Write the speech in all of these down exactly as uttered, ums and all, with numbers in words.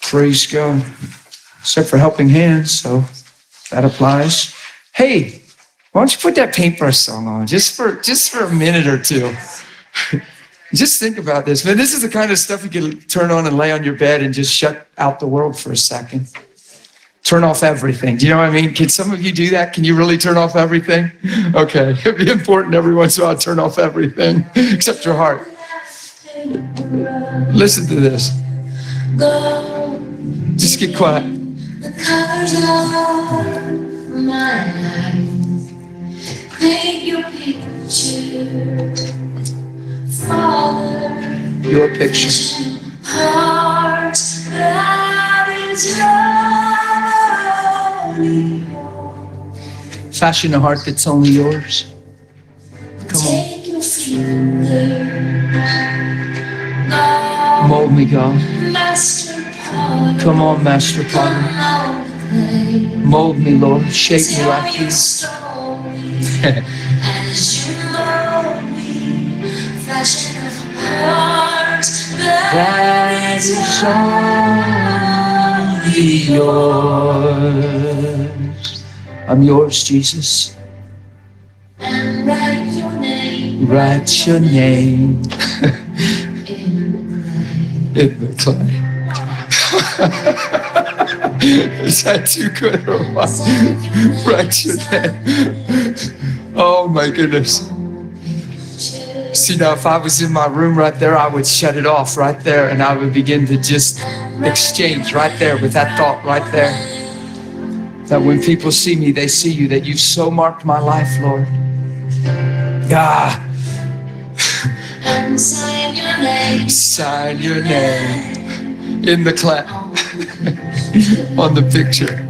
Praise God. Except for helping hands, so that applies. Hey, why don't you put that paintbrush song on just for just for a minute or two? Just think about this, man. This is the kind of stuff you can turn on and lay on your bed and just shut out the world for a second. Turn off everything. Do you know what I mean? Can some of you do that? Can you really turn off everything? Okay, it'd be important every once in a while to turn off everything except your heart. Listen to this. Just get quiet. The colors of my life, paint your picture, Father. Your picture. Heart that is only yours. Fashion a heart that's only yours. Come on. Take your fingers, Mold me, God. Master Potter. Come on, Master Potter. Mold me, Lord. Shape me like you. As you mold me, fashion a heart that is only yours. I'm yours, Jesus. And write your name. Write your name in the clay. Is that too good or what? Write your name. Oh my goodness. See, now if I was in my room right there, I would shut it off right there and I would begin to just exchange right there with that thought right there. That when people see me, they see you, that you've so marked my life, Lord. Ah. And sign your name. Sign your name in the clap on the picture.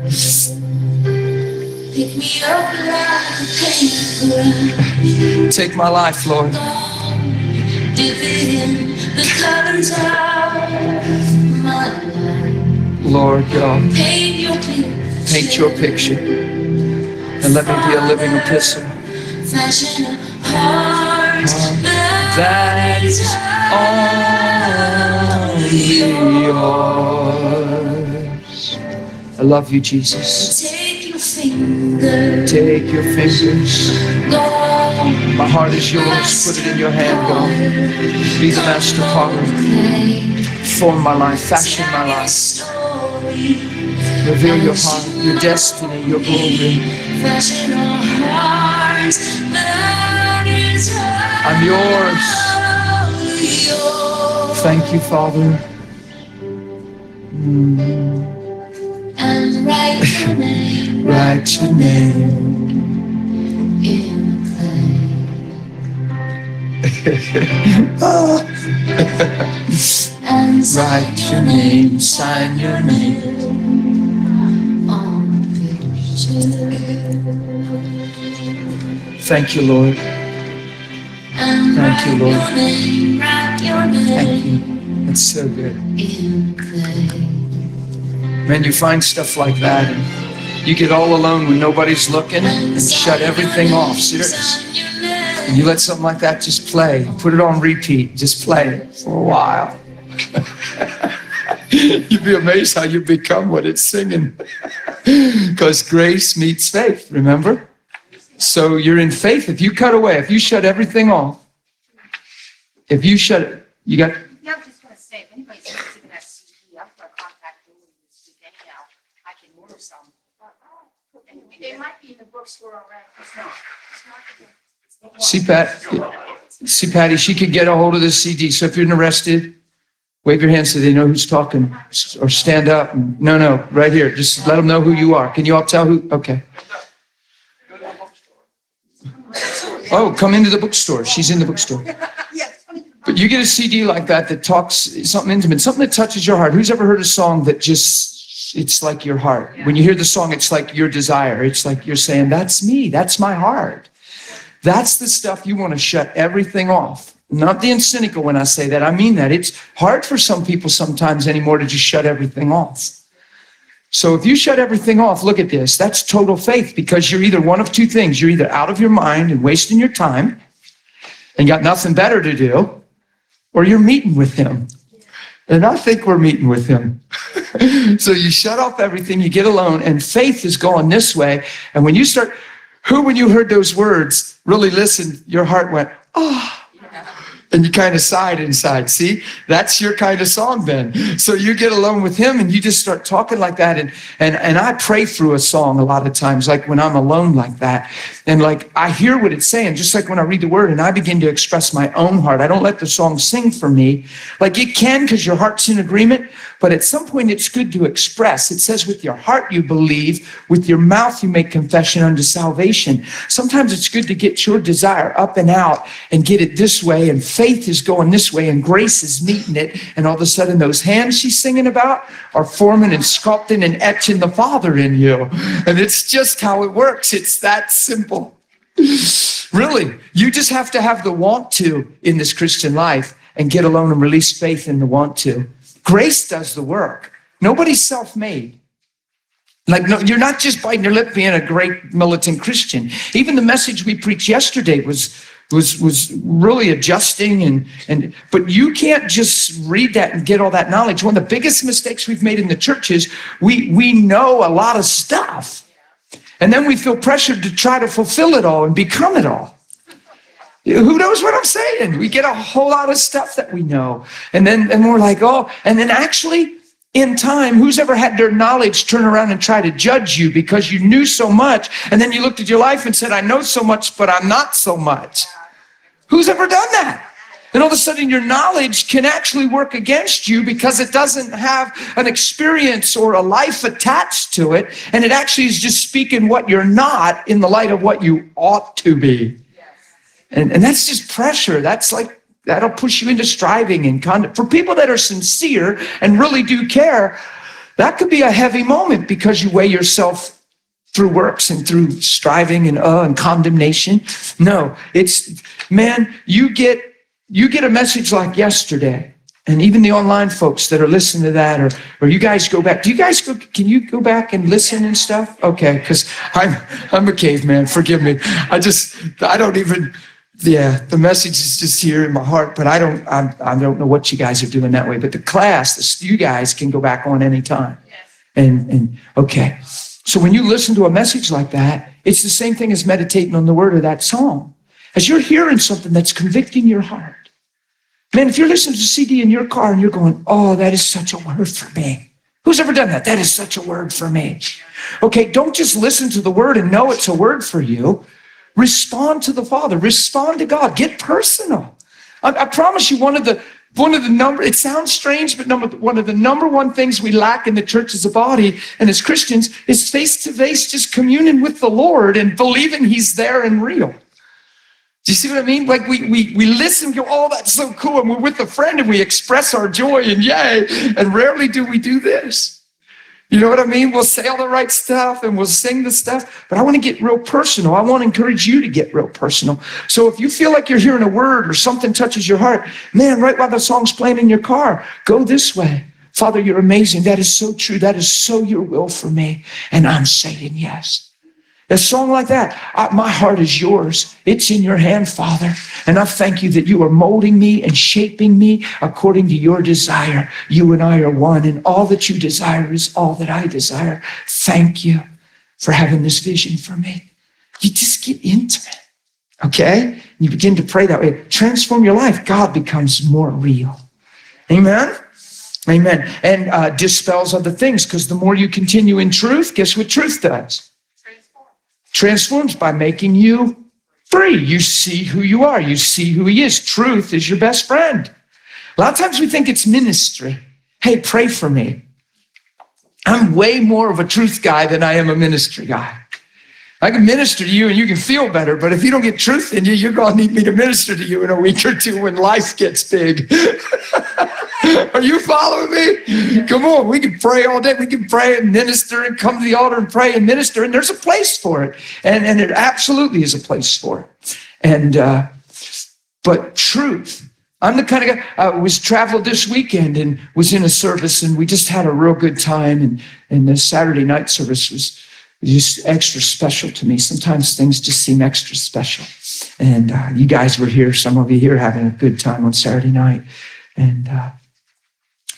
Pick me up like a paper. Take my life, Lord. Dip it in the colors of my life. Lord God, Paint your picture. paint your picture and let me be a living epistle. Fashion a heart That is only yours. I love you, Jesus. Take your fingers. Take your fingers. Go. My heart is yours. Put it in your hand, God. Be the master potter. Form my life. Fashion my life. Reveal your heart, your destiny, your glory. Fashion a heart that is I'm yours. yours. Thank you, Father. Mm. And write your name Write your name. in Ah. and Write your name, sign your name. on picture. Thank you, Lord. And Thank you, write Lord. your name, write your Thank name you. That's so good. in clay. Man, you find stuff like that and you get all alone when nobody's looking and shut everything off. Serious. And you let something like that just play. Put it on repeat. Just play it for a while. You'd be amazed how you become what it's singing. Because grace meets faith, remember? So you're in faith. If you cut away, if you shut everything off, if you shut it, you got... Yeah, I just want to say, if anybody's interested in that C D, I've got a contact you this week anyhow. I can order some. And they might be in the bookstore already. It's not. It's not the book. See, Pat, see, Patty, she could get a hold of this C D. So if you're interested, wave your hand so they know who's talking, or stand up. No, no, right here. Just let them know who you are. Can you all tell who? Okay. Oh, come into the bookstore. She's in the bookstore. But you get a C D like that that talks something intimate, something that touches your heart. Who's ever heard a song that just, it's like your heart? When you hear the song, it's like your desire. It's like you're saying, that's me. That's my heart. That's the stuff you want to shut everything off. Not being cynical when I say that. I mean that. It's hard for some people sometimes anymore to just shut everything off. So if you shut everything off, look at this. That's total faith, because you're either one of two things. You're either out of your mind and wasting your time and got nothing better to do, or you're meeting with him. And I think we're meeting with him. So you shut off everything, you get alone, and faith is going this way. And when you start, who, when you heard those words, really listened, your heart went, oh. And you kind of sighed inside. See, that's your kind of song then. So you get alone with him and you just start talking like that. And, and, and I pray through a song a lot of times, like when I'm alone like that. And like, I hear what it's saying, just like when I read the word and I begin to express my own heart. I don't let the song sing for me. Like it can, because your heart's in agreement. But at some point it's good to express. It says with your heart you believe, with your mouth you make confession unto salvation. Sometimes it's good to get your desire up and out and get it this way, and faith is going this way, and grace is meeting it, and all of a sudden those hands she's singing about are forming and sculpting and etching the Father in you. And it's just how it works. It's that simple. Really, you just have to have the want to in this Christian life and get alone and release faith in the want to. Grace does the work. Nobody's self-made. Like, no, you're not just biting your lip being a great militant Christian. Even the message we preached yesterday was was was really adjusting, and and but you can't just read that and get all that knowledge. One of the biggest mistakes we've made in the church is we we know a lot of stuff, and then we feel pressured to try to fulfill it all and become it all. Who knows what I'm saying? We get a whole lot of stuff that we know. And then and we're like, oh, and then actually in time, who's ever had their knowledge turn around and try to judge you because you knew so much, and then you looked at your life and said, I know so much, but I'm not so much. Who's ever done that? And all of a sudden your knowledge can actually work against you because it doesn't have an experience or a life attached to it. And it actually is just speaking what you're not in the light of what you ought to be. And, and that's just pressure. That's like, that'll push you into striving and conduct. For people that are sincere and really do care, that could be a heavy moment because you weigh yourself through works and through striving and uh and condemnation. No, it's, man, you get you get a message like yesterday, and even the online folks that are listening to that, or or you guys go back. Do you guys go? Can you go back and listen and stuff? Okay, because I'm I'm a caveman. Forgive me. I just I don't even. Yeah, the message is just here in my heart, but I don't I, I don't know what you guys are doing that way. But the class, the, you guys can go back on anytime. Yes. And and okay. So when you listen to a message like that, it's the same thing as meditating on the word of that song. As you're hearing something that's convicting your heart. Man, if you're listening to a C D in your car and you're going, oh, that is such a word for me. Who's ever done that? That is such a word for me. Okay, don't just listen to the word and know it's a word for you. Respond to the Father. Respond to God. Get personal. I, I promise you, one of the one of the number. It sounds strange, but number one of the number one things we lack in the church as a body and as Christians is face to face, just communion with the Lord and believing He's there and real. Do you see what I mean? Like we we we listen, and go, oh, that's so cool, and we're with a friend and we express our joy and yay. And rarely do we do this. You know what I mean? We'll say all the right stuff and we'll sing the stuff, but I want to get real personal. I want to encourage you to get real personal. So if you feel like you're hearing a word or something touches your heart, man, right while the song's playing in your car, go this way. Father, you're amazing. That is so true. That is so your will for me. And I'm saying yes. A song like that, I, my heart is yours. It's in your hand, Father. And I thank you that you are molding me and shaping me according to your desire. You and I are one, and all that you desire is all that I desire. Thank you for having this vision for me. You just get intimate, okay? You begin to pray that way. Transform your life. God becomes more real. Amen? Amen. And uh, dispels other things, because the more you continue in truth, guess what truth does? Transforms by making you free. You see who you are. You see who He is. Truth is your best friend. A lot of times we think it's ministry. Hey, pray for me. I'm way more of a truth guy than I am a ministry guy. I can minister to you and you can feel better, but if you don't get truth in you, you're going to need me to minister to you in a week or two when life gets big. Are you following me? Come on, we can pray all day. We can pray and minister and come to the altar and pray and minister, and there's a place for it. And, and it absolutely is a place for it. And uh, but truth. I'm the kind of guy, I was traveled this weekend and was in a service, and we just had a real good time. And, and the Saturday night service was just extra special to me. Sometimes things just seem extra special. And uh, you guys were here, some of you here having a good time on Saturday night. And uh,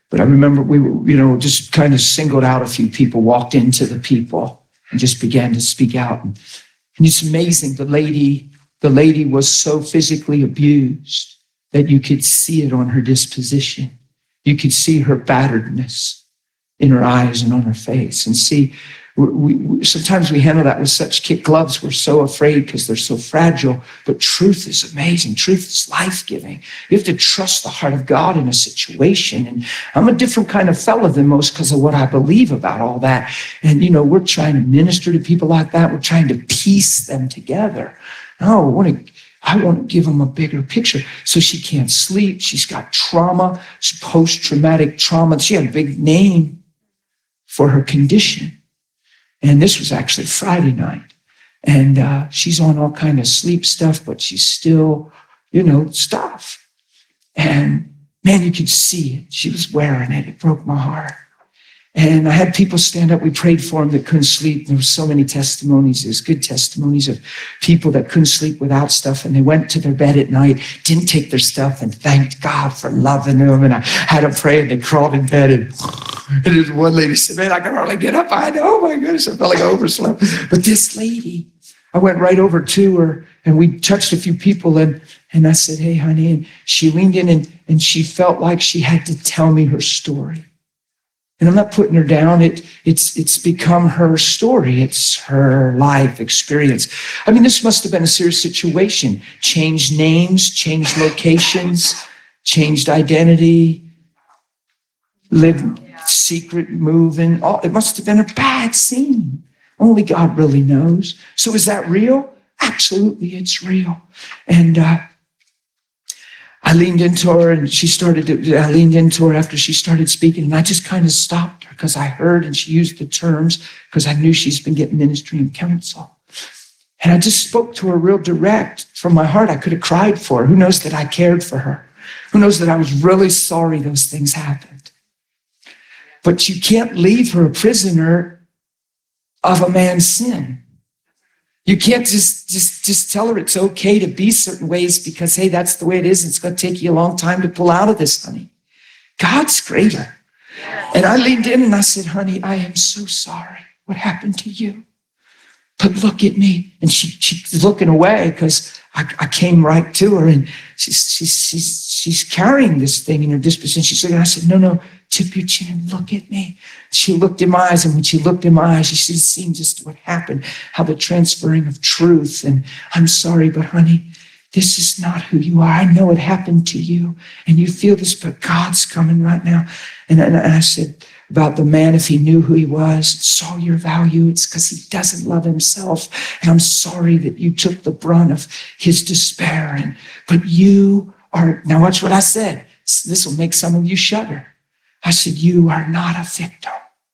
But I remember we, you know, just kind of singled out a few people, walked into the people and just began to speak out. And, and it's amazing. The lady, the lady was so physically abused that you could see it on her disposition. You could see her batteredness in her eyes and on her face. And see, we, we, sometimes we handle that with such kid gloves. We're so afraid because they're so fragile. But truth is amazing. Truth is life-giving. You have to trust the heart of God in a situation. And I'm a different kind of fella than most because of what I believe about all that. And, you know, we're trying to minister to people like that. We're trying to piece them together. No, I want to, I want to give them a bigger picture. So she can't sleep. She's got trauma, post-traumatic trauma. She had a big name for her condition. And this was actually Friday night. And uh, she's on all kind of sleep stuff, but she's still, you know, stuff. And man, you could see it. She was wearing it. It broke my heart. And I had people stand up. We prayed for them that couldn't sleep. There were so many testimonies. There's good testimonies of people that couldn't sleep without stuff. And they went to their bed at night, didn't take their stuff, and thanked God for loving them. And I had them pray, and they crawled in bed. And, and this one lady said, man, I can hardly get up. I know, oh my goodness, I felt like I overslept. But this lady, I went right over to her, and we touched a few people. And, and I said, hey, honey. And she leaned in, and, and she felt like she had to tell me her story. And I'm not putting her down. It, it's, it's become her story. It's her life experience. I mean, this must have been a serious situation. Changed names, changed locations, changed identity, lived secret, moving. All, it must have been a bad scene. Only God really knows. So is that real? Absolutely, it's real. And uh, I leaned into her and she started to, I leaned into her after she started speaking, and I just kind of stopped her because I heard, and she used the terms because I knew she's been getting ministry and counsel. And I just spoke to her real direct from my heart. I could have cried for her. Who knows that I cared for her? Who knows that I was really sorry those things happened? But you can't leave her a prisoner of a man's sin. You can't just, just, just tell her it's okay to be certain ways because, hey, that's the way it is. It's going to take you a long time to pull out of this, honey. God's greater. And I leaned in and I said, honey, I am so sorry what happened to you. But look at me. And she, she's looking away because I, I came right to her, and she's, she's, she's, she's carrying this thing in her disposition. She's looking, I said, no, no, tip your chin and look at me. She looked in my eyes, and when she looked in my eyes, she should have seen just what happened, how the transferring of truth. And I'm sorry, but honey, this is not who you are. I know it happened to you, and you feel this, but God's coming right now. And, and I said, about the man, if he knew who he was, saw your value, it's because he doesn't love himself. And I'm sorry that you took the brunt of his despair. And but you are, now watch what I said. This will make some of you shudder. I said, you are not a victim.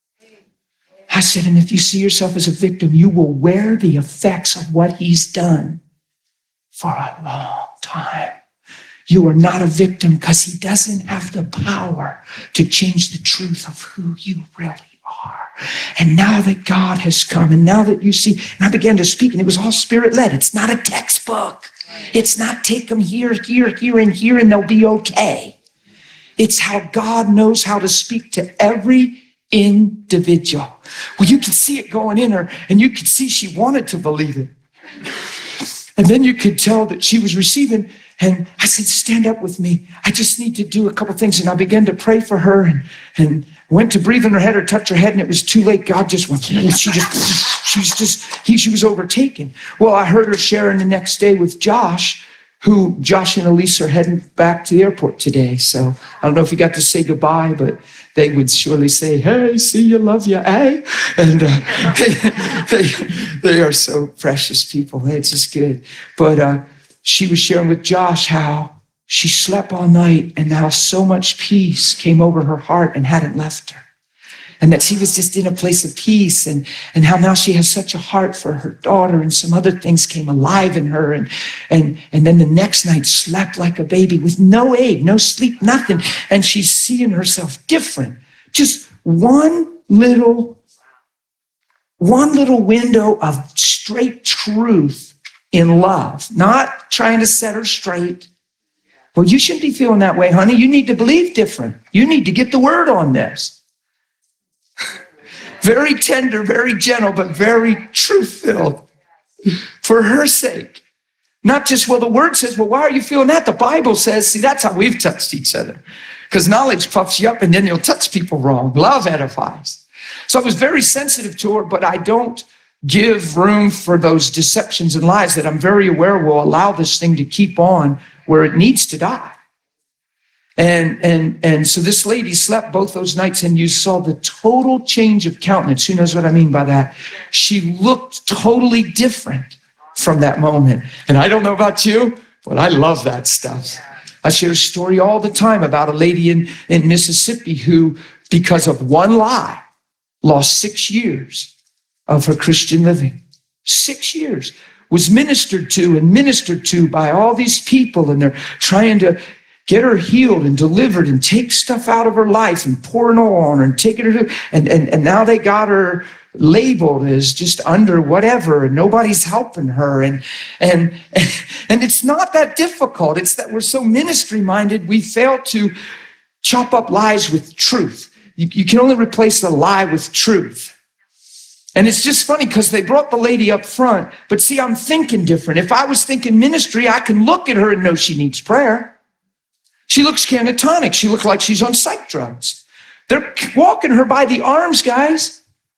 I said, and if you see yourself as a victim, you will wear the effects of what he's done for a long time. You are not a victim because he doesn't have the power to change the truth of who you really are. And now that God has come, and now that you see, and I began to speak, and it was all spirit-led. It's not a textbook. It's not take them here, here, here, and here, and they'll be okay. It's how God knows how to speak to every individual. Well, you can see it going in her, and you could see she wanted to believe it. And then you could tell that she was receiving. And I said, stand up with me. I just need to do a couple things. And I began to pray for her, and, and went to breathe on her head or touch her head, and it was too late. God just went, she just, she was just, he, she was overtaken. Well, I heard her sharing the next day with Josh, who Josh and Elise are heading back to the airport today. So I don't know if you got to say goodbye, but they would surely say, hey, see you, love you, eh? And uh, they, they, they are so precious people. It's just good. But uh, she was sharing with Josh how she slept all night and how so much peace came over her heart and hadn't left her. And that she was just in a place of peace, and, and how now she has such a heart for her daughter, and some other things came alive in her. And, and, and then the next night slept like a baby with no aid, no sleep, nothing. And she's seeing herself different. Just one little, one little window of straight truth in love, not trying to set her straight, Well, you shouldn't be feeling that way, honey. You need to believe different. You need to get the word on this. Very tender, very gentle, but very truth-filled for her sake. Not just, well, the word says, well, why are you feeling that? The Bible says, see, that's how we've touched each other. Because knowledge puffs you up and then you'll touch people wrong. Love edifies. So I was very sensitive to her, but I don't give room for those deceptions and lies that I'm very aware will allow this thing to keep on where it needs to die. And, and, and so this lady slept both those nights, and you saw the total change of countenance. Who knows what I mean by that? She looked totally different from that moment. And I don't know about you, but I love that stuff. I share a story all the time about a lady in, in Mississippi who, because of one lie, lost six years of her Christian living. Six years. Was ministered to and ministered to by all these people, and they're trying to get her healed and delivered and take stuff out of her life and pouring oil on her and taking her to, and, and, and now they got her labeled as just under whatever, and nobody's helping her. And, and, and it's not that difficult. It's that we're so ministry minded, we fail to chop up lies with truth. You, you can only replace the lie with truth. And it's just funny because they brought the lady up front, but see, I'm thinking different. If I was thinking ministry, I can look at her and know she needs prayer. She looks catatonic. She looks like she's on psych drugs. They're walking her by the arms, guys.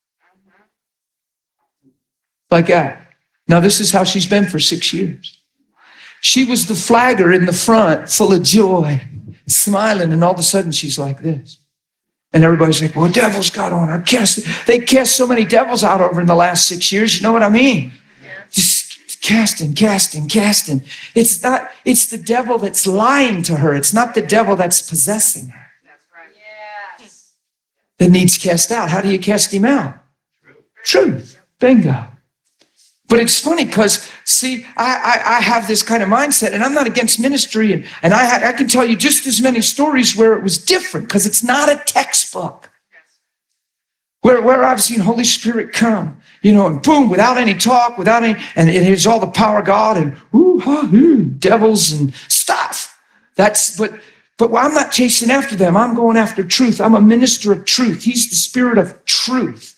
Like that. Now, this is how she's been for six years. She was the flagger in the front, full of joy, smiling, and all of a sudden she's like this. And everybody's like, well, devils got on her. Cast, they cast so many devils out over in the last six years. You know what I mean? Just casting, casting, casting. It's not, it's the devil that's lying to her. It's not the devil that's possessing her. That's right. Yes. That needs cast out. How do you cast him out? Truth. Bingo. But it's funny because, see, I, I, I have this kind of mindset, and I'm not against ministry, and, and I, I can tell you just as many stories where it was different because it's not a textbook. Where, where I've seen Holy Spirit come, you know, and boom, without any talk, without any, and it is all the power of God and ooh, ha, ooh, devils and stuff. That's, but, but I'm not chasing after them. I'm going after truth. I'm a minister of truth. He's the spirit of truth.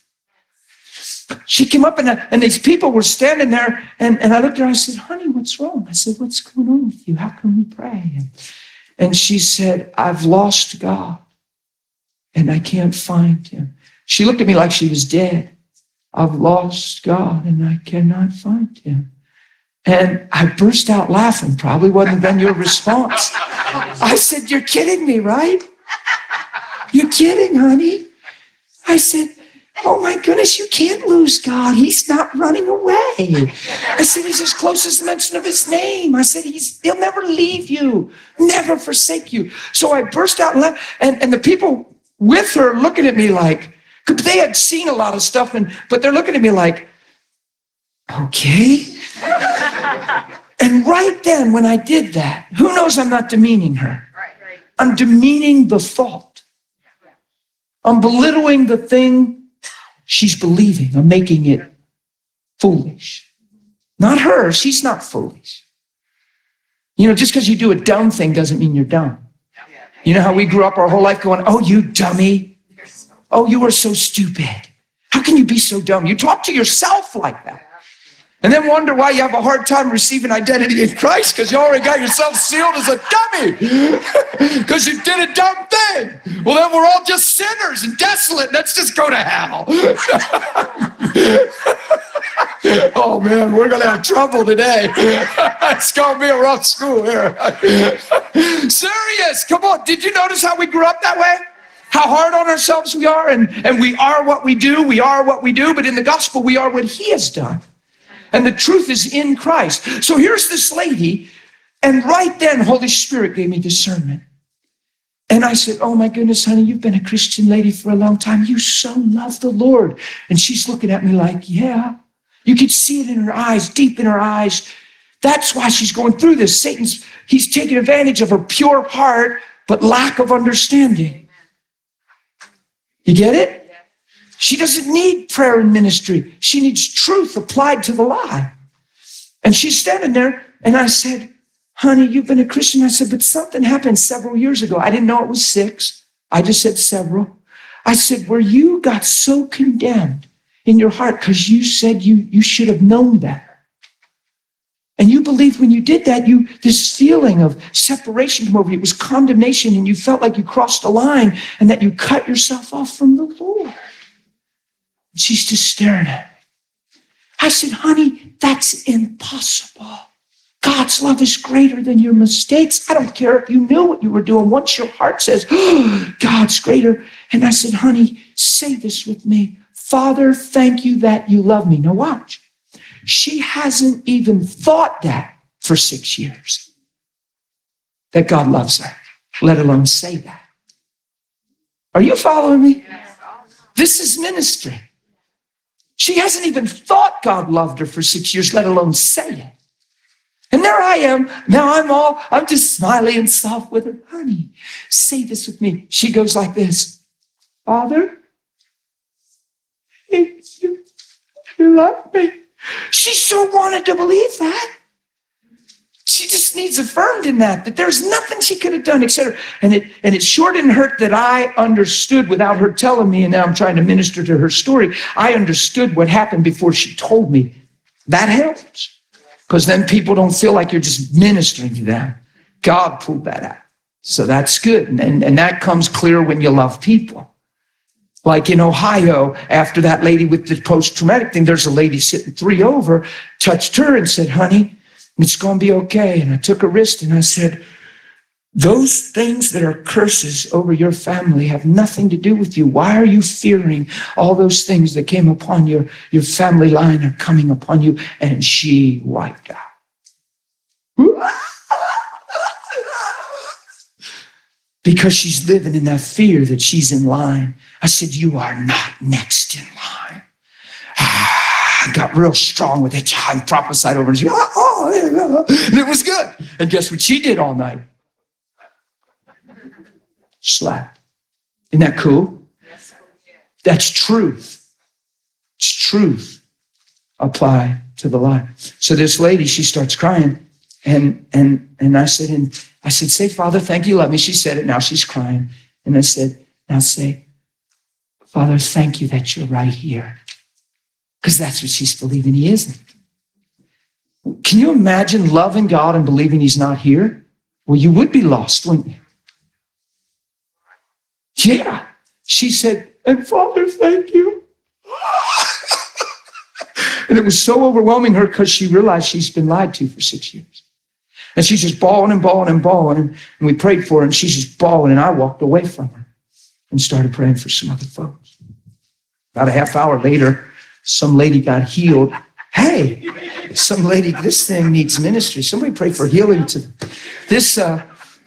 She came up and, and these people were standing there, and, and I looked at her, I said, honey, what's wrong? I said, what's going on with you? How can we pray? And, and she said, I've lost God and I can't find him. She looked at me like she was dead. I've lost God and I cannot find him. And I burst out laughing. Probably wasn't then your response. I said, you're kidding me, right? You're kidding, honey. I said, oh my goodness, you can't lose God. He's not running away. I said, he's as close as the mention of his name. I said, he's, he'll never leave you, never forsake you. So I burst out and laughed. And, and the people with her looking at me like, they had seen a lot of stuff, and but they're looking at me like, okay. And right then when I did that, who knows I'm not demeaning her? I'm demeaning the thought. I'm belittling the thing she's believing. I'm making it foolish. Not her. She's not foolish. You know, just because you do a dumb thing doesn't mean you're dumb. You know how we grew up our whole life going, oh, you dummy. Oh, you are so stupid. How can you be so dumb? You talk to yourself like that. And then wonder why you have a hard time receiving identity in Christ because you already got yourself sealed as a dummy because you did a dumb thing. Well, then we're all just sinners and desolate. Let's just go to hell. Oh, man, we're going to have trouble today. It's going to be a rough school here. Serious. Come on. Did you notice how we grew up that way? How hard on ourselves we are, and, and we are what we do, we are what we do, but in the gospel, we are what he has done. And the truth is in Christ. So here's this lady, and right then, Holy Spirit gave me discernment. And I said, oh my goodness, honey, you've been a Christian lady for a long time. You so love the Lord. And she's looking at me like, yeah. You could see it in her eyes, deep in her eyes. That's why she's going through this. Satan's, he's taking advantage of her pure heart, but lack of understanding. You get it? She doesn't need prayer and ministry. She needs truth applied to the lie. And she's standing there, and I said, honey, you've been a Christian. I said, but something happened several years ago. I didn't know it was six. I just said several. I said, where you got so condemned in your heart because you said you, you should have known better. And you believed when you did that, you this feeling of separation came over you. It was condemnation, and you felt like you crossed a line and that you cut yourself off from the Lord. And she's just staring at me. I said, honey, that's impossible. God's love is greater than your mistakes. I don't care if you knew what you were doing. Once your heart says, oh, God's greater. And I said, honey, say this with me. Father, thank you that you love me. Now watch. She hasn't even thought that for six years, that God loves her, let alone say that. Are you following me? This is ministry. She hasn't even thought God loved her for six years, let alone say it. And there I am. Now I'm all, I'm just smiling and soft with her. Honey, say this with me. She goes like this. Father, thank you. You love me. She so wanted to believe that. She just needs affirmed in that, that there's nothing she could have done, et cetera. And it, and it sure didn't hurt that I understood without her telling me, and now I'm trying to minister to her story. I understood what happened before she told me. That helps. Because then people don't feel like you're just ministering to them. God pulled that out. So that's good. And, and, and that comes clear when you love people. Like in Ohio, after that lady with the post-traumatic thing, there's a lady sitting three over, touched her and said, honey, it's going to be okay. And I took her wrist and I said, those things that are curses over your family have nothing to do with you. Why are you fearing all those things that came upon your, your family line are coming upon you? And she wiped out. Because she's living in that fear that she's in line. I said, you are not next in line. I got real strong with it. I prophesied over and she, oh, oh, and it was good. And guess what she did all night? Slapped. Isn't that cool? That's truth. It's truth applied to the life. So this lady, she starts crying. And and and I said, and I said, say, Father, thank you, love me. She said it. Now she's crying. And I said, now say, Father, thank you that you're right here. Because that's what she's believing he isn't. Can you imagine loving God and believing he's not here? Well, you would be lost, wouldn't you? Yeah. She said, and Father, thank you. And it was so overwhelming her because she realized she's been lied to for six years. And she's just bawling and bawling and bawling. And we prayed for her and she's just bawling. And I walked away from her and started praying for some other folks. About a half hour later, some lady got healed. Hey, some lady, this thing needs ministry. Somebody pray for healing to this. Uh,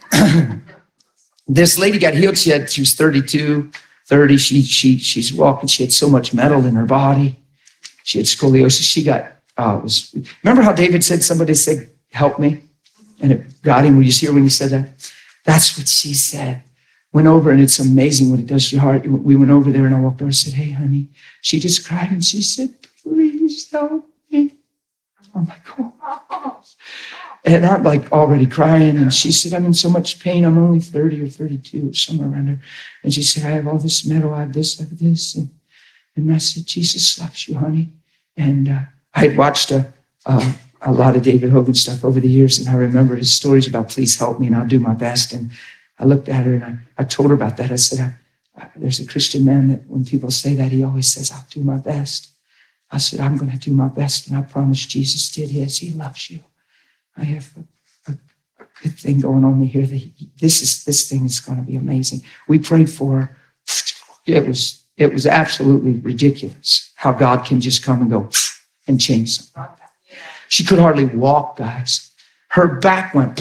this lady got healed. She had, she was thirty-two, thirty. She, she, she's walking. She had so much metal in her body. She had scoliosis. She got, uh, was, remember how David said, somebody said, help me? And it got him. Were you hear when he said that? That's what she said. Went over, and it's amazing what it does to your heart. We went over there, and I walked over and said, hey, honey. She just cried, and she said, please help me. I'm like, oh. And I'm like already crying. And she said, I'm in so much pain. I'm only thirty or thirty-two or somewhere around there. And she said, I have all this metal. I have this, I have this. And, and I said, Jesus loves you, honey. And uh, I had watched a, uh, a lot of David Hogan stuff over the years. And I remember his stories about please help me and I'll do my best. And I looked at her and I, I told her about that. I said, I, I, there's a Christian man that when people say that, he always says, I'll do my best. I said, I'm going to do my best. And I promise Jesus did his. He loves you. I have a, a, a good thing going on here. That he, this is this thing is going to be amazing. We prayed for her. It was, it was absolutely ridiculous how God can just come and go and change something like that. She could hardly walk, guys. Her back went.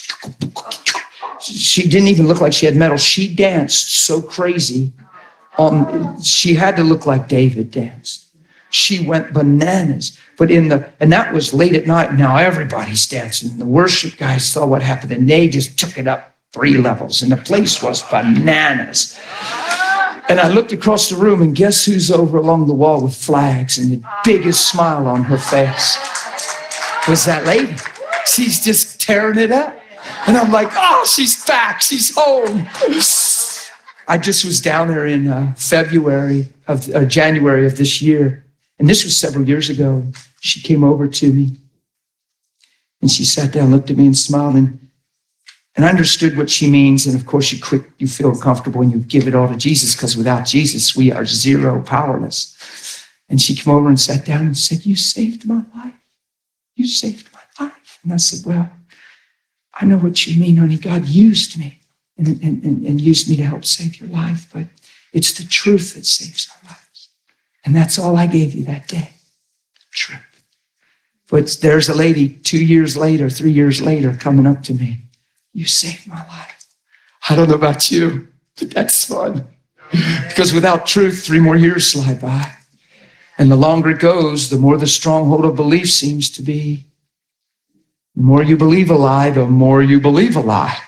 She didn't even look like she had metal. She danced so crazy. Um, she had to look like David danced. She went bananas. But in the, and that was late at night. Now everybody's dancing. The worship guys saw what happened and they just took it up three levels. And the place was bananas. And I looked across the room and guess who's over along the wall with flags and the biggest smile on her face was that lady. she's just tearing it up. And I'm like, oh, she's back. She's home. I just was down there in uh, February of uh, January of this year. And this was several years ago. She came over to me and she sat down, looked at me and smiled, and, and I understood what she means. And of course you quick, you feel comfortable and you give it all to Jesus, because without Jesus, we are zero powerless. And she came over and sat down and said, you saved my life. You saved my life. And I said, well, I know what you mean, honey. God used me and, and, and, and used me to help save your life, but it's the truth that saves our lives. And that's all I gave you that day, truth. But there's a lady two years later, three years later, coming up to me. You saved my life. I don't know about you, but that's fun. Because without truth, three more years slide by. And the longer it goes, the more the stronghold of belief seems to be. The more you believe a lie, the more you believe a lie.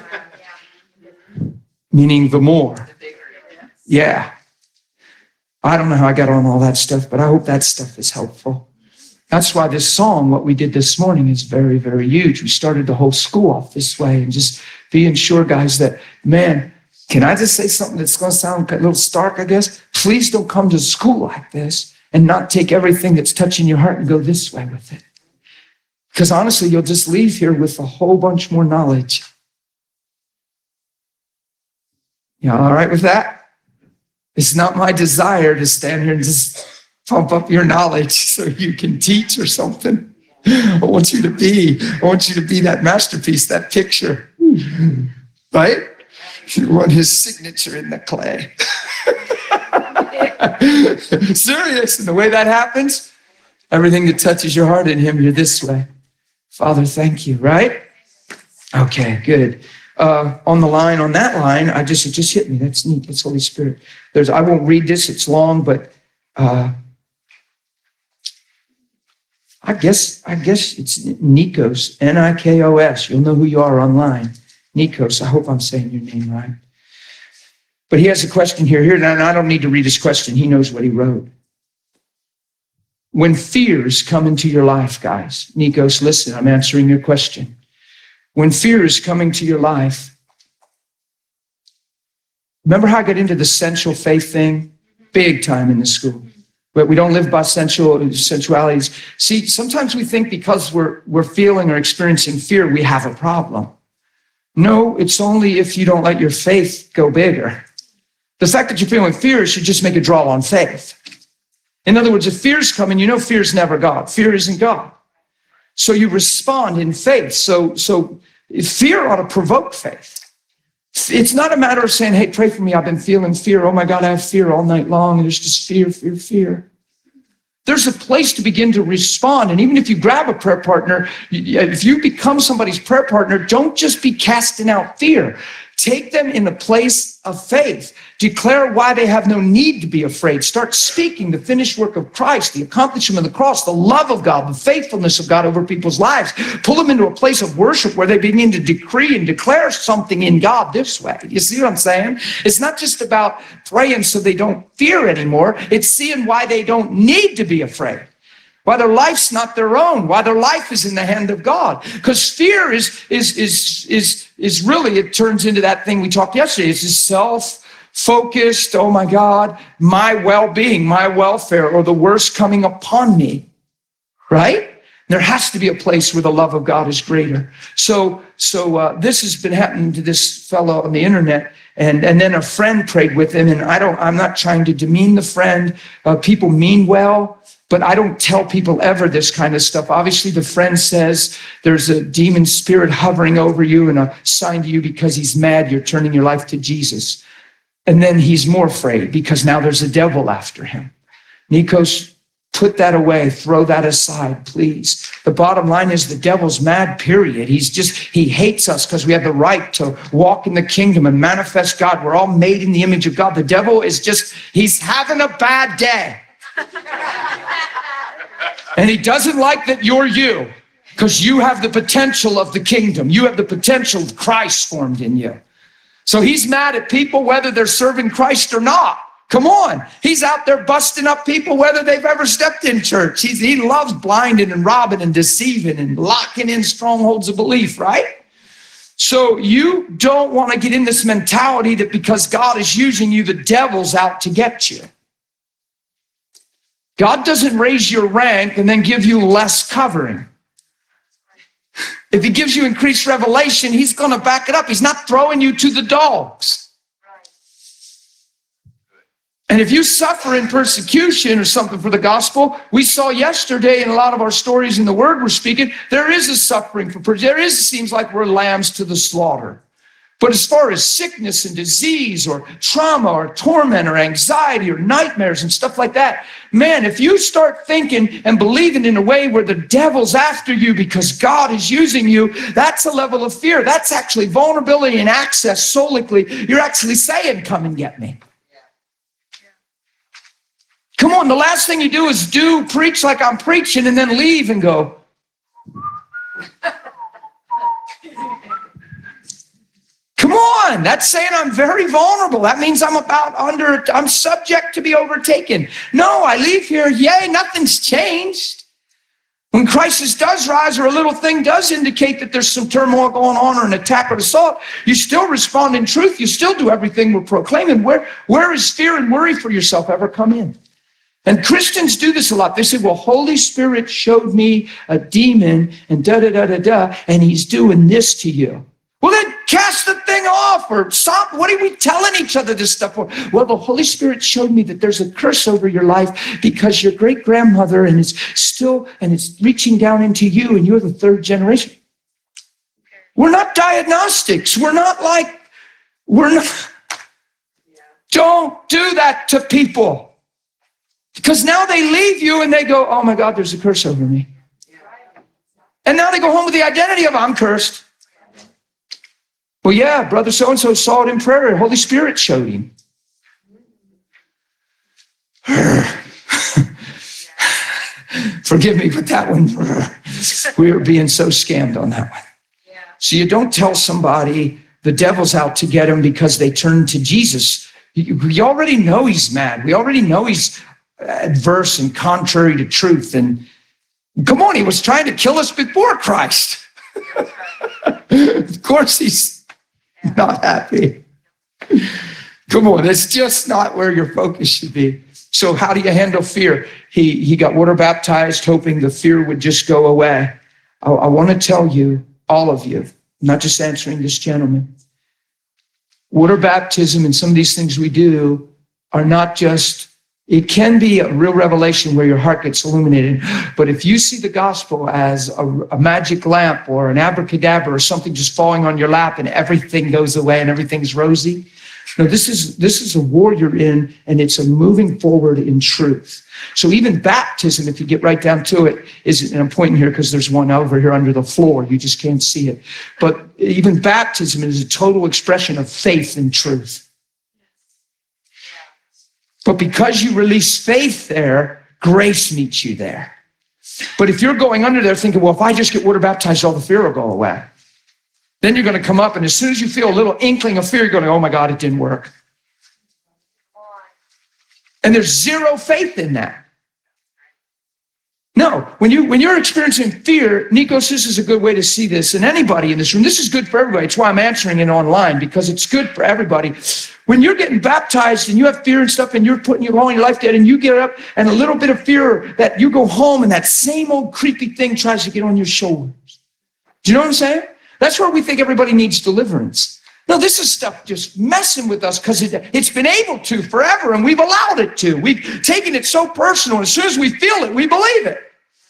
Meaning the more. Yeah. I don't know how I got on all that stuff, but I hope that stuff is helpful. That's why this song, what we did this morning, is very, very huge. We started the whole school off this way, and just being sure, guys, that, man, can I just say something that's going to sound a little stark, I guess? Please don't come to school like this and not take everything that's touching your heart and go this way with it. Because honestly, you'll just leave here with a whole bunch more knowledge. You all right with that? It's not my desire to stand here and just pump up your knowledge so you can teach or something. I want you to be, I want you to be that masterpiece, that picture, right? You want his signature in the clay. Serious. And the way that happens, everything that touches your heart in him, you're this way. Father, thank you, right? Okay, good. Uh, on the line, on that line, I just, it just hit me. That's neat. That's Holy Spirit. There's, I won't read this. It's long, but uh, I guess, I guess it's Nikos, N I K O S. You'll know who you are online. Nikos, I hope I'm saying your name right. But he has a question here. Here, and I don't need to read his question. He knows what he wrote. When fears come into your life, guys, Nikos, listen, I'm answering your question. When fear is coming to your life, remember how I got into the sensual faith thing? Big time in the school. But we don't live by sensual sensualities. See, sometimes we think because we're, we're feeling or experiencing fear, we have a problem. No, it's only if you don't let your faith go bigger. The fact that you're feeling fear should just make a draw on faith. In other words, if fear's coming, you know fear's never God. Fear isn't God. So you respond in faith. So, so fear ought to provoke faith. It's not a matter of saying, hey, pray for me. I've been feeling fear. Oh my God, I have fear all night long. And there's just fear, fear, fear. There's a place to begin to respond. And even if you grab a prayer partner, if you become somebody's prayer partner, don't just be casting out fear. Take them in the place of faith. Declare why they have no need to be afraid. Start speaking the finished work of Christ, the accomplishment of the cross, the love of God, the faithfulness of God over people's lives. Pull them into a place of worship where they begin to decree and declare something in God this way. You see what I'm saying? It's not just about praying so they don't fear anymore. It's seeing why they don't need to be afraid. Why their life's not their own, why their life is in the hand of God. Because fear is, is, is, is, is really, it turns into that thing we talked yesterday. It's just self-focused, oh my God, my well-being, my welfare, or the worst coming upon me, right? There has to be a place where the love of God is greater. So, so uh, this has been happening to this fellow on the internet. And, and then a friend prayed with him. And I don't, I'm not trying to demean the friend. Uh, people mean well. But I don't tell people ever this kind of stuff. Obviously, the friend says there's a demon spirit hovering over you and a sign to you because he's mad you're turning your life to Jesus. And then he's more afraid because now there's a devil after him. Nikos, put that away. Throw that aside, please. The bottom line is the devil's mad, period. He's just, he hates us because we have the right to walk in the kingdom and manifest God. We're all made in the image of God. The devil is just, he's having a bad day. And he doesn't like that you're you, because you have the potential of the kingdom. You have the potential of Christ formed in you. So he's mad at people whether they're serving Christ or not. Come on. He's out there busting up people whether they've ever stepped in church. He's, he loves blinding and robbing and deceiving and locking in strongholds of belief, right? So you don't want to get in this mentality that because God is using you, the devil's out to get you. God doesn't raise your rank and then give you less covering. If he gives you increased revelation, he's going to back it up. He's not throwing you to the dogs. And if you suffer in persecution or something for the gospel, we saw yesterday in a lot of our stories in the word we're speaking, there is a suffering for persecution. There is, it seems like we're lambs to the slaughter. But as far as sickness and disease or trauma or torment or anxiety or nightmares and stuff like that, man, if you start thinking and believing in a way where the devil's after you because God is using you, that's a level of fear. That's actually vulnerability and access solically. You're actually saying, come and get me. Come on, the last thing you do is do, preach like I'm preaching, and then leave and go. Come on, that's saying I'm very vulnerable. That means I'm about under, I'm subject to be overtaken. No, I leave here, yay, nothing's changed. When crisis does rise or a little thing does indicate that there's some turmoil going on or an attack or assault, you still respond in truth. You still do everything we're proclaiming. Where, where is fear and worry for yourself ever come in? And Christians do this a lot. They say, well, Holy Spirit showed me a demon and da-da-da-da-da, and he's doing this to you. Well, then cast the thing off or stop. What are we telling each other this stuff for? Well, the Holy Spirit showed me that there's a curse over your life because your great-grandmother, and it's still, and it's reaching down into you, and you're the third generation. We're not diagnostics. We're not like, we're not. Don't do that to people. Because now they leave you and they go, oh my God, there's a curse over me. And now they go home with the identity of I'm cursed. Well, yeah, brother so-and-so saw it in prayer. Holy Spirit showed him. Forgive me, but that one, we were being so scammed on that one. So you don't tell somebody the devil's out to get him because they turn to Jesus. We already know he's mad. We already know he's adverse and contrary to truth. And come on, he was trying to kill us before Christ. Of course he's not happy. Come on, it's just not where your focus should be. So how do you handle fear? He he got water baptized, hoping the fear would just go away. I, I want to tell you, all of you, I'm not just answering this gentleman, water baptism and some of these things we do are not just, it can be a real revelation where your heart gets illuminated. But if you see the gospel as a, a magic lamp or an abracadabra or something just falling on your lap and everything goes away and everything's rosy, no, this is this is a war you're in, and it's a moving forward in truth. So even baptism, if you get right down to it, is, and I'm pointing here because there's one over here under the floor. You just can't see it. But even baptism is a total expression of faith and truth. But because you release faith there, grace meets you there. But if you're going under there thinking, well, if I just get water baptized, all the fear will go away. Then you're going to come up, and as soon as you feel a little inkling of fear, you're going, oh my God, it didn't work. And there's zero faith in that. No, when, you, when you're experiencing fear, Nikos, this is a good way to see this. And anybody in this room, this is good for everybody. It's why I'm answering it online, because it's good for everybody. When you're getting baptized and you have fear and stuff and you're putting your whole life dead and you get up and a little bit of fear that you go home and that same old creepy thing tries to get on your shoulders. Do you know what I'm saying? That's where we think everybody needs deliverance. No, this is stuff just messing with us because it, it's been able to forever and we've allowed it to. We've taken it so personal. As soon as we feel it, we believe it.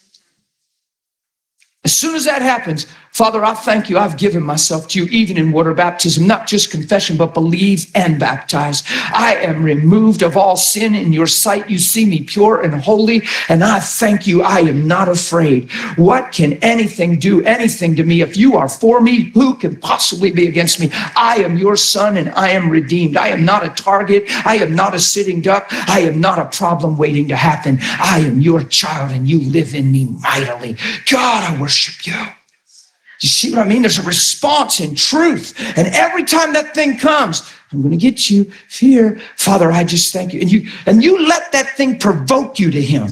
As soon as that happens, Father, I thank you. I've given myself to you, even in water baptism, not just confession, but believe and baptize. I am removed of all sin in your sight. You see me pure and holy, and I thank you. I am not afraid. What can anything do anything to me? If you are for me, who can possibly be against me? I am your son, and I am redeemed. I am not a target. I am not a sitting duck. I am not a problem waiting to happen. I am your child, and you live in me mightily. God, I worship you. You see what I mean? There's a response in truth. And every time that thing comes, I'm going to get you. Fear. Father, I just thank you. And you, and you let that thing provoke you to him.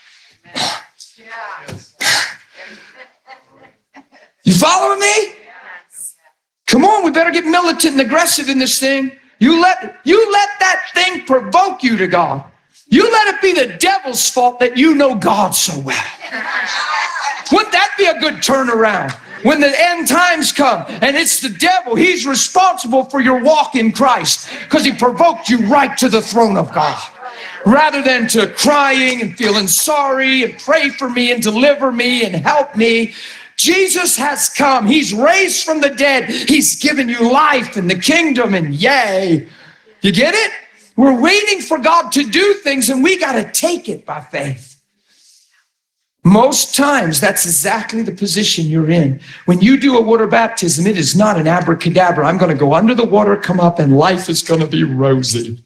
You following me? Come on, we better get militant and aggressive in this thing. You let, you let that thing provoke you to God. You let it be the devil's fault that you know God so well. Wouldn't that be a good turnaround? When the end times come and it's the devil, he's responsible for your walk in Christ because he provoked you right to the throne of God. Rather than to crying and feeling sorry and pray for me and deliver me and help me, Jesus has come. He's raised from the dead. He's given you life in the kingdom, and yay. You get it? We're waiting for God to do things, and we got to take it by faith. Most times, that's exactly the position you're in. When you do a water baptism, it is not an abracadabra. I'm going to go under the water, come up, and life is going to be rosy.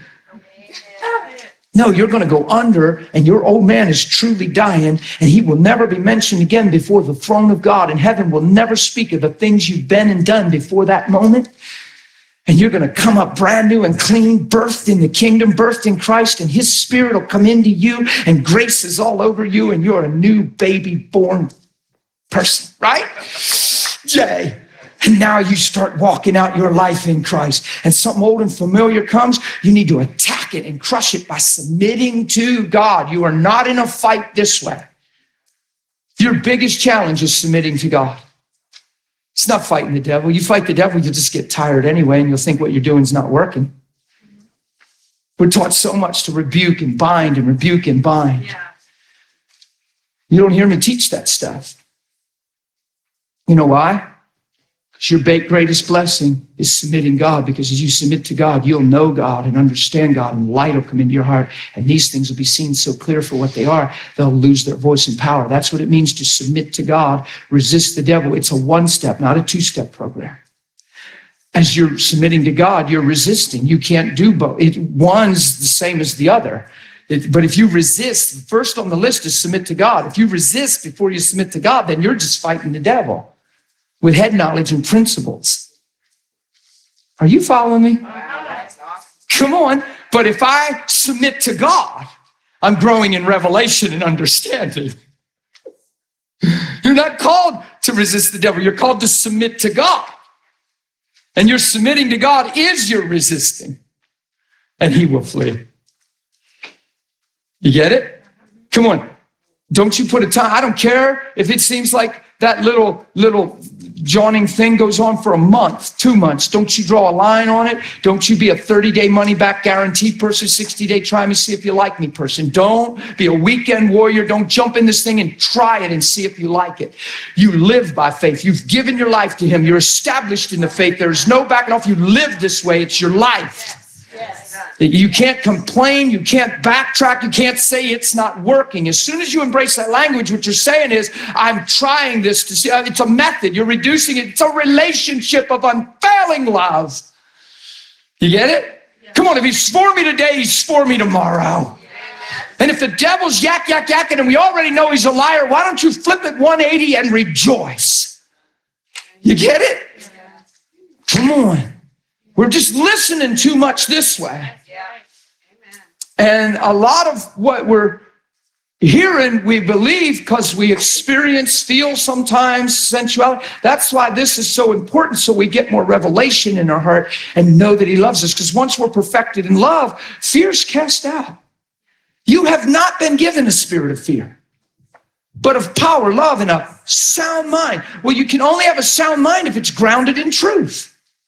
No, you're going to go under, and your old man is truly dying, and he will never be mentioned again before the throne of God, and heaven will never speak of the things you've been and done before that moment. And you're going to come up brand new and clean, birthed in the kingdom, birthed in Christ, and his spirit will come into you, and grace is all over you, and you're a new baby born person, right? Yay. And now you start walking out your life in Christ. And something old and familiar comes, you need to attack it and crush it by submitting to God. You are not in a fight this way. Your biggest challenge is submitting to God. It's not fighting the devil. You fight the devil, you'll just get tired anyway, and you'll think what you're doing is not working. We're taught so much to rebuke and bind and rebuke and bind. Yeah. You don't hear me teach that stuff. You know why? Because your ba- greatest blessing is submitting God, because as you submit to God, you'll know God and understand God, and light will come into your heart, and these things will be seen so clear for what they are, they'll lose their voice and power. That's what it means to submit to God, resist the devil. It's a one-step, not a two-step program. As you're submitting to God, you're resisting. You can't do both. It, one's the same as the other. It, but if you resist, first on the list is submit to God. If you resist before you submit to God, then you're just fighting the devil with head knowledge and principles. Are you following me? Come on. But if I submit to God, I'm growing in revelation and understanding. You're not called to resist the devil. You're called to submit to God. And your submitting to God is your resisting. And he will flee. You get it? Come on. Don't you put a time. I don't care if it seems like that little, little joining thing goes on for a month, two months. Don't you draw a line on it? Don't you be a thirty-day money-back guarantee person, sixty-day try me, see if you like me person. Don't be a weekend warrior. Don't jump in this thing and try it and see if you like it. You live by faith. You've given your life to him. You're established in the faith. There's no backing off. You live this way. It's your life. You can't complain. You can't backtrack. You can't say it's not working. As soon as you embrace that language, what you're saying is, I'm trying this to see. It's a method. You're reducing it. It's a relationship of unfailing love. You get it? Come on. If he's for me today, he's for me tomorrow. And if the devil's yak, yak, yakking, and we already know he's a liar, why don't you flip it one eighty and rejoice? You get it? Come on. We're just listening too much this way. And a lot of what we're hearing, we believe because we experience, feel sometimes sensuality. That's why this is so important, so we get more revelation in our heart and know that he loves us. Because once we're perfected in love, fear's cast out. You have not been given a spirit of fear, but of power, love, and a sound mind. Well, you can only have a sound mind if it's grounded in truth.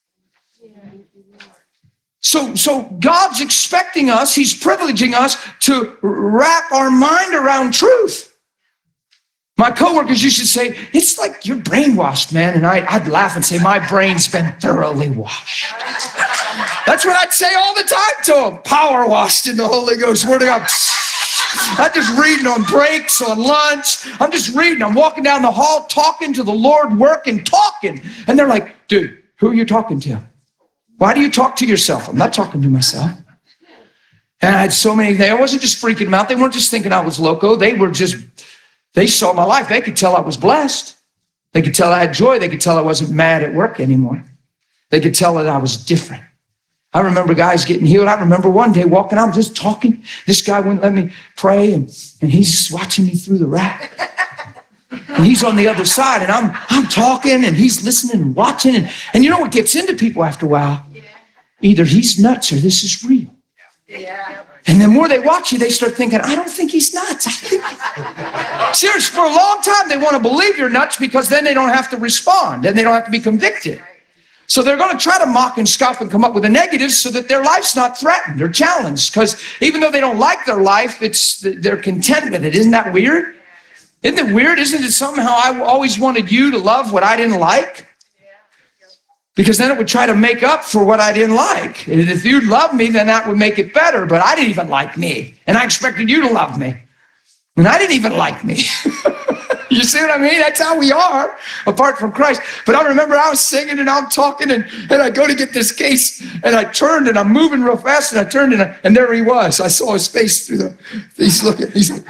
So, so God's expecting us, he's privileging us to wrap our mind around truth. My coworkers used to say, it's like you're brainwashed, man. And I, I'd laugh and say, my brain's been thoroughly washed. That's what I'd say all the time to them. Power washed in the Holy Ghost. Word of God. I'm just reading on breaks, on lunch. I'm just reading. I'm walking down the hall, talking to the Lord, working, talking. And they're like, dude, who are you talking to? Why do you talk to yourself? I'm not talking to myself. And I had so many, they, I wasn't just freaking them out. They weren't just thinking I was loco. They were just, they saw my life. They could tell I was blessed. They could tell I had joy. They could tell I wasn't mad at work anymore. They could tell that I was different. I remember guys getting healed. I remember one day walking out, just talking. This guy wouldn't let me pray, and, and he's just watching me through the rack. And he's on the other side, and I'm I'm talking, and he's listening and watching. And, and you know what gets into people after a while? Either he's nuts or this is real. Yeah. And the more they watch you, they start thinking, I don't think he's nuts. I think... Seriously, for a long time, they want to believe you're nuts because then they don't have to respond and they don't have to be convicted. So they're going to try to mock and scoff and come up with a negative so that their life's not threatened or challenged. Because even though they don't like their life, it's they're content with it. Isn't that weird? Isn't it weird? Isn't it somehow I always wanted you to love what I didn't like? Because then it would try to make up for what I didn't like. And if you'd love me, then that would make it better. But I didn't even like me. And I expected you to love me. And I didn't even like me. You see what I mean? That's how we are, apart from Christ. But I remember I was singing and I'm talking, and, and I go to get this case, and I turned, and I'm moving real fast, and I turned, and, I, and there he was. I saw his face through the, he's looking, he's, and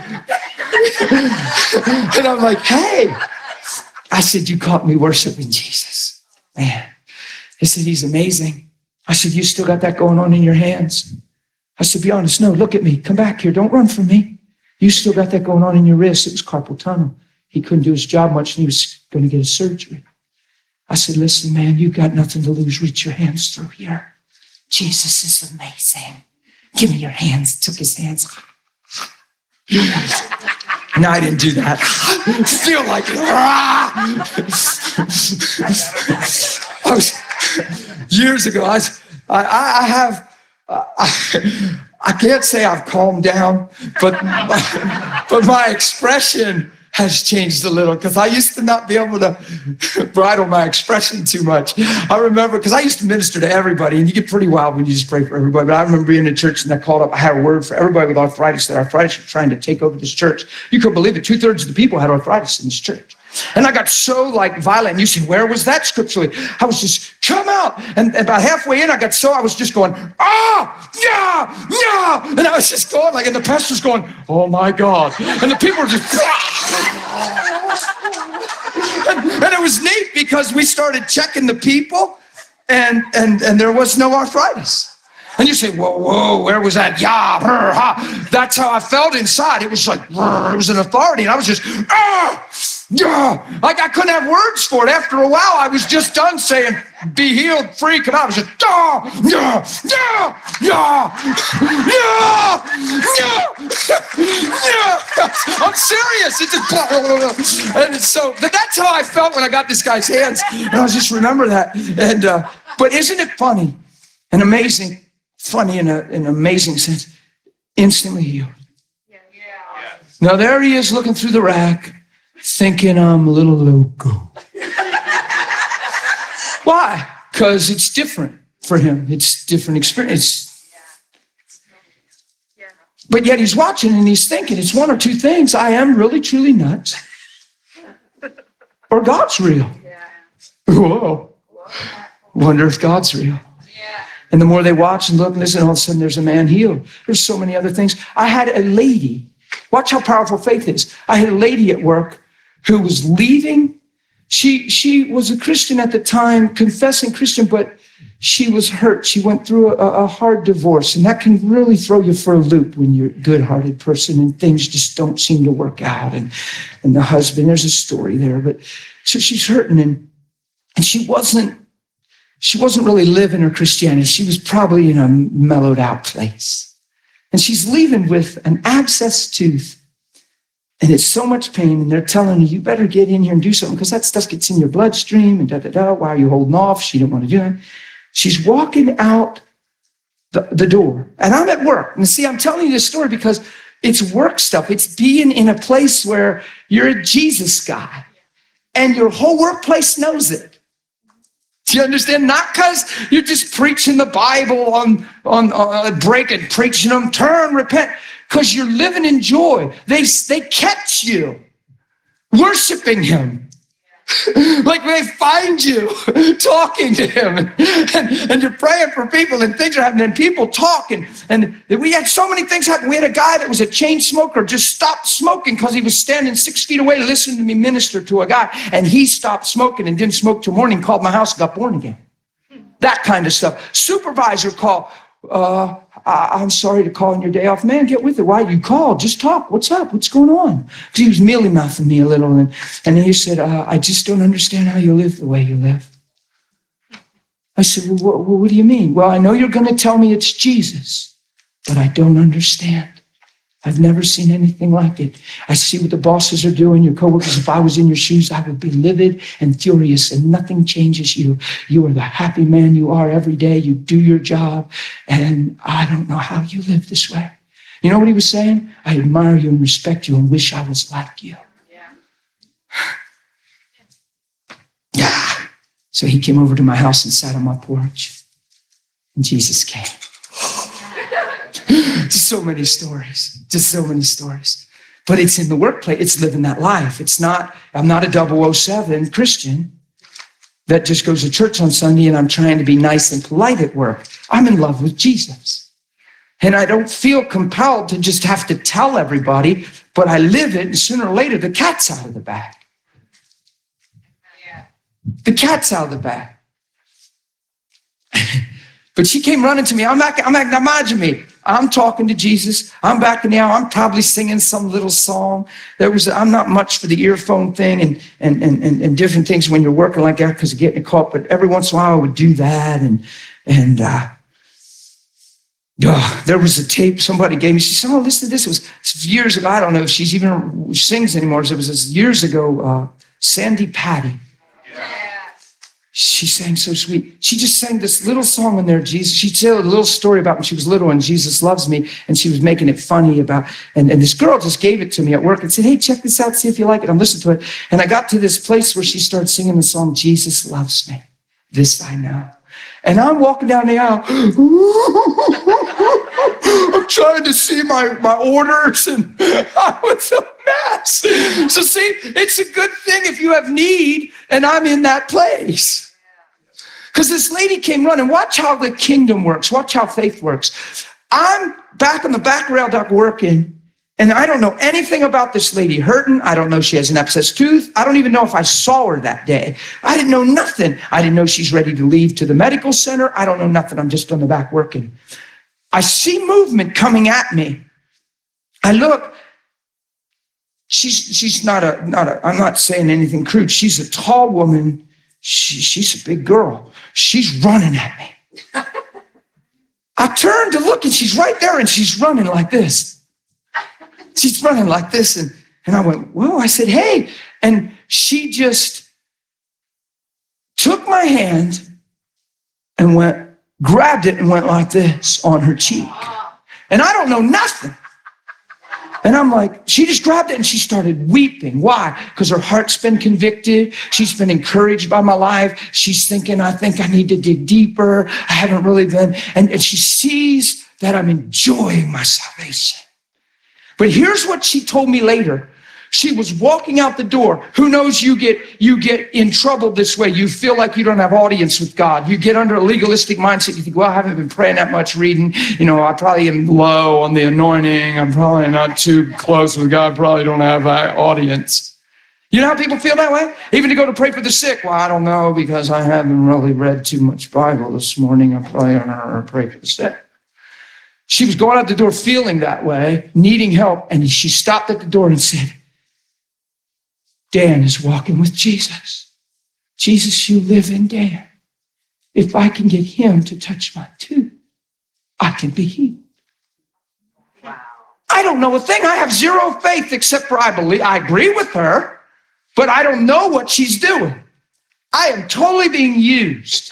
I'm like, hey. I said, you caught me worshiping Jesus. Man. He said, he's amazing. I said, you still got that going on in your hands? I said, be honest. No, look at me. Come back here. Don't run from me. You still got that going on in your wrist. It was carpal tunnel. He couldn't do his job much, and he was going to get a surgery. I said, listen, man, you got nothing to lose. Reach your hands through here. Jesus is amazing. Give me your hands. Took his hands. No, I didn't do that. Feel like it. I was, years ago, I, was, I, I have, I, I can't say I've calmed down, but, but my expression has changed a little, because I used to not be able to bridle my expression too much. I remember, because I used to minister to everybody, and you get pretty wild when you just pray for everybody. But I remember being in church, and I called up, I had a word for everybody with arthritis, that arthritis was trying to take over this church. You couldn't believe it. Two thirds of the people had arthritis in this church. And I got so like violent. And you said, where was that scripturally? I was just, come out. And, and about halfway in, I got so, I was just going, ah, yeah, yeah. And I was just going like, and the pastor's going, oh my God. And the people were just, and, and it was neat because we started checking the people, and, and, and there was no arthritis. And you say, whoa, whoa, where was that? Yeah, brr, ha. That's how I felt inside. It was like, brr, it was an authority. And I was just, ah, yeah. Like I couldn't have words for it. After a while, I was just done saying, be healed, free, come out. I was just, ah, yeah, yeah, yeah, yeah, yeah, yeah. I'm serious. It just, and it's so, but that's how I felt when I got this guy's hands. And I was just remember that. And, uh, but isn't it funny and amazing? Funny in, a, in an amazing sense, instantly healed. Yeah, yeah. Now there he is looking through the rack, thinking I'm a little loco. Why? Because it's different for him. It's different experience. Yeah. But yet he's watching and he's thinking it's one or two things. I am really, truly nuts. Or God's real. Yeah. Whoa. Wonder if God's real. And the more they watch and look and listen, all of a sudden there's a man healed. There's so many other things. I had a lady, watch how powerful faith is. I had a lady at work who was leaving. She, she was a Christian at the time, confessing Christian, but she was hurt. She went through a, a hard divorce, and that can really throw you for a loop when you're a good-hearted person and things just don't seem to work out. And, and the husband, there's a story there, but so she's hurting, and, and she wasn't, She wasn't really living her Christianity. She was probably in a mellowed out place. And she's leaving with an abscessed tooth. And it's so much pain. And they're telling her, you better get in here and do something because that stuff gets in your bloodstream and da, da, da. Why are you holding off? She didn't want to do it. She's walking out the, the door. And I'm at work. And see, I'm telling you this story because it's work stuff. It's being in a place where you're a Jesus guy. And your whole workplace knows it. Do you understand? Not because you're just preaching the Bible on, on, on break and preaching them, turn, repent, because you're living in joy. They, they catch you worshiping him. Like they find you talking to him, and, and you're praying for people and things are happening and people talk. And, and we had so many things happen. We had a guy that was a chain smoker, just stopped smoking because he was standing six feet away listening to me minister to a guy. And he stopped smoking and didn't smoke till morning, called my house, got born again. That kind of stuff. Supervisor call. Uh, I, I'm sorry to call on your day off. Man, get with it. Why you called? Just talk. What's up? What's going on? 'Cause he was mealy mouthing me a little. And, and he said, uh, I just don't understand how you live the way you live. I said, well, what, what do you mean? Well, I know you're going to tell me it's Jesus, but I don't understand. I've never seen anything like it. I see what the bosses are doing, your coworkers. If I was in your shoes, I would be livid and furious, and nothing changes you. You are the happy man you are every day. You do your job, and I don't know how you live this way. You know what he was saying? I admire you and respect you and wish I was like you. Yeah. Yeah. So he came over to my house and sat on my porch, and Jesus came. Just so many stories, just so many stories. But it's in the workplace. It's living that life. It's not, I'm not a double oh seven Christian that just goes to church on Sunday and I'm trying to be nice and polite at work. I'm in love with Jesus. And I don't feel compelled to just have to tell everybody, but I live it, and sooner or later, the cat's out of the bag. Yeah. The cat's out of the bag. But she came running to me. I'm not, I'm not, now imagine me. I'm talking to Jesus. I'm back in the hour. I'm probably singing some little song. There was, I'm not much for the earphone thing and, and, and, and, and different things when you're working like that because of getting caught. But every once in a while I would do that. And, and, uh, oh, there was a tape somebody gave me. She said, oh, listen to this. It was years ago. I don't know if she's even sings anymore. It was this years ago, uh, Sandy Patty. She sang so sweet. She just sang this little song in there, Jesus. She told a little story about when she was little and Jesus loves me. And she was making it funny about, and, and this girl just gave it to me at work and said, hey, check this out, see if you like it. I'm listening to it. And I got to this place where she started singing the song, Jesus loves me. This I know. And I'm walking down the aisle. I'm trying to see my, my orders, and I was a mess. So see, it's a good thing if you have need and I'm in that place. Because this lady came running. Watch how the kingdom works. Watch how faith works. I'm back on the back rail dock working, and I don't know anything about this lady hurting. I don't know she has an abscessed tooth. I don't even know if I saw her that day. I didn't know nothing. I didn't know she's ready to leave to the medical center. I don't know nothing. I'm just on the back working. I see movement coming at me. I look. She's she's not a not a. I'm not saying anything crude. She's a tall woman. She, she's a big girl. She's running at me. I turned to look, and she's right there, and she's running like this. She's running like this, and, and I went, whoa. I said, hey. And she just took my hand and went, grabbed it and went like this on her cheek. And I don't know nothing. And I'm like, she just grabbed it and she started weeping. Why? Because her heart's been convicted. She's been encouraged by my life. She's thinking, I think I need to dig deeper. I haven't really been. And, and she sees that I'm enjoying my salvation. But here's what she told me later. She was walking out the door. Who knows, you get you get in trouble this way. You feel like you don't have audience with God. You get under a legalistic mindset. You think, well, I haven't been praying that much, reading. You know, I probably am low on the anointing. I'm probably not too close with God. Probably don't have an audience. You know how people feel that way? Even to go to pray for the sick. Well, I don't know because I haven't really read too much Bible this morning. I'm probably going to pray for the sick. She was going out the door feeling that way, needing help. And she stopped at the door and said, Dan is walking with Jesus. Jesus, you live in Dan. If I can get him to touch my tooth, I can be healed. Wow. I don't know a thing. I have zero faith except for I believe. I agree with her, but I don't know what she's doing. I am totally being used.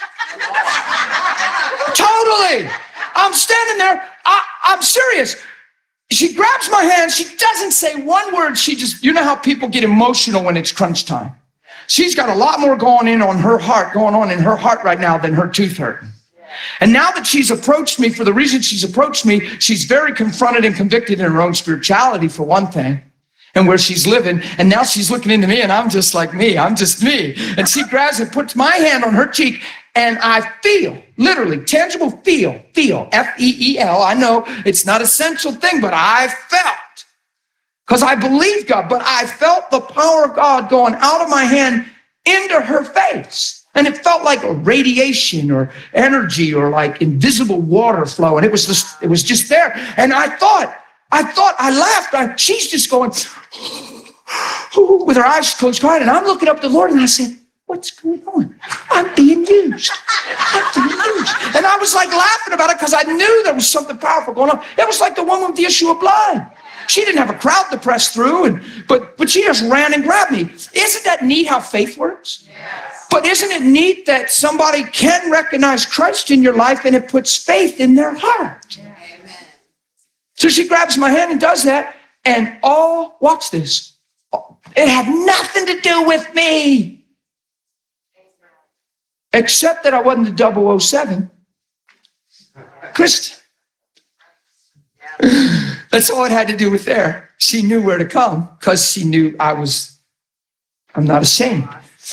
Totally. I'm standing there. I, I'm serious. She grabs my hand. She doesn't say one word. She just, you know how people get emotional when it's crunch time. She's got a lot more going in on her heart, going on in her heart right now than her tooth hurting. And now that she's approached me, for the reason she's approached me, she's very confronted and convicted in her own spirituality, for one thing, and where she's living. And now she's looking into me, and I'm just like me. I'm just me. And she grabs and puts my hand on her cheek, and I feel, literally, tangible feel, feel, F E E L. I know it's not an essential thing, but I felt, because I believe God, but I felt the power of God going out of my hand into her face. And it felt like a radiation or energy or like invisible water flow. And it was just, it was just there. And I thought, I thought, I laughed. I, she's just going with her eyes closed, crying. And I'm looking up to the Lord and I said, what's going on? I'm being used. I'm being used. And I was like laughing about it because I knew there was something powerful going on. It was like the woman with the issue of blood. She didn't have a crowd to press through, and but but she just ran and grabbed me. Isn't that neat how faith works? Yes. But isn't it neat that somebody can recognize Christ in your life and it puts faith in their heart? Amen. So she grabs my hand and does that, and all, watch this, it had nothing to do with me. Except that I wasn't the double oh seven. Christian. That's all it had to do with there. She knew where to come because she knew I was, I'm not ashamed.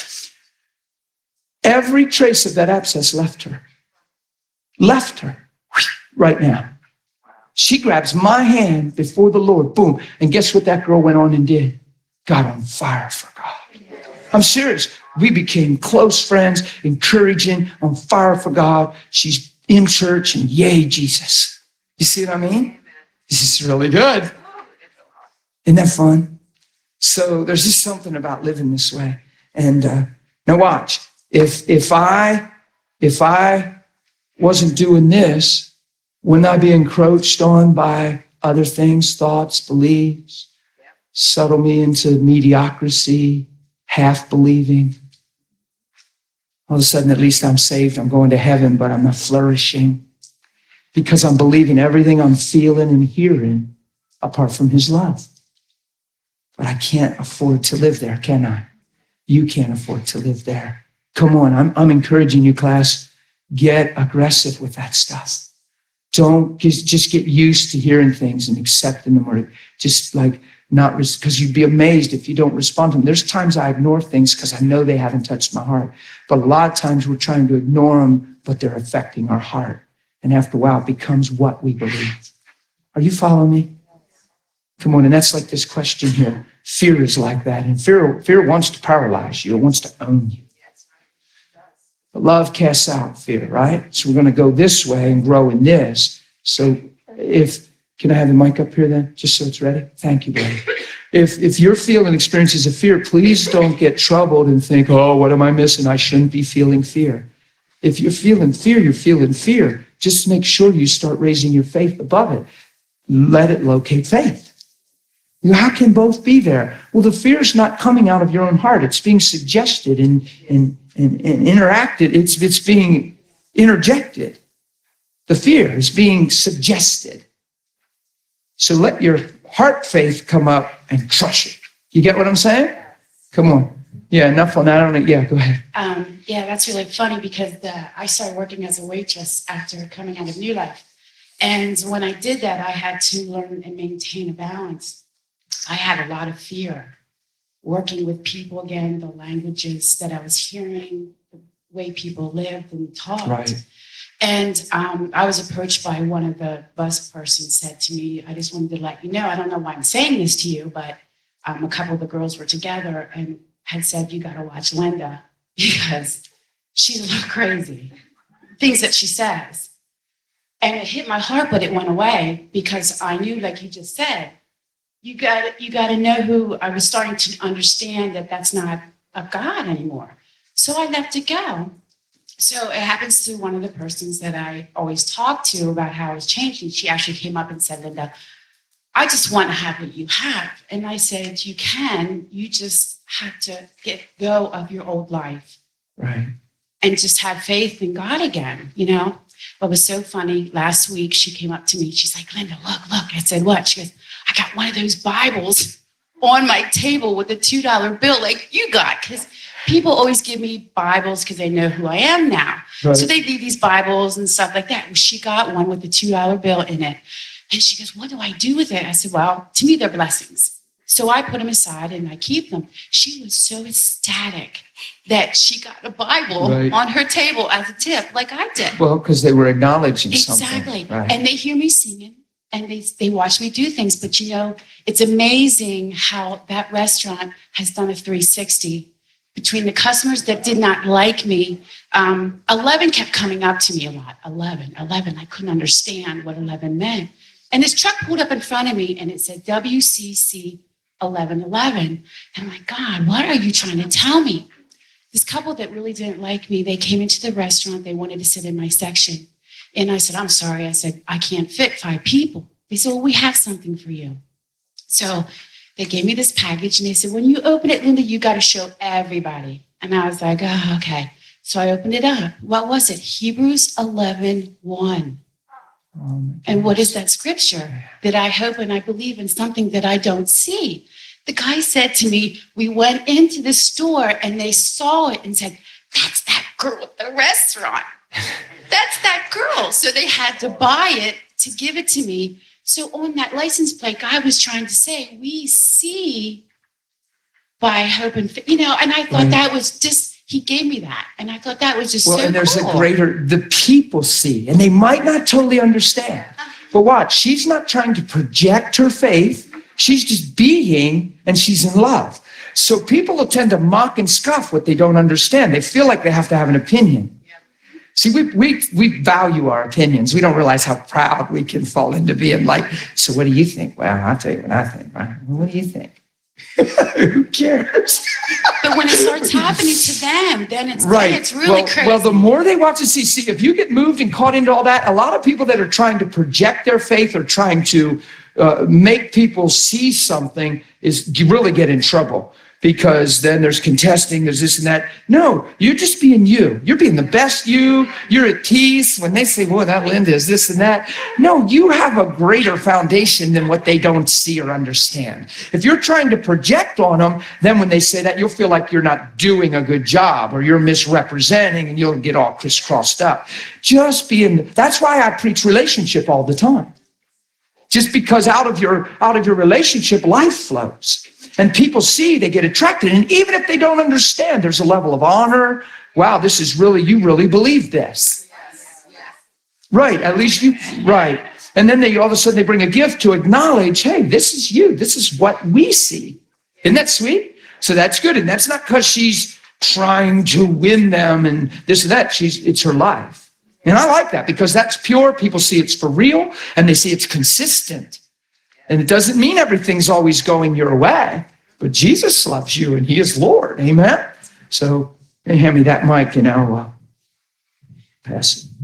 Every trace of that abscess left her. Left her right now. She grabs my hand before the Lord, boom. And guess what that girl went on and did? Got on fire for God. I'm serious. We became close friends, encouraging, on fire for God. She's in church and yay, Jesus. You see what I mean? This is really good. Isn't that fun? So there's just something about living this way. And uh, now watch. If if I if I wasn't doing this, wouldn't I be encroached on by other things, thoughts, beliefs, settle me into mediocrity, half believing? All of a sudden, at least I'm saved. I'm going to heaven, but I'm not flourishing. Because I'm believing everything I'm feeling and hearing apart from his love. But I can't afford to live there, can I? You can't afford to live there. Come on, I'm, I'm encouraging you, class. Get aggressive with that stuff. Don't just, just get used to hearing things and accepting them, or just like not, because you'd be amazed if you don't respond to them. There's times I ignore things because I know they haven't touched my heart. But a lot of times we're trying to ignore them, but they're affecting our heart. And after a while, it becomes what we believe. Are you following me? Come on, and that's like this question here. Fear is like that. And fear, fear wants to paralyze you. It wants to own you. But love casts out fear, right? So we're going to go this way and grow in this. So if, can I have the mic up here then? Just so it's ready? Thank you, buddy. If, if you're feeling experiences of fear, please don't get troubled and think, oh, what am I missing? I shouldn't be feeling fear. If you're feeling fear, you're feeling fear. Just make sure you start raising your faith above it. Let it locate faith. You know, how can both be there? Well, the fear is not coming out of your own heart. It's being suggested and, and, and, and interacted. It's, it's being interjected. The fear is being suggested. So let your heart faith come up and crush it. You get what I'm saying? Come on. Yeah, enough on that. I don't, yeah, go ahead. Um, yeah, that's really funny because the, I started working as a waitress after coming out of New Life. And when I did that, I had to learn and maintain a balance. I had a lot of fear working with people again, the languages that I was hearing, the way people lived and talked. Right. And um, I was approached by one of the bus persons said to me, I just wanted to let you know, I don't know why I'm saying this to you, but um, a couple of the girls were together and had said, you got to watch Linda because she's a little crazy. Things that she says. And it hit my heart, but it went away because I knew, like you just said, you got you got to know who. I was starting to understand that that's not of God anymore. So I let it go. So it happens to one of the persons that I always talk to about how I was changing. She actually came up and said, Linda, I just want to have what you have. And I said, you can, you just have to get go of your old life. Right. And just have faith in God again, you know? What was so funny, last week she came up to me, she's like, Linda, look, look. I said, what? She goes, I got one of those Bibles on my table with a two dollar bill like you got. Because people always give me Bibles because they know who I am now. Right. So they leave these Bibles and stuff like that. Well, she got one with a two dollar bill in it. And she goes, what do I do with it? I said, well, to me, they're blessings. So I put them aside and I keep them. She was so ecstatic that she got a Bible Right. on her table as a tip, like I did. Well, because they were acknowledging something. Exactly. Right. And they hear me singing and they, they watch me do things. But, you know, it's amazing how that restaurant has done a three sixty between the customers that did not like me. Um, eleven kept coming up to me a lot. eleven, eleven. I couldn't understand what eleven meant. And this truck pulled up in front of me and it said W C C eleven eleven. And I'm like, God, what are you trying to tell me? This couple that really didn't like me, they came into the restaurant. They wanted to sit in my section. And I said, I'm sorry. I said, I can't fit five people. They said, well, we have something for you. So they gave me this package and they said, when you open it, Linda, you got to show everybody. And I was like, oh, okay. So I opened it up. What was it? Hebrews eleven one. Oh, And what is that scripture? That I hope and I believe in something that I don't see. The guy said to me, we went into the store and they saw it and said, that's that girl at the restaurant. That's that girl. So they had to buy it to give it to me. So on that license plate, God was trying to say, we see by hope and faith, you know, and I thought Right. that was just, he gave me that. And I thought that was just Well, so and there's cool. a greater, the people see, and they might not totally understand. But watch, she's not trying to project her faith. She's just being, and she's in love. So people will tend to mock and scoff what they don't understand. They feel like they have to have an opinion. See, we, we, we value our opinions. We don't realize how proud we can fall into being like, so what do you think? Well, I'll tell you what I think. Right? What do you think? Who cares? But when it starts happening to them, then it's, Right. then it's really well, crazy. well, the more they watch the C C, if you get moved and caught into all that, a lot of people that are trying to project their faith or trying to uh, make people see something is you really get in trouble, because then there's contesting, there's this and that. No, you're just being you. You're being the best you. You're at peace. When they say, well, that Linda is this and that. No, you have a greater foundation than what they don't see or understand. If you're trying to project on them, then when they say that, you'll feel like you're not doing a good job or you're misrepresenting and you'll get all crisscrossed up. Just being, that's why I preach relationship all the time. Just because out of your, out of your relationship, life flows. And people see, they get attracted. And even if they don't understand, there's a level of honor. Wow, this is really, you really believe this. Right, at least you, right. And then they all of a sudden they bring a gift to acknowledge, hey, this is you. This is what we see. Isn't that sweet? So that's good. And that's not because she's trying to win them and this and that. She's, it's her life. And I like that because that's pure. People see it's for real and they see it's consistent. And it doesn't mean everything's always going your way, but Jesus loves you and he is Lord. Amen. So hey, hand me that mic and I'll uh, pass it.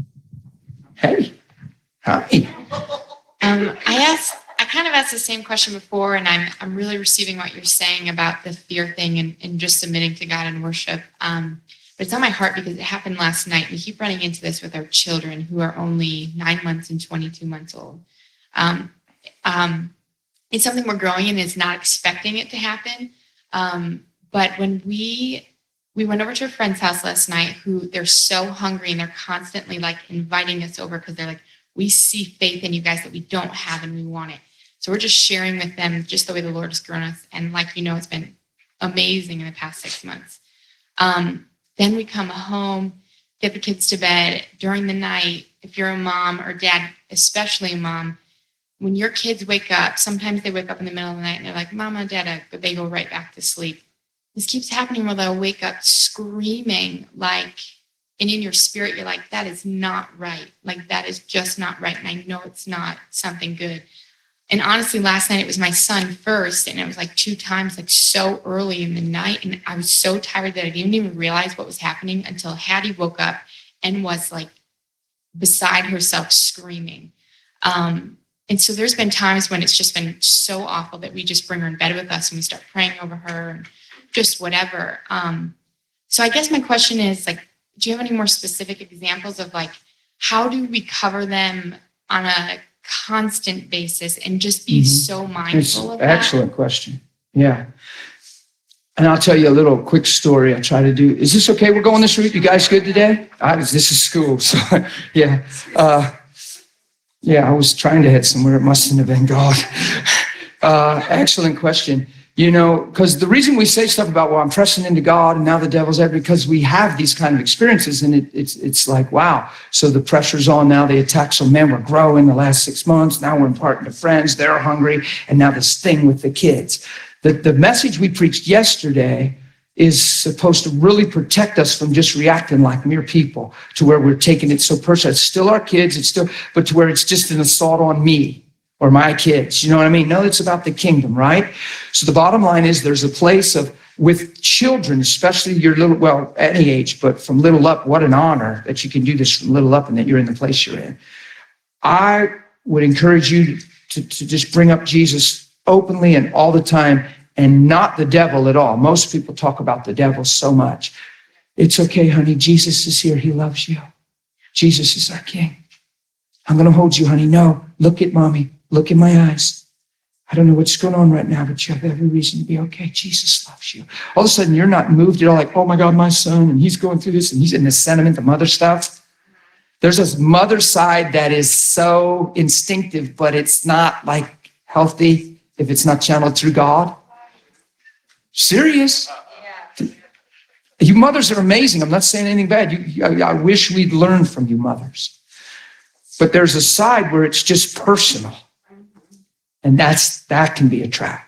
Hey, hi. Um, I asked, I kind of asked the same question before, and I'm I'm really receiving what you're saying about the fear thing and, and just submitting to God in worship. Um, but it's on my heart because it happened last night. We keep running into this with our children who are only nine months and twenty-two months old. Um, um, it's something we're growing in. It's not expecting it to happen. Um, but when we we went over to a friend's house last night, who they're so hungry and they're constantly like inviting us over because they're like, we see faith in you guys that we don't have and we want it. So we're just sharing with them just the way the Lord has grown us. And like, you know, it's been amazing in the past six months. Um, then we come home, get the kids to bed during the night. If you're a mom or dad, especially a mom, when your kids wake up, sometimes they wake up in the middle of the night and they're like, Mama, Dada, but they go right back to sleep. This keeps happening where they'll wake up screaming like, and in your spirit, you're like, that is not right. Like, that is just not right. And I know it's not something good. And honestly, last night, it was my son first. And it was like two times, like so early in the night. And I was so tired that I didn't even realize what was happening until Hattie woke up and was like beside herself screaming. Um, and so there's been times when it's just been so awful that we just bring her in bed with us and we start praying over her and just whatever. Um, so I guess my question is like, do you have any more specific examples of like, how do we cover them on a constant basis and just be Mhm. so It's mindful of an that? excellent question. Yeah. And I'll tell you a little quick story I try to do. Is this okay? We're going this route. You guys good today? I was, this is school. So yeah. Uh, yeah, I was trying to head somewhere. It mustn't have been God. Uh, excellent question. You know, because the reason we say stuff about, well, I'm trusting into God and now the devil's there, because we have these kind of experiences and it, it's it's like, wow. So the pressure's on now. They attack. So man, we're growing the last six months. Now we're imparting to friends. They're hungry. And now this thing with the kids. The, the message we preached yesterday is supposed to really protect us from just reacting like mere people to where we're taking it so personal. It's still our kids, it's still, but to where it's just an assault on me or my kids. You know what I mean? No, it's about the kingdom, right? So the bottom line is there's a place of, with children, especially your little, well, any age, but from little up, what an honor that you can do this from little up and that you're in the place you're in. I would encourage you to, to just bring up Jesus openly and all the time, and not the devil at all. Most people talk about the devil so much. It's okay, honey. Jesus is here. He loves you. Jesus is our King. I'm going to hold you, honey. No, look at mommy. Look in my eyes. I don't know what's going on right now, but you have every reason to be okay. Jesus loves you. All of a sudden, you're not moved. You're like, oh my God, my son, and he's going through this, and he's in the sentiment, the mother stuff. There's this mother side that is so instinctive, but it's not like healthy if it's not channeled through God. Serious. You mothers are amazing. I'm not saying anything bad. You, I, I wish we'd learn from you mothers. But there's a side where it's just personal. And that's that can be a trap.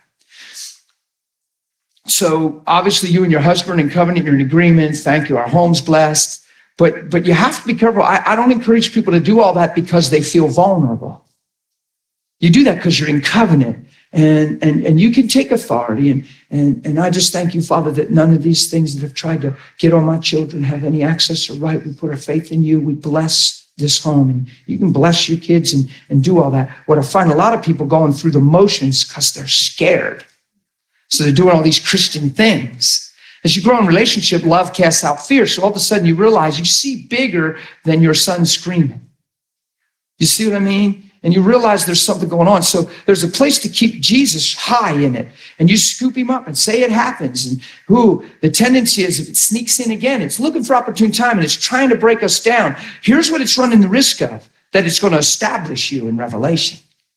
So obviously you and your husband in covenant, you're in agreement. Thank you. Our home's blessed. But but you have to be careful. I, I don't encourage people to do all that because they feel vulnerable. You do that because you're in covenant. And, and, and you can take authority. And, and, and I just thank you, Father, that none of these things that have tried to get on my children have any access or right. We put our faith in you. We bless this home. And you can bless your kids and, and do all that. What I find a lot of people going through the motions because they're scared. So they're doing all these Christian things. As you grow in relationship, love casts out fear. So all of a sudden you realize you see bigger than your son screaming. You see what I mean? And you realize there's something going on. So there's a place to keep Jesus high in it. And you scoop him up and say it happens. And who the tendency is, if it sneaks in again, it's looking for opportune time and it's trying to break us down. Here's what it's running the risk of, that it's going to establish you in Revelation.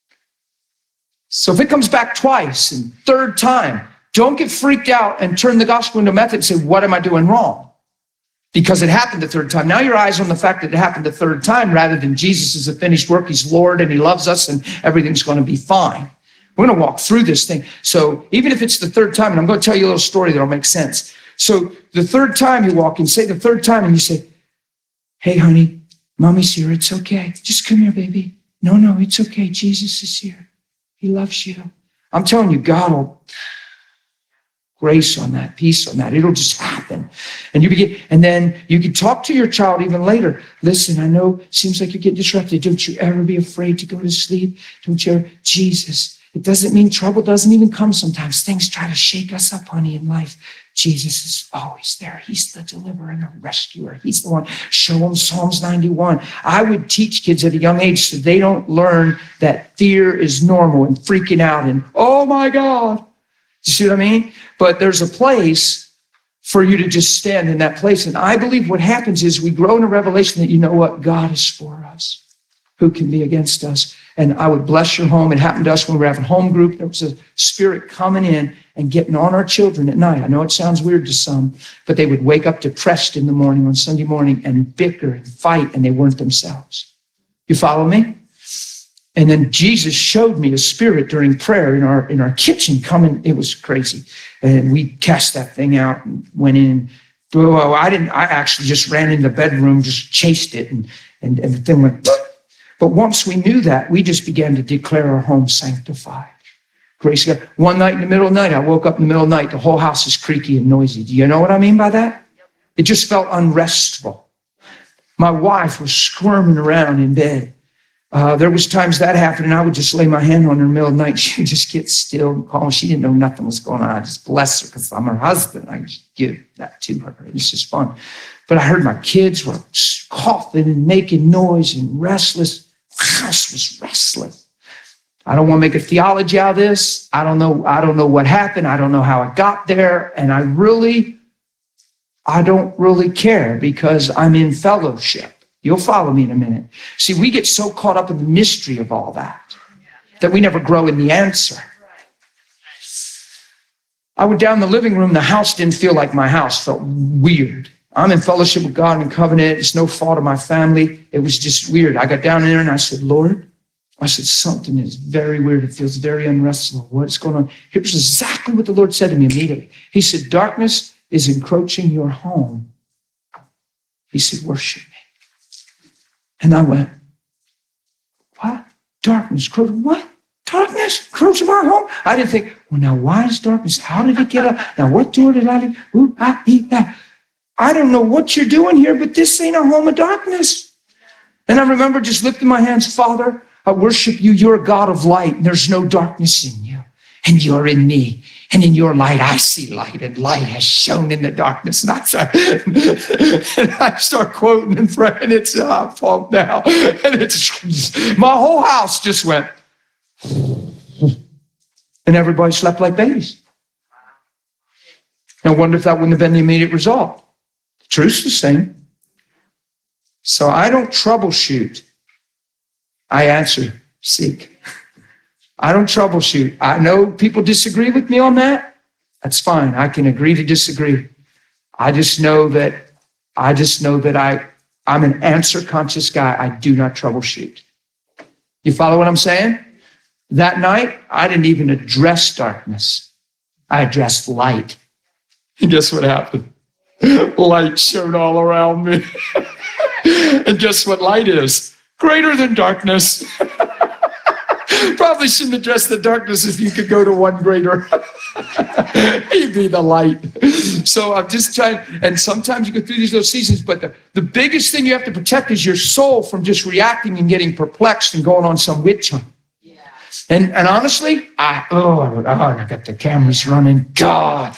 So if it comes back twice and third time, don't get freaked out and turn the gospel into a method and say, what am I doing wrong? Because it happened the third time. Now your eyes on the fact that it happened the third time rather than Jesus is a finished work. He's Lord and he loves us and everything's going to be fine. We're going to walk through this thing. So even if it's the third time, and I'm going to tell you a little story that'll make sense. So the third time you walk in, say the third time and you say, hey, honey, mommy's here. It's okay. Just come here, baby. No, no, it's okay. Jesus is here. He loves you. I'm telling you, God will grace on that, peace on that. It'll just happen. And you begin, and then you can talk to your child even later. Listen, I know it seems like you're getting disrupted. Don't you ever be afraid to go to sleep. Don't you ever, Jesus. It doesn't mean trouble doesn't even come sometimes. Things try to shake us up, honey, in life. Jesus is always there. He's the deliverer and the rescuer. He's the one. Show them Psalms ninety-one. I would teach kids at a young age so they don't learn that fear is normal and freaking out and, oh my God. You see what I mean? But there's a place for you to just stand in that place. And I believe what happens is we grow in a revelation that, you know what? God is for us. Who can be against us? And I would bless your home. It happened to us when we were having home group. There was a spirit coming in and getting on our children at night. I know it sounds weird to some, but they would wake up depressed in the morning on Sunday morning and bicker and fight, and they weren't themselves. You follow me? And then Jesus showed me a spirit during prayer in our in our kitchen coming. It was crazy. And we cast that thing out and went in. Well, I didn't, I actually just ran in the bedroom, just chased it, and, and, and the thing went, but once we knew that, we just began to declare our home sanctified. Grace God. One night in the middle of the night, I woke up in the middle of the night, the whole house is creaky and noisy. Do you know what I mean by that? It just felt unrestful. My wife was squirming around in bed. Uh, there was times that happened, and I would just lay my hand on her in the middle of the night. She would just get still and calm. She didn't know nothing was going on. I just bless her because I'm her husband. I just give that to her. It's just fun. But I heard my kids were coughing and making noise and restless. The house was restless. I don't want to make a theology out of this. I don't know. I don't know what happened. I don't know how I got there. And I really, I don't really care because I'm in fellowship. You'll follow me in a minute. See, we get so caught up in the mystery of all that, that we never grow in the answer. I went down in the living room. The house didn't feel like my house. Felt weird. I'm in fellowship with God and covenant. It's no fault of my family. It was just weird. I got down there and I said, Lord, I said, something is very weird. It feels very unrestful. What's going on? Here's exactly what the Lord said to me immediately. He said, darkness is encroaching your home, he said, worship me. And I went, what? Darkness, what? Darkness, encroaching our home? I didn't think, well, now why is darkness? How did it get up? Now what door did I leave? Ooh, I eat that. I don't know what you're doing here, but this ain't a home of darkness. And I remember just lifting my hands, Father, I worship you. You're a God of light, and there's no darkness in you. And you're in me. And in your light, I see light, and light has shone in the darkness. And I start, and I start quoting and praying. It's uh, pumped now. And it's, my whole house just went. And everybody slept like babies. I wonder if that wouldn't have been the immediate result. The truth's the same. So I don't troubleshoot. I answer, seek. I don't troubleshoot. I know people disagree with me on that. That's fine. I can agree to disagree. I just know that I just know that I, I'm an answer conscious guy. I do not troubleshoot. You follow what I'm saying? That night, I didn't even address darkness. I addressed light. And guess what happened? Light shone all around me. And guess what light is? Greater than darkness. Probably shouldn't address the darkness if you could go to one greater. He'd be the light. So I'm just trying, and sometimes you go through these little seasons, but the, the biggest thing you have to protect is your soul from just reacting and getting perplexed and going on some witch hunt. Yeah. And and honestly, I oh, oh I got the cameras running. God.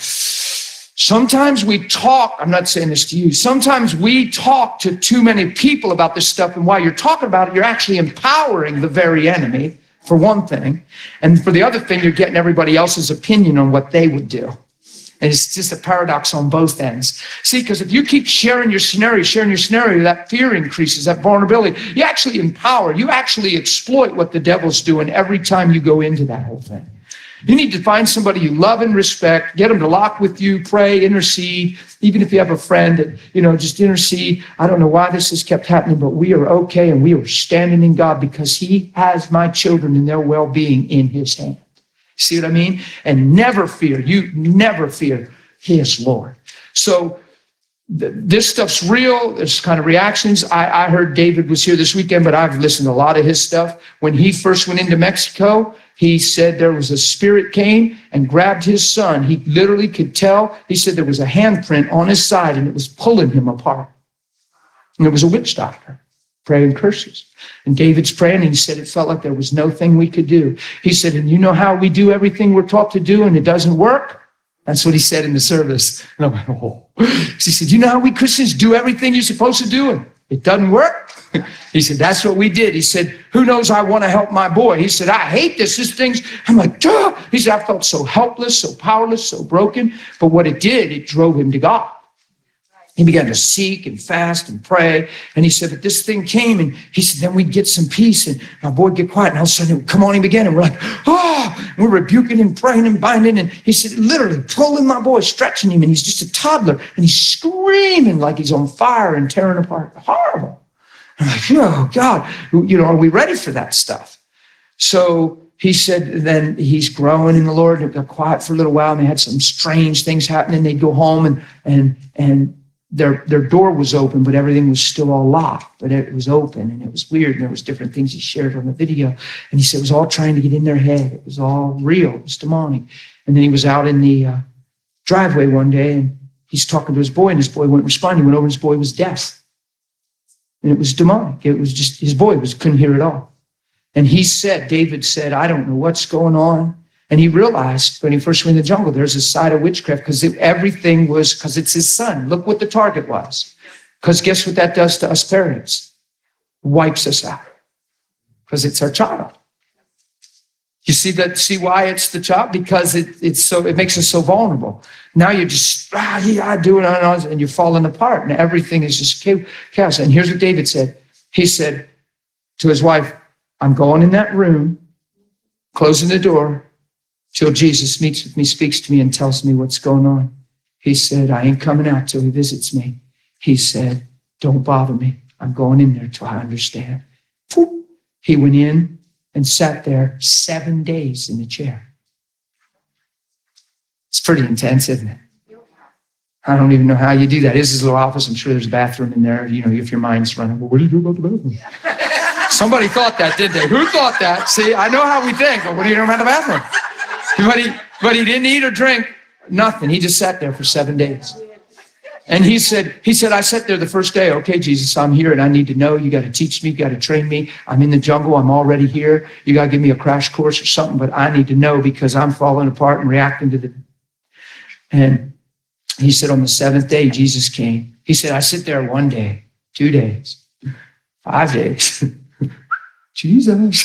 Sometimes we talk, I'm not saying this to you, sometimes we talk to too many people about this stuff, and while you're talking about it, you're actually empowering the very enemy, for one thing. And for the other thing, you're getting everybody else's opinion on what they would do. And it's just a paradox on both ends. See, because if you keep sharing your scenario, sharing your scenario, that fear increases, that vulnerability. You actually empower, you actually exploit what the devil's doing every time you go into that whole thing. You need to find somebody you love and respect, get them to lock with you, pray, intercede. Even if you have a friend that, you know, just intercede. I don't know why this has kept happening, but we are okay and we are standing in God because he has my children and their well-being in his hand. See what I mean? And never fear. You never fear. He is Lord. So th- this stuff's real. There's kind of reactions. I, I heard David was here this weekend, but I've listened to a lot of his stuff. When he first went into Mexico, he said there was a spirit came and grabbed his son. He literally could tell. He said there was a handprint on his side and it was pulling him apart. And it was a witch doctor praying curses. And David's praying and he said it felt like there was no thing we could do. He said, and you know how we do everything we're taught to do and it doesn't work? That's what he said in the service. And I went, oh. He said, you know how we Christians do everything you're supposed to do and it doesn't work? He said, that's what we did. He said, who knows, I want to help my boy. He said, I hate this. This thing's, I'm like, duh. He said, I felt so helpless, so powerless, so broken. But what it did, it drove him to God. He began to seek and fast and pray. And he said, but this thing came and he said, then we'd get some peace and my boy would get quiet. And all of a sudden it would come on him again. And we're like, oh, and we're rebuking and praying and binding. And he said, literally pulling my boy, stretching him. And he's just a toddler. And he's screaming like he's on fire and tearing apart. Horrible. I'm like, oh, God, you know, are we ready for that stuff? So he said, then he's growing in the Lord. And it got quiet for a little while. And they had some strange things happening. They'd go home and, and, and, Their their door was open, but everything was still all locked. But it was open, and it was weird. And there was different things he shared on the video. And he said it was all trying to get in their head. It was all real. It was demonic. And then he was out in the uh, driveway one day, and he's talking to his boy, and his boy wouldn't respond. He went over, and his boy was deaf. And it was demonic. It was just, his boy was couldn't hear at all. And he said, David said, I don't know what's going on. And he realized when he first went in the jungle, there's a side of witchcraft because everything was, because it's his son. Look what the target was. Because guess what that does to us parents? Wipes us out. Because it's our child. You see that? See why it's the child? Because it, it's so, it makes us so vulnerable. Now you're just, ah, yeah, I do it, and you're falling apart, and everything is just chaos. And here's what David said. He said to his wife, I'm going in that room, closing the door, till Jesus meets with me, speaks to me, and tells me what's going on. He said, I ain't coming out till he visits me. He said, don't bother me. I'm going in there till I understand. He went in and sat there seven days in the chair. It's pretty intense, isn't it? I don't even know how you do that. This is his little office. I'm sure there's a bathroom in there. You know, if your mind's running, well, what do you do about the bathroom? Somebody thought that, did they? Who thought that? See, I know how we think, but what do you know about the bathroom? But he, but he didn't eat or drink, nothing. He just sat there for seven days. And he said, he said, I sat there the first day. Okay, Jesus, I'm here and I need to know. You got to teach me. You got to train me. I'm in the jungle. I'm already here. You got to give me a crash course or something, but I need to know because I'm falling apart and reacting to the, and he said, on the seventh day, Jesus came. He said, I sit there one day, two days, five days. Jesus.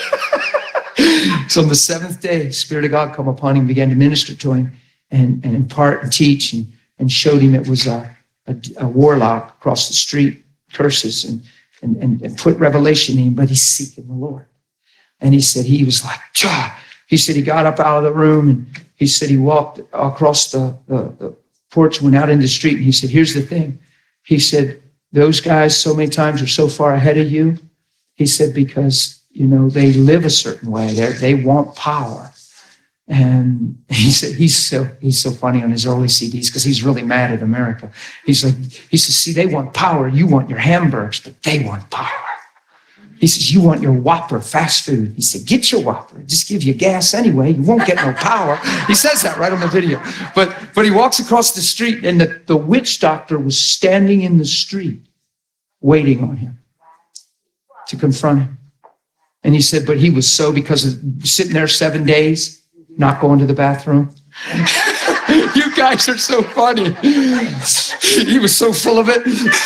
So on the seventh day, Spirit of God come upon him, began to minister to him and, and impart and teach and, and showed him it was a, a, a warlock across the street, curses and, and, and, and put revelation in him, but he's seeking the Lord. And he said, he was like, Jah. He said, he got up out of the room and he said, he walked across the, the, the porch, went out into the street. And he said, here's the thing. He said, those guys so many times are so far ahead of you. He said, because, you know, they live a certain way. They they want power. And he said, he's so, he's so funny on his early C Ds because he's really mad at America. He's like, he says, see, they want power. You want your hamburgers, but they want power. He says, you want your Whopper fast food. He said, get your Whopper. Just give you gas anyway. You won't get no power. He says that right on the video. But but he walks across the street and the, the witch doctor was standing in the street waiting on him to confront him. And he said, but he was so, because of sitting there seven days, not going to the bathroom. You guys are so funny. He was so full of it.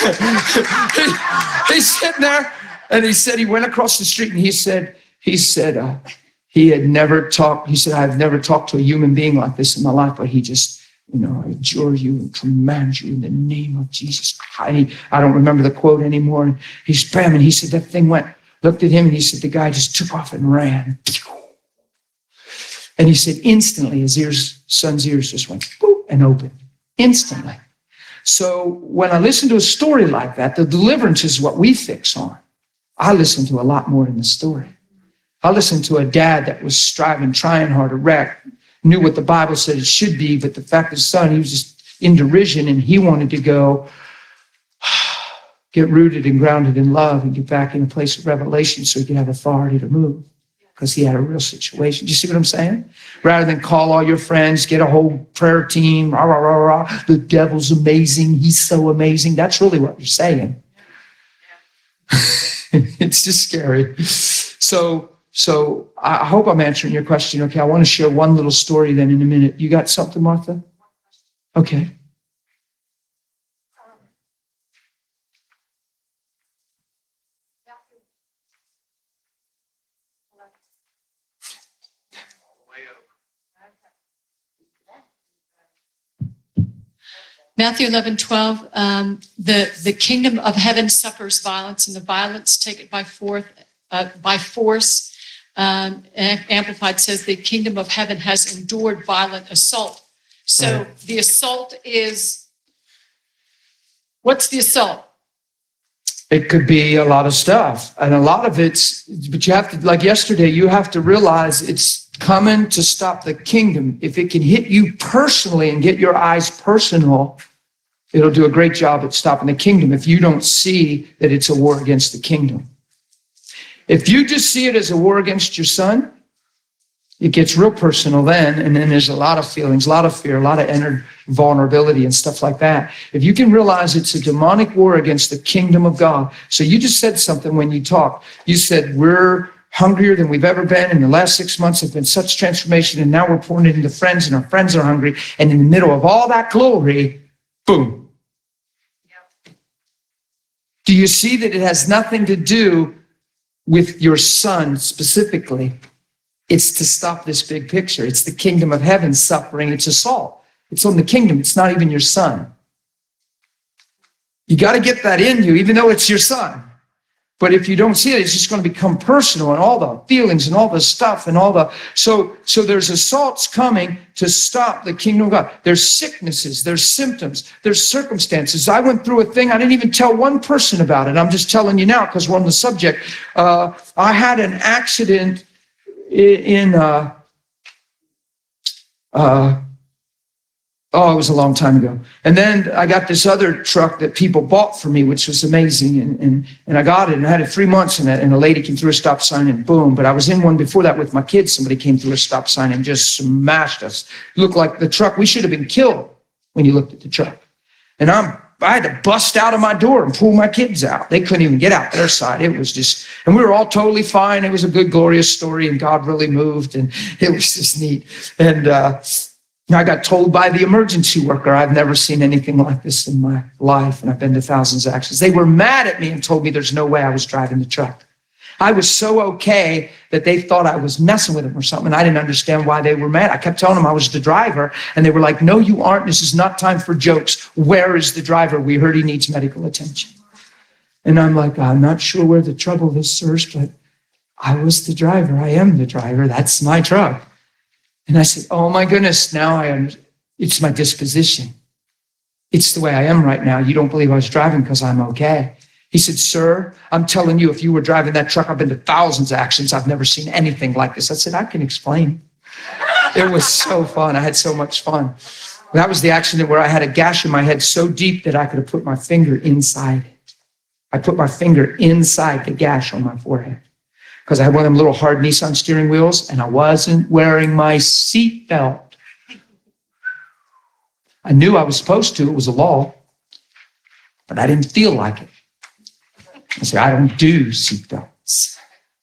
he, he's sitting there. And he said he went across the street and he said, he said uh, he had never talked. He said, I've never talked to a human being like this in my life, but he just, you know, I adjure you and command you in the name of Jesus Christ. He, I don't remember the quote anymore. And he's bam, and he said that thing went, looked at him and he said, the guy just took off and ran. And he said, instantly his ears, son's ears just went boop and opened. Instantly. So when I listen to a story like that, the deliverance is what we fix on. I listened to a lot more in the story. I listened to a dad that was striving, trying hard to wreck, knew what the Bible said it should be, but the fact that his son, he was just in derision and he wanted to go get rooted and grounded in love and get back in a place of revelation so he could have authority to move because he had a real situation. Do you see what I'm saying? Rather than call all your friends, get a whole prayer team, rah, rah, rah, rah, the devil's amazing, he's so amazing. That's really what you're saying. It's just scary. So, so I hope I'm answering your question. Okay, I want to share one little story then in a minute. You got something, Martha? Okay. Matthew eleven twelve, um, the, the kingdom of heaven suffers violence, and the violence take it by force. Uh, by force. Um, Amplified says the kingdom of heaven has endured violent assault. So Right. the assault is, what's the assault? It could be a lot of stuff. And a lot of it's, but you have to, like yesterday, you have to realize it's coming to stop the kingdom. If it can hit you personally and get your eyes personal, it'll do a great job at stopping the kingdom if you don't see that it's a war against the kingdom. If you just see it as a war against your son, it gets real personal then, and then there's a lot of feelings, a lot of fear, a lot of inner vulnerability and stuff like that. If you can realize it's a demonic war against the kingdom of God. So you just said something when you talked. You said, we're hungrier than we've ever been. In the last six months have been such transformation, and now we're pouring it into friends, and our friends are hungry. And in the middle of all that glory, boom. Do you see that it has nothing to do with your son specifically? It's to stop this big picture. It's the kingdom of heaven suffering. It's assault. It's on the kingdom. It's not even your son. You got to get that in you, even though it's your son. But if you don't see it, it's just going to become personal, and all the feelings and all the stuff and all the, so, so there's assaults coming to stop the kingdom of God. There's sicknesses, there's symptoms, there's circumstances. I went through a thing. I didn't even tell one person about it. I'm just telling you now because we're on the subject. Uh, I had an accident in, uh, uh, Oh, it was a long time ago. And then I got this other truck that people bought for me, which was amazing. And, and, and I got it and I had it three months in it. And a lady came through a stop sign and boom. But I was in one before that with my kids. Somebody came through a stop sign and just smashed us. Looked like the truck. We should have been killed when you looked at the truck. And I'm, I had to bust out of my door and pull my kids out. They couldn't even get out their side. It was just, and we were all totally fine. It was a good, glorious story and God really moved and it was just neat. And, uh, I got told by the emergency worker, I've never seen anything like this in my life, and I've been to thousands of accidents. They were mad at me and told me there's no way I was driving the truck. I was so okay that they thought I was messing with them or something. I didn't understand why they were mad. I kept telling them I was the driver, and they were like, no, you aren't. This is not time for jokes. Where is the driver? We heard he needs medical attention. And I'm like, I'm not sure where the trouble is, sirs, but I was the driver. I am the driver. That's my truck. And I said, oh my goodness, now I am, it's my disposition. It's the way I am right now. You don't believe I was driving because I'm okay. He said, sir, I'm telling you, if you were driving that truck, I've been to thousands of accidents. I've never seen anything like this. I said, I can explain. It was so fun. I had so much fun. That was the accident where I had a gash in my head so deep that I could have put my finger inside it. I put my finger inside the gash on my forehead, because I had one of them little hard Nissan steering wheels and I wasn't wearing my seat belt. I knew I was supposed to, it was a law, but I didn't feel like it. I said, I don't do seat belts.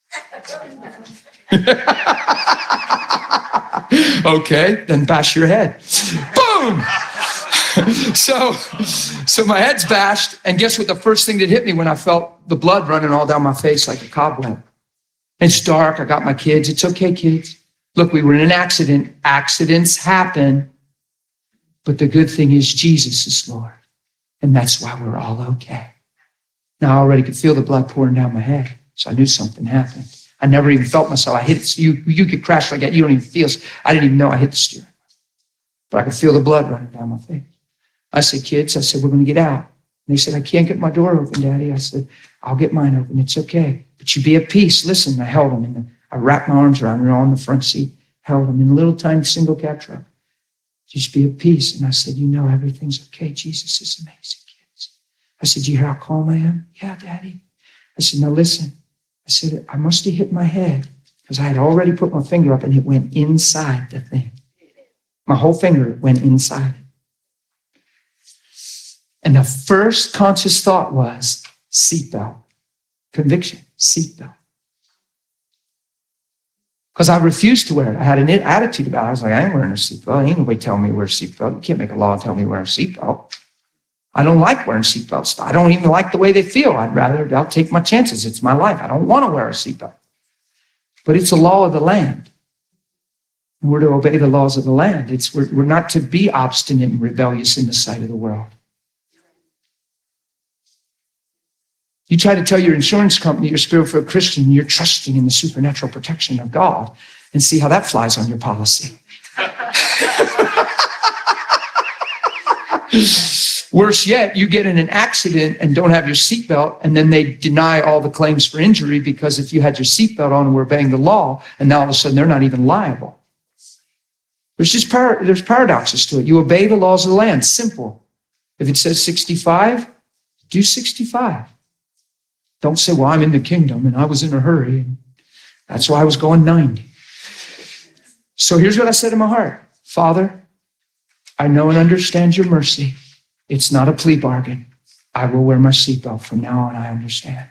Okay, then bash your head. Boom! So, so my head's bashed, and guess what the first thing that hit me when I felt the blood running all down my face like a cobweb? It's dark. I got my kids. It's okay, kids. Look, we were in an accident. Accidents happen. But the good thing is Jesus is Lord. And that's why we're all okay. Now I already could feel the blood pouring down my head. So I knew something happened. I never even felt myself. I hit it. You, you could crash like that. You don't even feel. I didn't even know I hit the steering. But I could feel the blood running down my face. I said, kids, I said, we're going to get out. And they said, I can't get my door open, Daddy. I said, I'll get mine open. It's okay. But you be at peace. Listen, I held them. And I wrapped my arms around her on the front seat, held them in a little tiny single cab truck. Just be at peace. And I said, you know, everything's okay. Jesus is amazing, kids. I said, you hear how calm I am? Yeah, Daddy. I said, now listen. I said, I must have hit my head because I had already put my finger up and it went inside the thing. My whole finger went inside. And the first conscious thought was seatbelt. Conviction, seatbelt. Because I refused to wear it. I had an attitude about it. I was like, I ain't wearing a seatbelt. Ain't nobody telling me to wear a seatbelt. You can't make a law and tell me to wear a seatbelt. I don't like wearing seatbelts. I don't even like the way they feel. I'd rather, I'll take my chances. It's my life. I don't want to wear a seatbelt. But it's a law of the land. We're to obey the laws of the land. It's, we're, we're not to be obstinate and rebellious in the sight of the world. You try to tell your insurance company you're spiritual Christian, you're trusting in the supernatural protection of God, and see how that flies on your policy. Worse yet, you get in an accident and don't have your seatbelt, and then they deny all the claims for injury because if you had your seatbelt on and were obeying the law, and now all of a sudden they're not even liable. There's just par- there's paradoxes to it. You obey the laws of the land. Simple. If it says sixty-five, do sixty-five. Don't say, well, I'm in the kingdom and I was in a hurry. And that's why I was going ninety. So here's what I said in my heart. Father, I know and understand your mercy. It's not a plea bargain. I will wear my seatbelt from now on. I understand.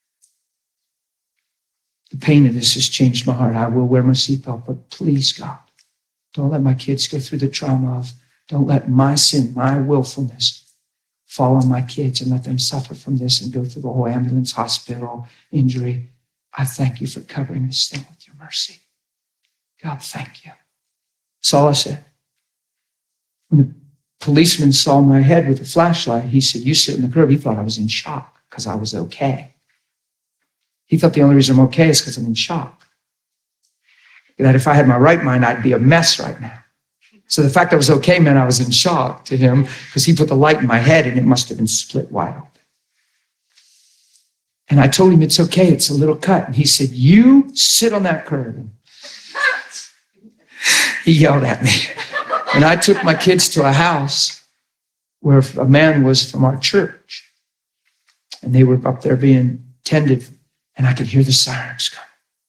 The pain of this has changed my heart. I will wear my seatbelt, but please, God, don't let my kids go through the trauma of, don't let my sin, my willfulness fall on my kids and let them suffer from this and go through the whole ambulance, hospital, injury. I thank you for covering this thing with your mercy. God, thank you. That's all I said. When the policeman saw my head with a flashlight, he said, you sit in the curb. He thought I was in shock because I was okay. He thought the only reason I'm okay is because I'm in shock. That if I had my right mind, I'd be a mess right now. So the fact I was okay meant I was in shock to him because he put the light in my head and it must have been split wide open. And I told him, it's okay, it's a little cut. And he said, you sit on that curb. He yelled at me. And I took my kids to a house where a man was from our church. And they were up there being tended, and I could hear the sirens coming.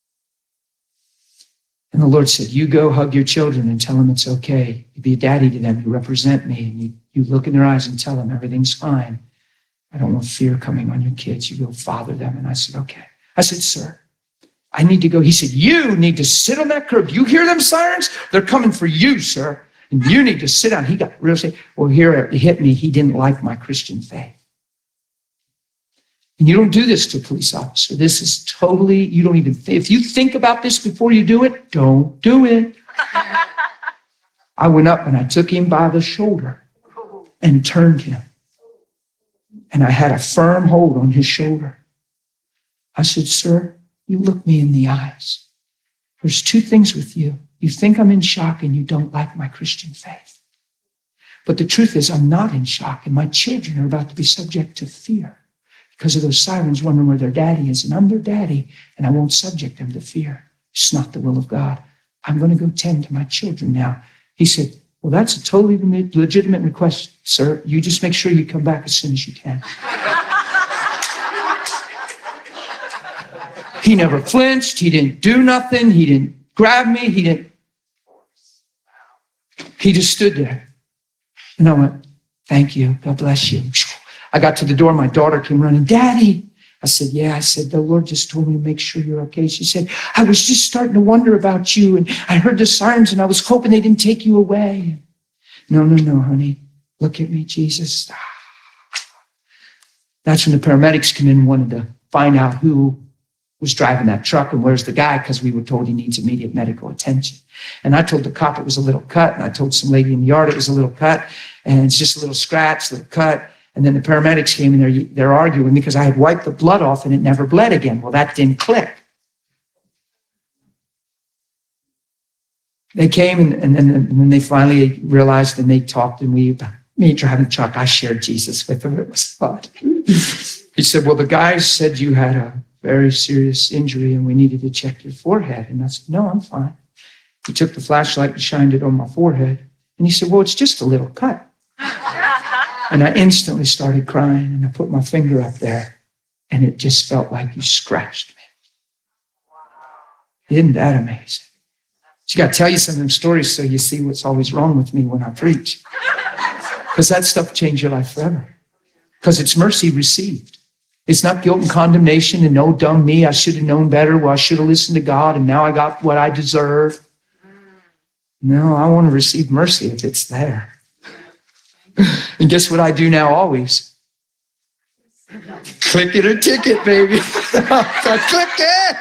And the Lord said, you go hug your children and tell them it's okay. You be a daddy to them. You represent me. And you, you look in their eyes and tell them everything's fine. I don't want fear coming on your kids. You go father them. And I said, okay. I said, sir, I need to go. He said, you need to sit on that curb. You hear them sirens? They're coming for you, sir. And you need to sit down. He got real sick. Well, here it hit me. He didn't like my Christian faith. And you don't do this to a police officer. This is totally, you don't even, if you think about this before you do it, don't do it. I went up and I took him by the shoulder and turned him. And I had a firm hold on his shoulder. I said, sir, you look me in the eyes. There's two things with you. You think I'm in shock and you don't like my Christian faith. But the truth is I'm not in shock, and my children are about to be subject to fear because of those sirens wondering where their daddy is. And I'm their daddy, and I won't subject them to fear. It's not the will of God. I'm going to go tend to my children now. He said, well, that's a totally legitimate request, sir. You just make sure you come back as soon as you can. He never flinched. He didn't do nothing. He didn't grab me. He didn't. He just stood there. And I went, thank you. God bless you. I got to the door. My daughter came running. Daddy. I said, yeah. I said, the Lord just told me to make sure you're okay. She said, I was just starting to wonder about you. And I heard the sirens and I was hoping they didn't take you away. No, no, no, honey. Look at me, Jesus. That's when the paramedics came in and wanted to find out who was driving that truck and where's the guy, because we were told he needs immediate medical attention. And I told the cop it was a little cut, and I told some lady in the yard it was a little cut, and it's just a little scratch, little cut. And then the paramedics came and they're, they're arguing because I had wiped the blood off and it never bled again. Well, that didn't click. They came and, and, then, and then they finally realized, and they talked, and we, me driving the truck, I shared Jesus with them. It was fun. He said, well, the guys said you had a very serious injury and we needed to check your forehead. And I said, no, I'm fine. He took the flashlight and shined it on my forehead. And he said, well, it's just a little cut. And I instantly started crying, and I put my finger up there, and it just felt like you scratched me. Isn't that amazing? You got to tell you some of them stories so you see what's always wrong with me when I preach. Because that stuff changed your life forever. Because it's mercy received. It's not guilt and condemnation and no dumb me. I should have known better. Well, I should have listened to God, and now I got what I deserve. No, I want to receive mercy if it's there. And guess what I do now always? Click it or ticket, baby. Click it.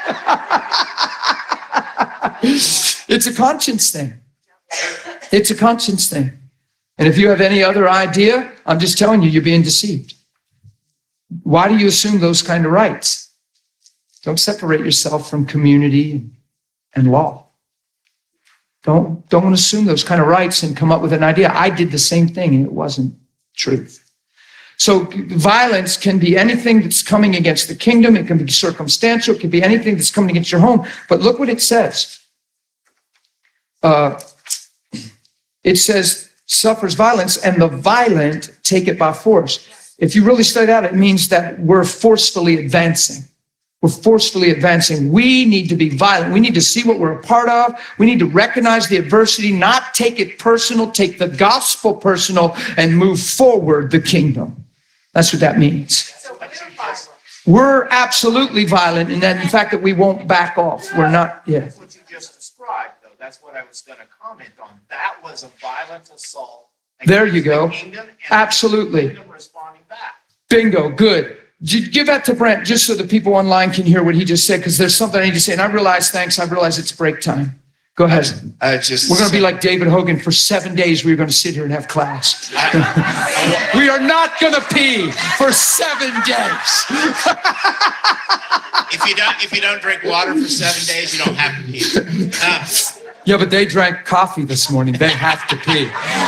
It's a conscience thing. It's a conscience thing. And if you have any other idea, I'm just telling you, you're being deceived. Why do you assume those kind of rights? Don't separate yourself from community and law. Don't, don't assume those kind of rights and come up with an idea. I did the same thing and it wasn't truth. So violence can be anything that's coming against the kingdom. It can be circumstantial. It can be anything that's coming against your home. But look what it says. Uh, it says, suffers violence, and the violent take it by force. If you really study that, it means that we're forcefully advancing. We're forcefully advancing. We need to be violent. We need to see what we're a part of. We need to recognize the adversity, not take it personal, take the gospel personal, and move forward the kingdom. That's what that means. We're absolutely violent, and that in fact that we won't back off. We're not, yeah. That's what you just described, though. That's what I was going to comment on. That was a violent assault. There you go. The kingdom, and Absolutely. the kingdom responding back. Bingo, good. Give that to Brent just so the people online can hear what he just said, because there's something I need to say. And I realize, thanks, I realize it's break time. Go ahead. I just, We're going to be like David Hogan for seven days. We're going to sit here and have class. We are not going to pee for seven days. if you don't, if you don't drink water for seven days, you don't have to pee. Uh, Yeah, but they drank coffee this morning. They have to pee.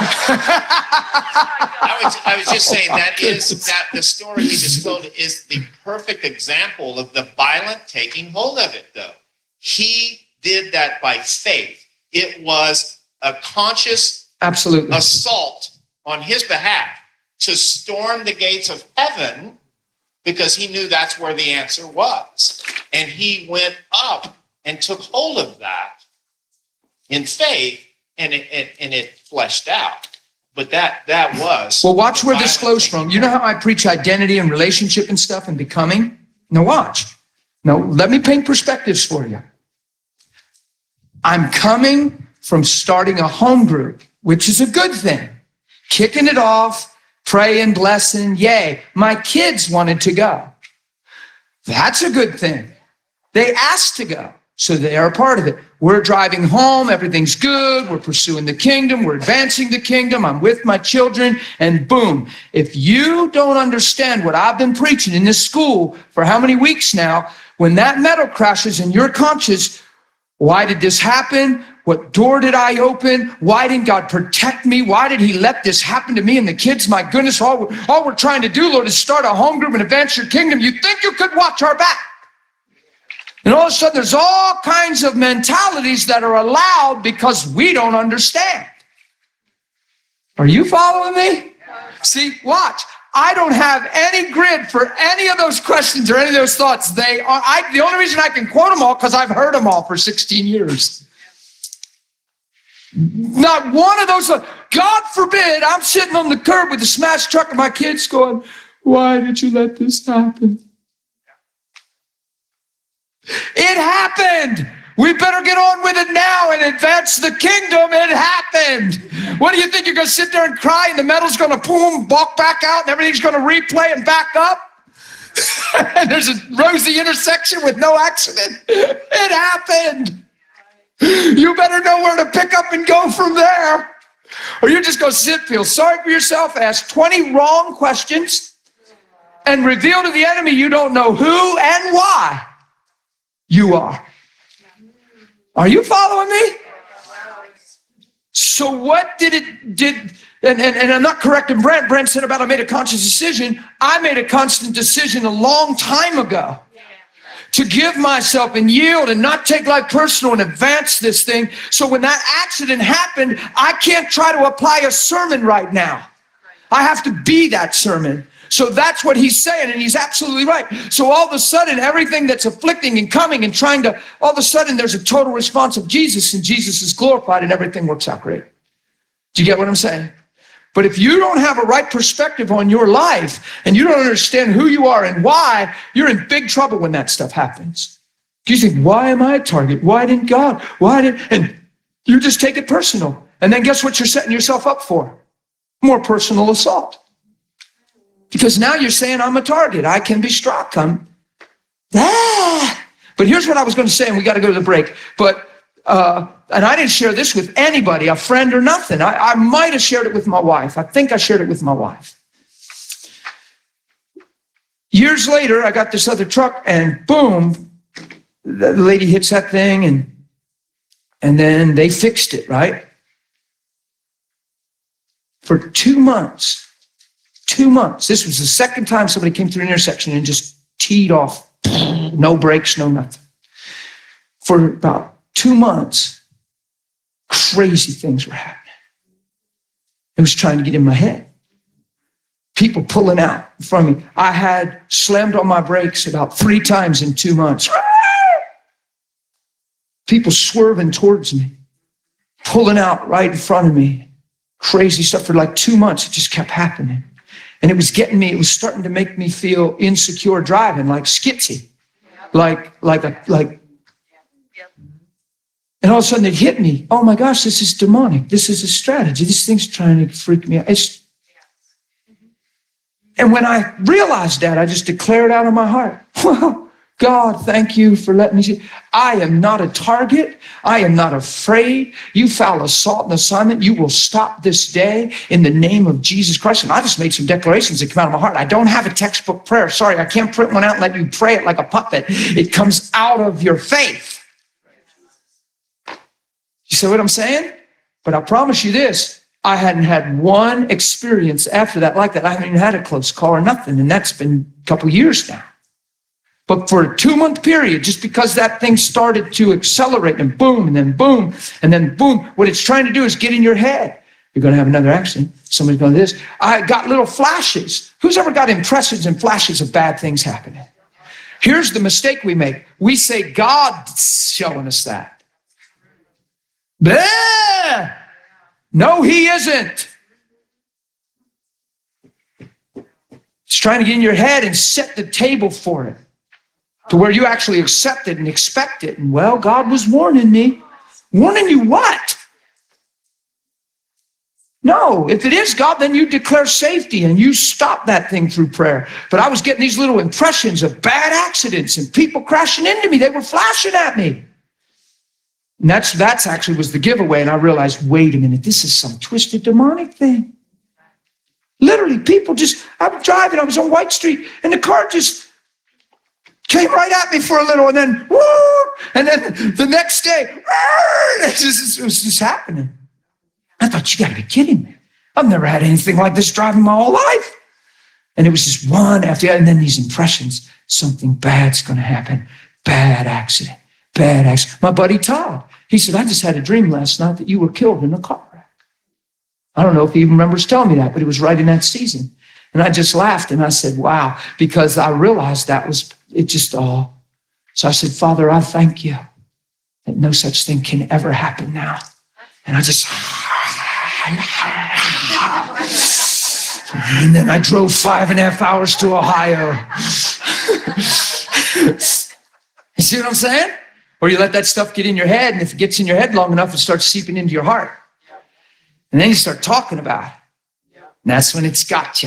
I was, I was just saying that is that the story he just told is the perfect example of the violent taking hold of it, though. He did that by faith. It was a conscious Absolutely. assault on his behalf to storm the gates of heaven because he knew that's where the answer was. And he went up and took hold of that in faith, and it, it and it fleshed out. But that that was. Well, watch the where this violence flows from. You know how I preach identity and relationship and stuff and becoming? Now watch. Now, let me paint perspectives for you. I'm coming from starting a home group, which is a good thing. Kicking it off, praying, blessing, yay. My kids wanted to go. That's a good thing. They asked to go, so they are a part of it. We're driving home, everything's good, we're pursuing the kingdom, we're advancing the kingdom, I'm with my children, and boom. If you don't understand what I've been preaching in this school for how many weeks now, when that metal crashes and you're conscious, why did this happen? What door did I open? Why didn't God protect me? Why did he let this happen to me and the kids? My goodness, all, all we're trying to do, Lord, is start a home group and advance your kingdom. You think you could watch our back? And all of a sudden, there's all kinds of mentalities that are allowed because we don't understand. Are you following me? See, watch. I don't have any grid for any of those questions or any of those thoughts. They are. I, the only reason I can quote them all because I've heard them all for sixteen years. Not one of those. God forbid, I'm sitting on the curb with a smashed truck and my kids going, "Why did you let this happen?" It happened. We better get on with it now and advance the kingdom. It happened. What do you think? You're going to sit there and cry and the metal's going to boom, walk back out and everything's going to replay and back up? And there's a rosy intersection with no accident. It happened. You better know where to pick up and go from there. Or you're just going to sit, feel sorry for yourself, ask twenty wrong questions, and reveal to the enemy you don't know who and why you are. Are you following me? So what did it, did, and, and, and I'm not correcting Brent. Brent said about I made a conscious decision. I made a constant decision a long time ago to give myself and yield and not take life personal and advance this thing. So when that accident happened, I can't try to apply a sermon right now. I have to be that sermon. So that's what he's saying, and he's absolutely right. So all of a sudden, everything that's afflicting and coming and trying to, all of a sudden, there's a total response of Jesus, and Jesus is glorified, and everything works out great. Do you get what I'm saying? But if you don't have a right perspective on your life, and you don't understand who you are and why, you're in big trouble when that stuff happens. You think, why am I a target? Why didn't God? Why did, and you just take it personal. And then guess what you're setting yourself up for? More personal assault. Because now you're saying I'm a target. I can be struck. I'm, ah. But here's what I was going to say, and we got to go to the break. But, uh, and I didn't share this with anybody, a friend or nothing. I, I might have shared it with my wife. I think I shared it with my wife. Years later, I got this other truck, and boom, the lady hits that thing, and, and then they fixed it, right? For two months. Two months. This was the second time somebody came through an intersection and just teed off. No brakes, no nothing. For about two months, crazy things were happening. It was trying to get in my head. People pulling out in front of me. I had slammed on my brakes about three times in two months. People swerving towards me, pulling out right in front of me. Crazy stuff for like two months. It just kept happening. And it was getting me, it was starting to make me feel insecure driving, like skitsy, like, like, a, like, and all of a sudden it hit me. Oh my gosh, this is demonic. This is a strategy. This thing's trying to freak me out. It's, and when I realized that, I just declared out of my heart, well, God, thank you for letting me see. I am not a target. I am not afraid. You foul assault and assignment. You will stop this day in the name of Jesus Christ. And I just made some declarations that come out of my heart. I don't have a textbook prayer. Sorry, I can't print one out and let you pray it like a puppet. It comes out of your faith. You see what I'm saying? But I promise you this. I hadn't had one experience after that like that. I haven't even had a close call or nothing. And that's been a couple years now. But for a two-month period, just because that thing started to accelerate and boom, and then boom, and then boom, what it's trying to do is get in your head. You're going to have another accident. Somebody's going to do this. I got little flashes. Who's ever got impressions and flashes of bad things happening? Here's the mistake we make. We say God's showing us that. Blah! No, he isn't. It's trying to get in your head and set the table for it to where you actually accept it and expect it. And well, God was warning me. Warning you what? No, if it is God, then you declare safety and you stop that thing through prayer. But I was getting these little impressions of bad accidents and people crashing into me. They were flashing at me. And that's, that's actually was the giveaway. And I realized, wait a minute, this is some twisted demonic thing. Literally, people just, I was driving, I was on White Street, and the car just came right at me for a little, and then, woo, and then the next day, it, just, it was just happening. I thought, you got to be kidding me. I've never had anything like this driving my whole life. And it was just one after the other, and then these impressions, something bad's going to happen. Bad accident, bad accident. My buddy Todd, he said, I just had a dream last night that you were killed in a car wreck. I don't know if he even remembers telling me that, but it was right in that season. And I just laughed, and I said, wow, because I realized that was, it just all. So I said, Father, I thank you that no such thing can ever happen now. And I just, and then I drove five and a half hours to Ohio. You see what I'm saying? Or you let that stuff get in your head, and if it gets in your head long enough, it starts seeping into your heart. And then you start talking about it. And that's when it's got you.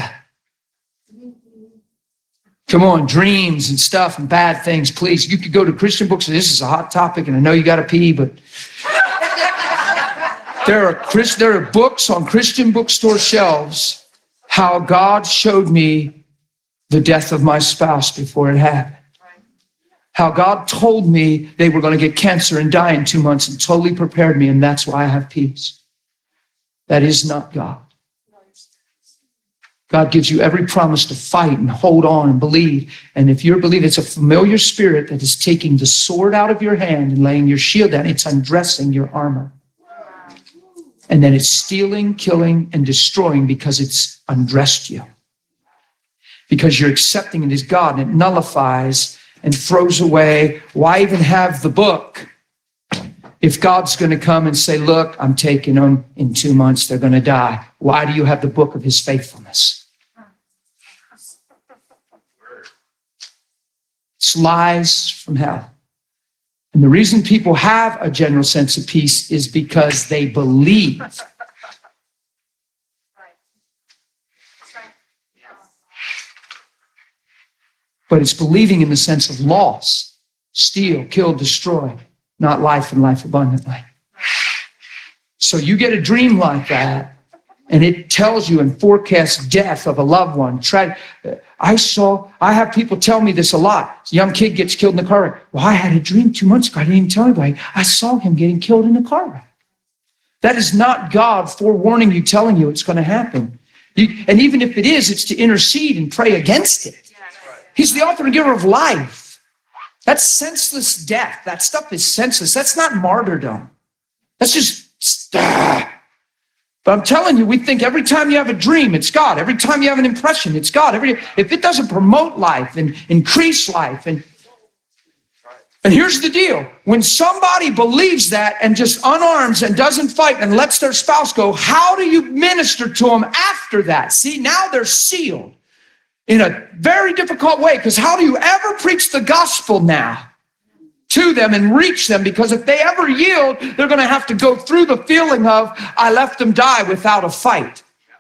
Come on, dreams and stuff and bad things, please. You could go to Christian books. This is a hot topic, and I know you got to pee, but there are Chris, there are books on Christian bookstore shelves how God showed me the death of my spouse before it happened. How God told me they were going to get cancer and die in two months and totally prepared me, and that's why I have peace. That is not God. God gives you every promise to fight and hold on and believe. And if you're believing, it's a familiar spirit that is taking the sword out of your hand and laying your shield down. It's undressing your armor. And then it's stealing, killing, and destroying because it's undressed you. Because you're accepting it as God, and it nullifies and throws away. Why even have the book if God's going to come and say, look, I'm taking them in two months, they're going to die? Why do you have the book of his faithfulness? It's lies from hell. And the reason people have a general sense of peace is because they believe. But it's believing in the sense of loss, steal, kill, destroy, not life and life abundantly. So you get a dream like that, and it tells you and forecasts death of a loved one. Try, I saw, I have people tell me this a lot. A young kid gets killed in the car wreck. Well, I had a dream two months ago. I didn't even tell anybody. I saw him getting killed in the car wreck. That is not God forewarning you, telling you it's going to happen. You, and even if it is, it's to intercede and pray against it. He's the author and giver of life. That's senseless death. That stuff is senseless. That's not martyrdom. That's just, ah. But I'm telling you, we think every time you have a dream, it's God. Every time you have an impression, it's God. Every, if it doesn't promote life and increase life. And, and here's the deal. When somebody believes that and just unarms and doesn't fight and lets their spouse go, how do you minister to them after that? See, now they're sealed in a very difficult way, because how do you ever preach the gospel now to them and reach them? Because if they ever yield, they're going to have to go through the feeling of, I left them die without a fight.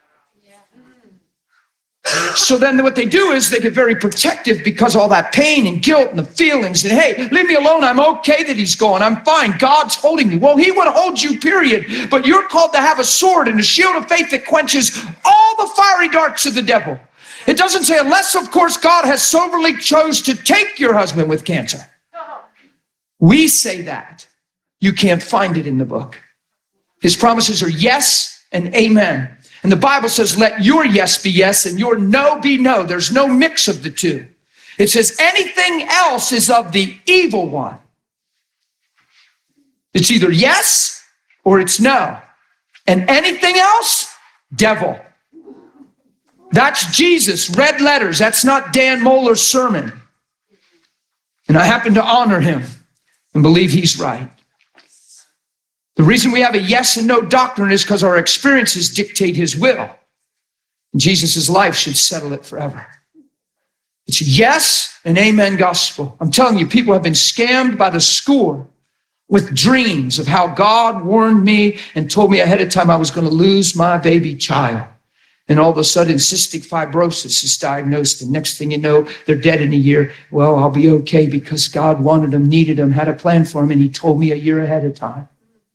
So then what they do is they get very protective because all that pain and guilt and the feelings and, hey, leave me alone. I'm okay that he's gone. I'm fine. God's holding me. Well, he would hold you, period. But you're called to have a sword and a shield of faith that quenches all the fiery darts of the devil. It doesn't say, unless, of course, God has soberly chose to take your husband with cancer. We say that. You can't find it in the book. His promises are yes and amen. And the Bible says, let your yes be yes and your no be no. There's no mix of the two. It says anything else is of the evil one. It's either yes or it's no. And anything else, devil. That's Jesus, red letters. That's not Dan Mohler's sermon. And I happen to honor him and believe he's right. The reason we have a yes and no doctrine is because our experiences dictate his will. And Jesus' life should settle it forever. It's yes and amen gospel. I'm telling you, people have been scammed by the score with dreams of how God warned me and told me ahead of time I was going to lose my baby child. And all of a sudden, cystic fibrosis is diagnosed. And next thing you know, they're dead in a year. Well, I'll be okay because God wanted them, needed them, had a plan for them, and he told me a year ahead of time.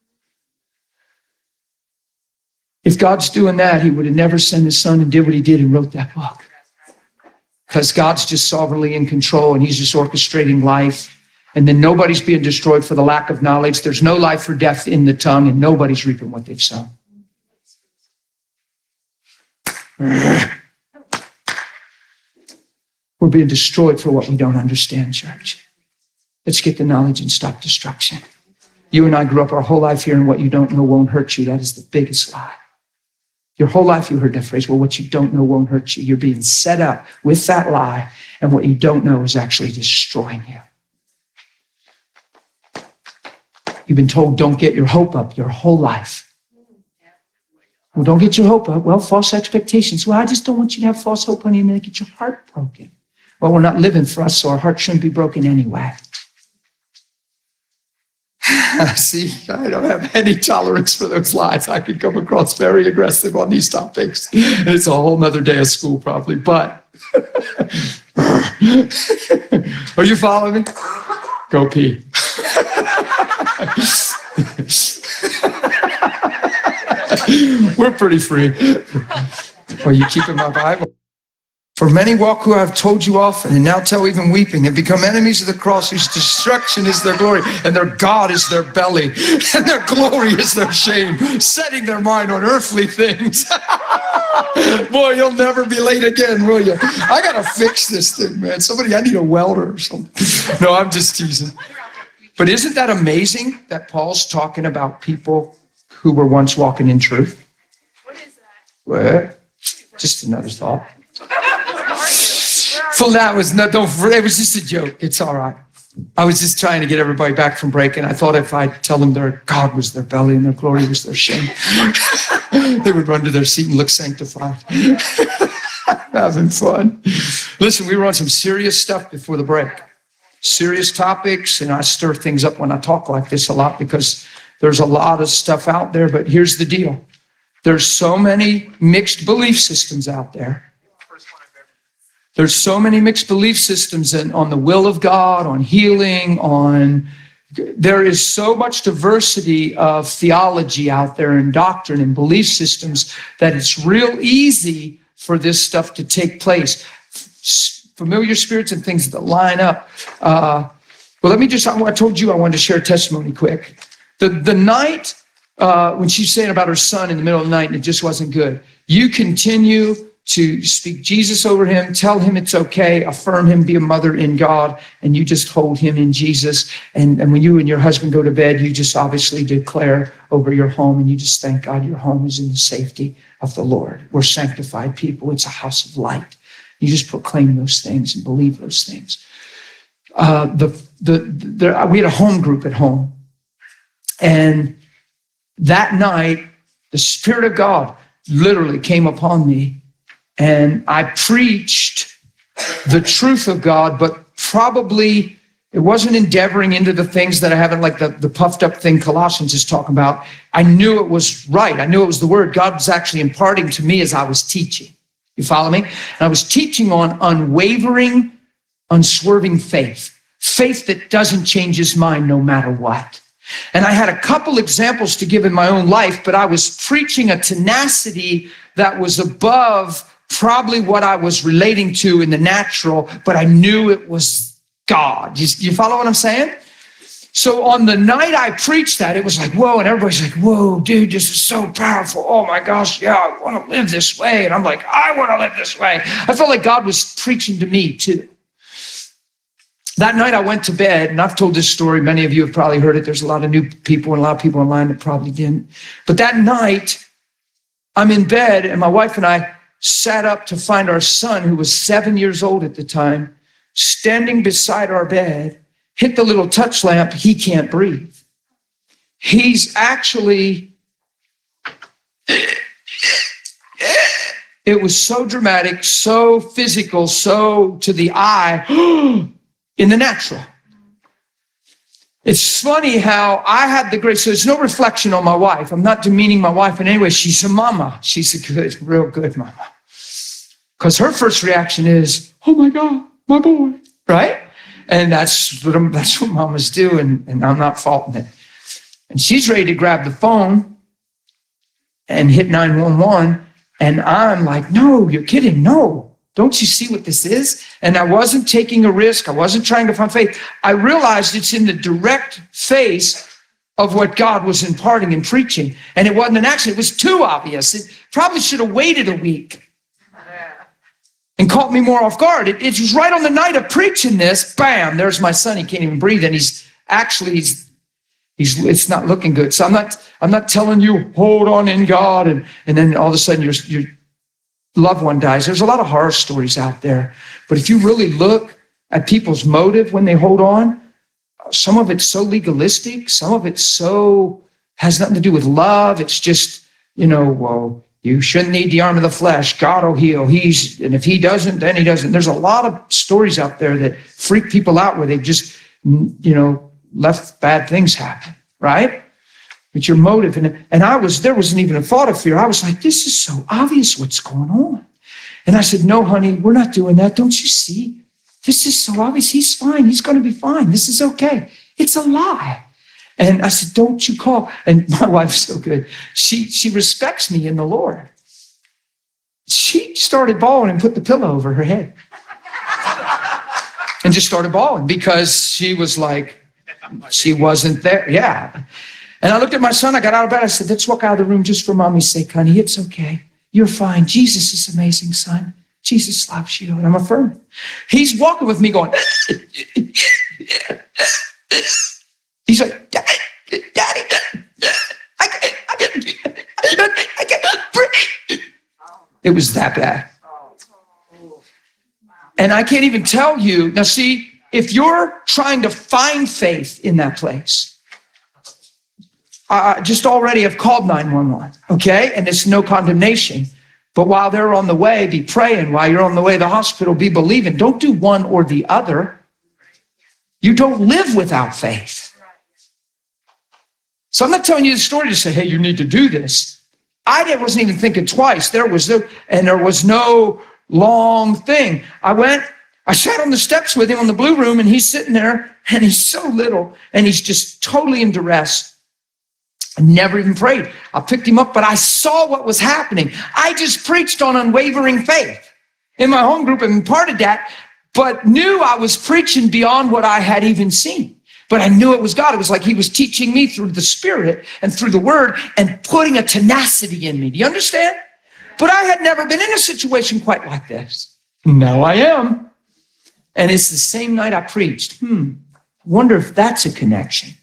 If God's doing that, he would have never sent his son and did what he did and wrote that book. Because God's just sovereignly in control and he's just orchestrating life. And then nobody's being destroyed for the lack of knowledge. There's no life or death in the tongue and nobody's reaping what they've sown. We're being destroyed for what we don't understand, church. Let's get the knowledge and stop destruction. You and I grew up our whole life hearing what you don't know won't hurt you. That is the biggest lie. Your whole life you heard that phrase, well, what you don't know won't hurt you. You're being set up with that lie, and what you don't know is actually destroying you. You've been told don't get your hope up your whole life. Well, don't get your hope up. Well, false expectations. Well, I just don't want you to have false hope, honey, and then get your heart broken. Well, we're not living for us, so our heart shouldn't be broken anyway. See, I don't have any tolerance for those lies. I can come across very aggressive on these topics. And it's a whole nother day of school probably, but are you following me? Go pee. We're pretty free. Are you keeping my Bible? For many walk who have told you often and now tell even weeping and become enemies of the cross whose destruction is their glory and their God is their belly and their glory is their shame, setting their mind on earthly things. Boy, you'll never be late again, will you? I got to fix this thing, man. Somebody, I need a welder or something. No, I'm just teasing. But isn't that amazing that Paul's talking about people who were once walking in truth? What is that? Well, just another thought. So that was not, don't, it was just a joke. It's all right. I was just trying to get everybody back from break, and I thought if I tell them their God was their belly and their glory was their shame, they would run to their seat and look sanctified. Having fun. Listen, we were on some serious stuff before the break. Serious topics, and I stir things up when I talk like this a lot because there's a lot of stuff out there, but here's the deal. There's so many mixed belief systems out there. There's so many mixed belief systems in, on the will of God, on healing, on, there is so much diversity of theology out there and doctrine and belief systems that it's real easy for this stuff to take place. Familiar spirits and things that line up. Uh, well, let me just, I told you I wanted to share a testimony quick. The, the night uh, when she's saying about her son in the middle of the night and it just wasn't good, you continue to speak Jesus over him, tell him it's okay, affirm him, be a mother in God, and you just hold him in Jesus. And, and when you and your husband go to bed, you just obviously declare over your home and you just thank God your home is in the safety of the Lord. We're sanctified people. It's a house of light. You just proclaim those things and believe those things. Uh, the, the, the, we had a home group at home. And that night, the Spirit of God literally came upon me. And I preached the truth of God, but probably it wasn't endeavoring into the things that I haven't, like the, the puffed up thing Colossians is talking about. I knew it was right. I knew it was the word God was actually imparting to me as I was teaching. You follow me? And I was teaching on unwavering, unswerving faith. Faith that doesn't change his mind no matter what. And I had a couple examples to give in my own life, but I was preaching a tenacity that was above probably what I was relating to in the natural, but I knew it was God. You, you follow what I'm saying? So on the night I preached that, it was like, whoa, and everybody's like, whoa, dude, this is so powerful. Oh my gosh, yeah, I want to live this way. And I'm like, I want to live this way. I felt like God was preaching to me too. that night I went to bed, and I've told this story. Many of you have probably heard it. There's a lot of new people and a lot of people online that probably didn't. But that night, I'm in bed, and my wife and I sat up to find our son, who was seven years old at the time, standing beside our bed, hit the little touch lamp. He can't breathe. He's actually, it was so dramatic, so physical, so to the eye, in the natural. It's funny how I had the grace. So there's no reflection on my wife. I'm not demeaning my wife in any way. She's a mama. She's a good, real good mama. Because her first reaction is, oh my God, my boy, right? And that's what, I'm, that's what mamas do, and, and I'm not faulting it. And she's ready to grab the phone and hit nine one one. And I'm like, no, you're kidding. No. Don't you see what this is? And I wasn't taking a risk. I wasn't trying to find faith. I realized it's in the direct face of what God was imparting and preaching. And it wasn't an accident. It was too obvious. It probably should have waited a week and caught me more off guard. It, it was right on the night of preaching this. Bam, there's my son. He can't even breathe. And he's actually, he's, he's it's not looking good. So I'm not, I'm not telling you, hold on in God. And, and then all of a sudden you're, you're, loved one dies. There's a lot of horror stories out there. But if you really look at people's motive when they hold on, some of it's so legalistic. Some of it's so, has nothing to do with love. It's just, you know, well, you shouldn't need the arm of the flesh. God will heal. He's, and if he doesn't, then he doesn't. There's a lot of stories out there that freak people out where they've just, you know, left bad things happen, right? But your motive, and, and I was, there wasn't even a thought of fear. I was like, this is so obvious what's going on. And I said, no, honey, we're not doing that. Don't you see? This is so obvious. He's fine. He's going to be fine. This is okay. It's a lie. And I said, don't you call. And my wife's so good. She, she respects me in the Lord. She started bawling and put the pillow over her head and just started bawling because she was like, she wasn't there. Yeah. And I looked at my son. I got out of bed. I said, let's walk out of the room just for mommy's sake, honey. It's okay. You're fine. Jesus is amazing, son. Jesus loves you. And I'm affirming. He's walking with me going, he's like, Daddy, Daddy, I can't, I can't, I can't breathe. It was that bad. And I can't even tell you. Now, see, if you're trying to find faith in that place, I just already have called nine one one, okay? And it's no condemnation. But while they're on the way, be praying. While you're on the way to the hospital, be believing. Don't do one or the other. You don't live without faith. So I'm not telling you the story to say, hey, you need to do this. I wasn't even thinking twice. There was no, and there was no long thing. I went, I sat on the steps with him on the blue room, and he's sitting there, and he's so little, and he's just totally in duress. I never even prayed. I picked him up, but I saw what was happening. I just preached on unwavering faith in my home group and imparted that, but knew I was preaching beyond what I had even seen. But I knew it was God. It was like he was teaching me through the Spirit and through the Word and putting a tenacity in me. Do you understand? But I had never been in a situation quite like this. Now I am. And it's the same night I preached. Hmm, wonder if that's a connection.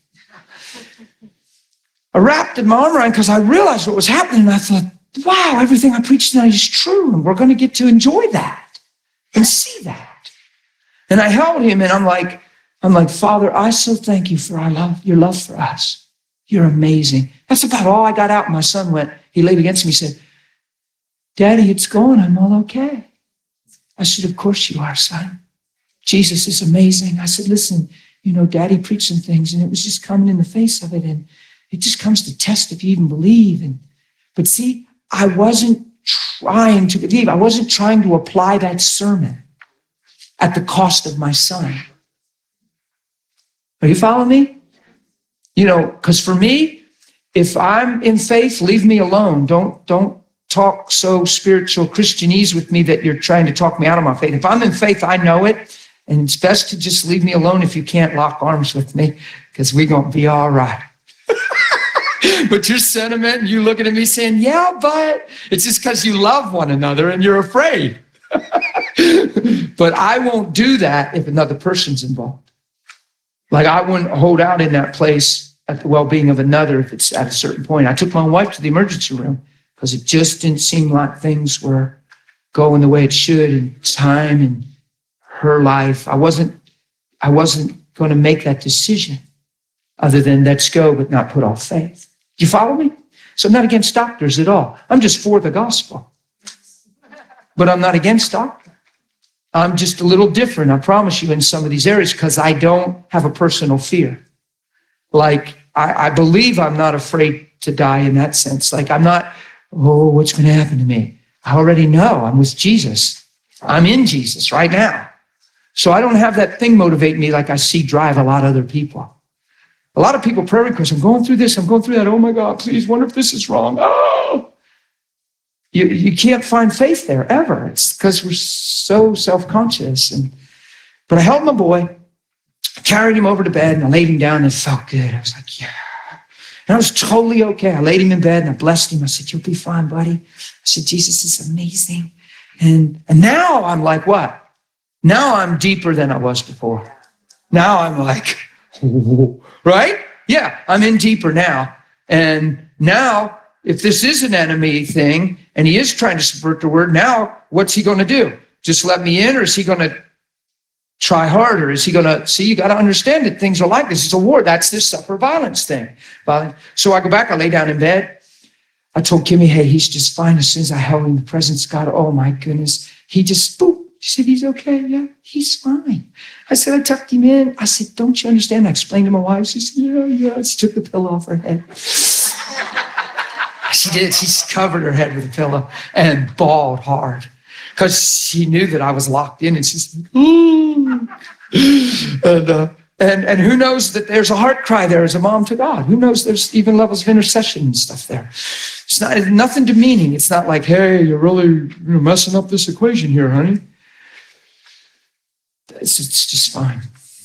I wrapped my arm around because I realized what was happening. And I thought, wow, everything I preached tonight is true. And we're going to get to enjoy that and see that. And I held him, and I'm like, I'm like, Father, I so thank you for our love, your love for us. You're amazing. That's about all I got out. My son went, he laid against me, said, Daddy, it's going. I'm all okay. I said, of course you are, son. Jesus is amazing. I said, listen, you know, Daddy preached some things, and it was just coming in the face of it. And it just comes to test if you even believe. And but see, I wasn't trying to believe. I wasn't trying to apply that sermon at the cost of my son. Are you following me? You know, because for me, if I'm in faith, leave me alone. Don't, don't talk so spiritual Christianese with me that you're trying to talk me out of my faith. If I'm in faith, I know it. And it's best to just leave me alone if you can't lock arms with me, because we're going to be all right. But your sentiment and you looking at me saying, yeah, but it's just because you love one another and you're afraid. But I won't do that if another person's involved. Like I wouldn't hold out in that place at the well-being of another if it's at a certain point. I took my wife to the emergency room because it just didn't seem like things were going the way it should in time and her life. I wasn't, I wasn't going to make that decision other than let's go, but not put off faith. Do you follow me? So I'm not against doctors at all. I'm just for the gospel. But I'm not against doctors. I'm just a little different, I promise you, in some of these areas because I don't have a personal fear. Like, I, I believe I'm not afraid to die in that sense. Like, I'm not, oh, what's going to happen to me? I already know I'm with Jesus. I'm in Jesus right now. So I don't have that thing motivate me like I see drive a lot of other people. A lot of people prayer requests, I'm going through this, I'm going through that. Oh my God, please, wonder if this is wrong. Oh, you, you can't find faith there ever. It's because we're so self-conscious. And but I held my boy, carried him over to bed, and I laid him down, and it felt good. I was like, yeah. And I was totally okay. I laid him in bed, and I blessed him. I said, you'll be fine, buddy. I said, Jesus is amazing. And, and now I'm like, what? Now I'm deeper than I was before. Now I'm like, right? Yeah, I'm in deeper now. And now, if this is an enemy thing, and he is trying to subvert the word, now what's he going to do? Just let me in, or is he going to try harder? Is he going to, see, you got to understand that things are like this. It's a war. That's this suffer violence thing. So I go back, I lay down in bed. I told Kimmy, hey, he's just fine. As soon as I held him in the presence of God, oh my goodness, he just, boop. She said, he's okay. Yeah, he's fine. I said, I tucked him in. I said, don't you understand? I explained to my wife. She said, yeah, yeah. She took the pillow off her head. She did. She covered her head with a pillow and bawled hard because she knew that I was locked in. And she said, ooh. And, uh, and, and who knows that there's a heart cry there as a mom to God? Who knows there's even levels of intercession and stuff there? It's not it's nothing demeaning. It's not like, hey, you're really you're messing up this equation here, honey. It's, it's just fine.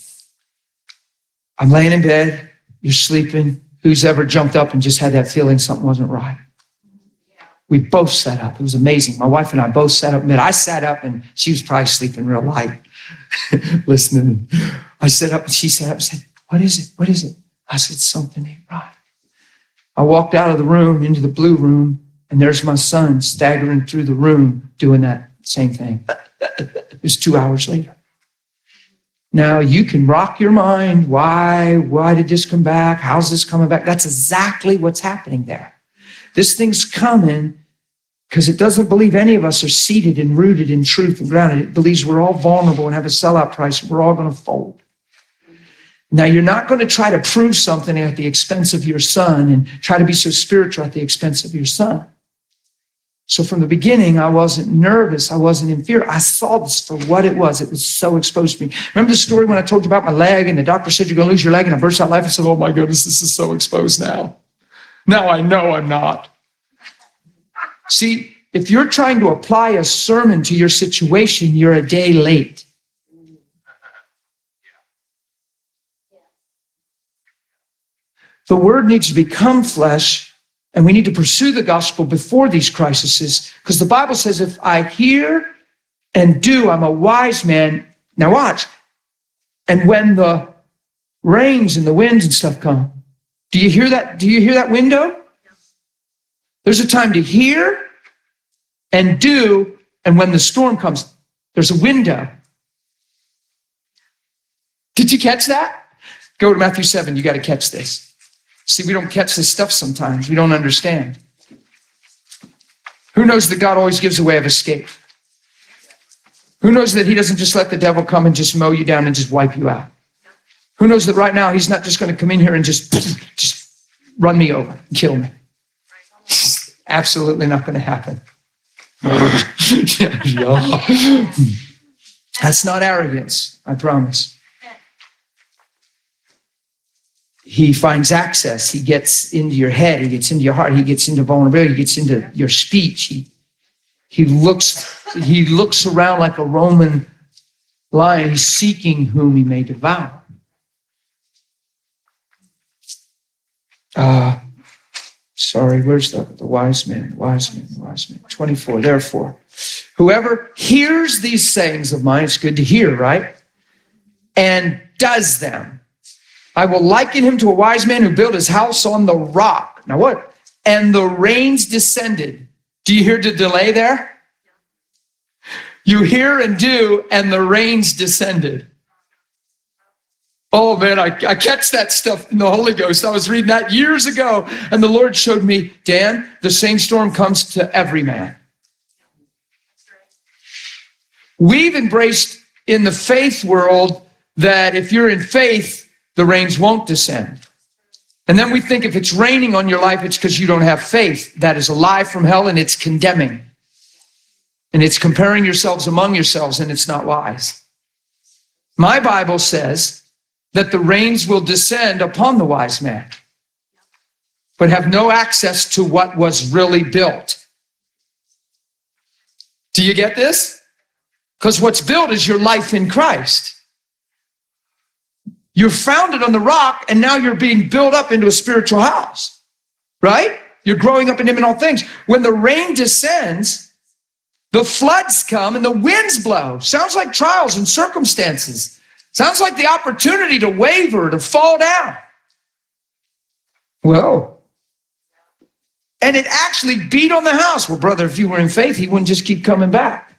I'm laying in bed. You're sleeping. Who's ever jumped up and just had that feeling something wasn't right? We both sat up. It was amazing. My wife and I both sat up in bed. I sat up and she was probably sleeping real light, listening. I sat up and she sat up and said, what is it? What is it? I said, something ain't right. I walked out of the room into the blue room, and there's my son staggering through the room doing that same thing. It was two hours later. Now, you can rock your mind. Why? Why did this come back? How's this coming back? That's exactly what's happening there. This thing's coming because it doesn't believe any of us are seated and rooted in truth and grounded. It believes we're all vulnerable and have a sellout price. And we're all going to fold. Now, you're not going to try to prove something at the expense of your son and try to be so spiritual at the expense of your son. So from the beginning, I wasn't nervous. I wasn't in fear. I saw this for what it was. It was so exposed to me. Remember the story when I told you about my leg and the doctor said, you're going to lose your leg, and I burst out laughing and said, oh my goodness, this is so exposed now. Now I know I'm not. See, if you're trying to apply a sermon to your situation, you're a day late. The word needs to become flesh. And we need to pursue the gospel before these crises, because the Bible says, if I hear and do, I'm a wise man. Now watch. And when the rains and the winds and stuff come, do you hear that? Do you hear that window? There's a time to hear and do, and when the storm comes, there's a window. Did you catch that? Go to Matthew seven. You got to catch this. See, we don't catch this stuff sometimes. We don't understand. Who knows that God always gives a way of escape? Who knows that he doesn't just let the devil come and just mow you down and just wipe you out? Who knows that right now he's not just going to come in here and just, just run me over and kill me? It's absolutely not going to happen. That's not arrogance, I promise. He finds access. He gets into your head. He gets into your heart. He gets into vulnerability. He gets into your speech. He, he looks, he looks around like a Roman lion. He's seeking whom he may devour. Uh, sorry, where's the, the wise man? The wise man, the wise man. twenty-four, therefore. Whoever hears these sayings of mine, it's good to hear, right? And does them. I will liken him to a wise man who built his house on the rock. Now what? And the rains descended. Do you hear the delay there? You hear and do, and the rains descended. Oh man, I, I catch that stuff in the Holy Ghost. I was reading that years ago, and the Lord showed me, Dan, the same storm comes to every man. We've embraced in the faith world that if you're in faith, the rains won't descend. And then we think if it's raining on your life, it's because you don't have faith. That is a lie from hell, and it's condemning. And it's comparing yourselves among yourselves, and it's not wise. My Bible says that the rains will descend upon the wise man, but have no access to what was really built. Do you get this? Because what's built is your life in Christ. You're founded on the rock, and now you're being built up into a spiritual house, right? You're growing up in him in all things. When the rain descends, the floods come and the winds blow. Sounds like trials and circumstances. Sounds like the opportunity to waver, to fall down. Well, and it actually beat on the house. Well, brother, if you were in faith, he wouldn't just keep coming back.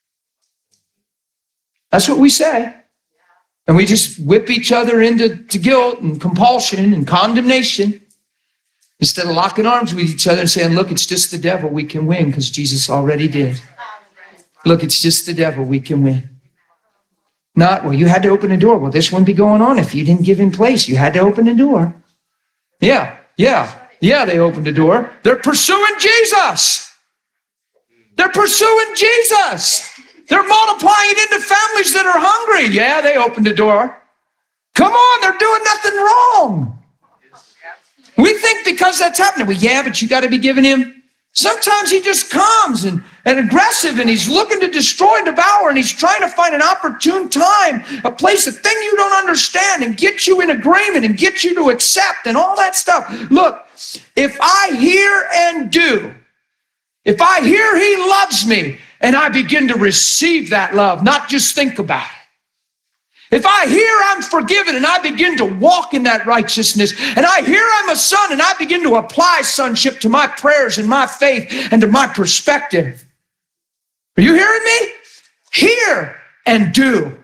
That's what we say. And we just whip each other into to guilt and compulsion and condemnation instead of locking arms with each other and saying, look, it's just the devil. We can win because Jesus already did. Look, it's just the devil. We can win. Not, well, you had to open the door. Well, this wouldn't be going on if you didn't give him place. You had to open the door. Yeah, yeah, yeah, they opened the door. They're pursuing Jesus. They're pursuing Jesus. They're multiplying into families that are hungry. Yeah, they opened the door. Come on, they're doing nothing wrong. We think because that's happening, well, yeah, but you got to be giving him. Sometimes he just comes and, and aggressive, and he's looking to destroy and devour, and he's trying to find an opportune time, a place, a thing you don't understand, and get you in agreement and get you to accept and all that stuff. Look, if I hear and do, if I hear he loves me, and I begin to receive that love, not just think about it. If I hear I'm forgiven and I begin to walk in that righteousness, and I hear I'm a son and I begin to apply sonship to my prayers and my faith and to my perspective. Are you hearing me? Hear and do.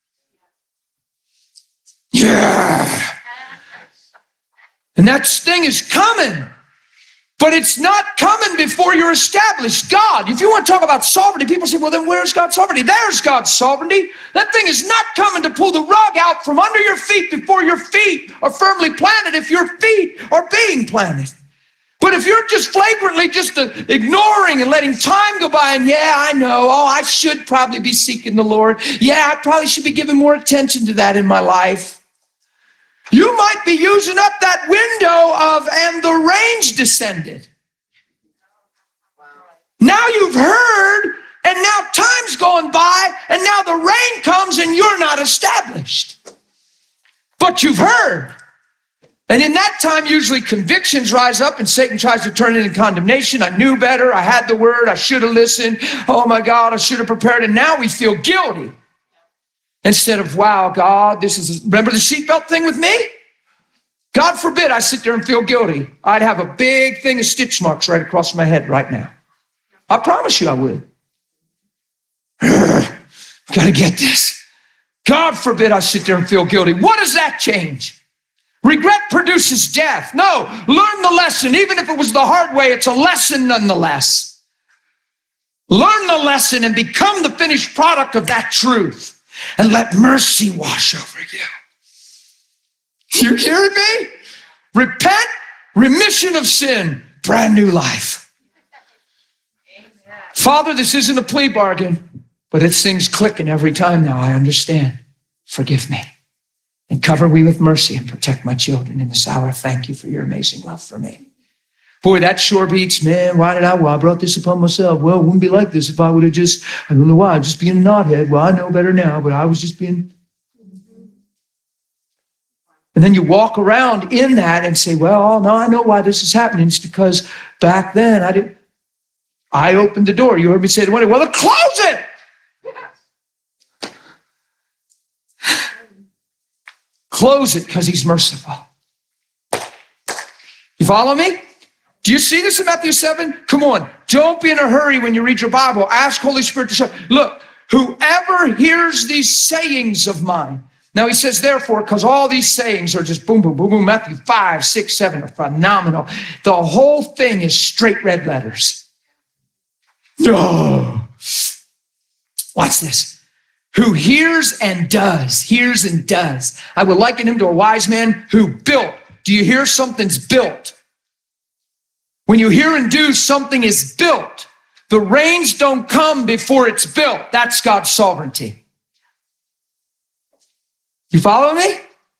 Yeah. And that thing is coming. But it's not coming before you're established. God, if you want to talk about sovereignty, people say, well, then where's God's sovereignty? There's God's sovereignty. That thing is not coming to pull the rug out from under your feet before your feet are firmly planted, if your feet are being planted. But if you're just flagrantly just uh, ignoring and letting time go by, and yeah, I know, oh, I should probably be seeking the Lord. Yeah, I probably should be giving more attention to that in my life. You might be using up that window of, and the rains descended. Now you've heard, and now time's going by, and now the rain comes and you're not established. But you've heard. And in that time, usually convictions rise up and Satan tries to turn it into condemnation. I knew better. I had the word. I should have listened. Oh my God, I should have prepared. And now we feel guilty. Instead of, wow, God, this is, remember the seatbelt thing with me? God forbid I sit there and feel guilty. I'd have a big thing of stitch marks right across my head right now. I promise you I would. Gotta get this. God forbid I sit there and feel guilty. What does that change? Regret produces death. No, learn the lesson. Even if it was the hard way, it's a lesson nonetheless. Learn the lesson and become the finished product of that truth. And let mercy wash over you. You hearing me? Repent, remission of sin, brand new life. Father, this isn't a plea bargain, but it thing's clicking every time now. I understand. Forgive me. And cover me with mercy and protect my children in this hour. Thank you for your amazing love for me. Boy, that sure beats, man. Why did I? Well, I brought this upon myself. Well, it wouldn't be like this if I would have just, I don't know why, just being a knothead. Well, I know better now, but I was just being. And then you walk around in that and say, well, no, I know why this is happening. It's because back then I didn't. I opened the door. You heard me say the window. Well, then close it. Close it because he's merciful. You follow me? Do you see this in Matthew seven? Come on. Don't be in a hurry when you read your Bible. Ask Holy Spirit to show. Look, whoever hears these sayings of mine. Now he says, therefore, because all these sayings are just boom, boom, boom, boom. Matthew five, six, seven are phenomenal. The whole thing is straight red letters. Oh. Watch this. Who hears and does, hears and does. I would liken him to a wise man who built. Do you hear something's built? When you hear and do, something is built. The rains don't come before it's built. That's God's sovereignty. You follow me?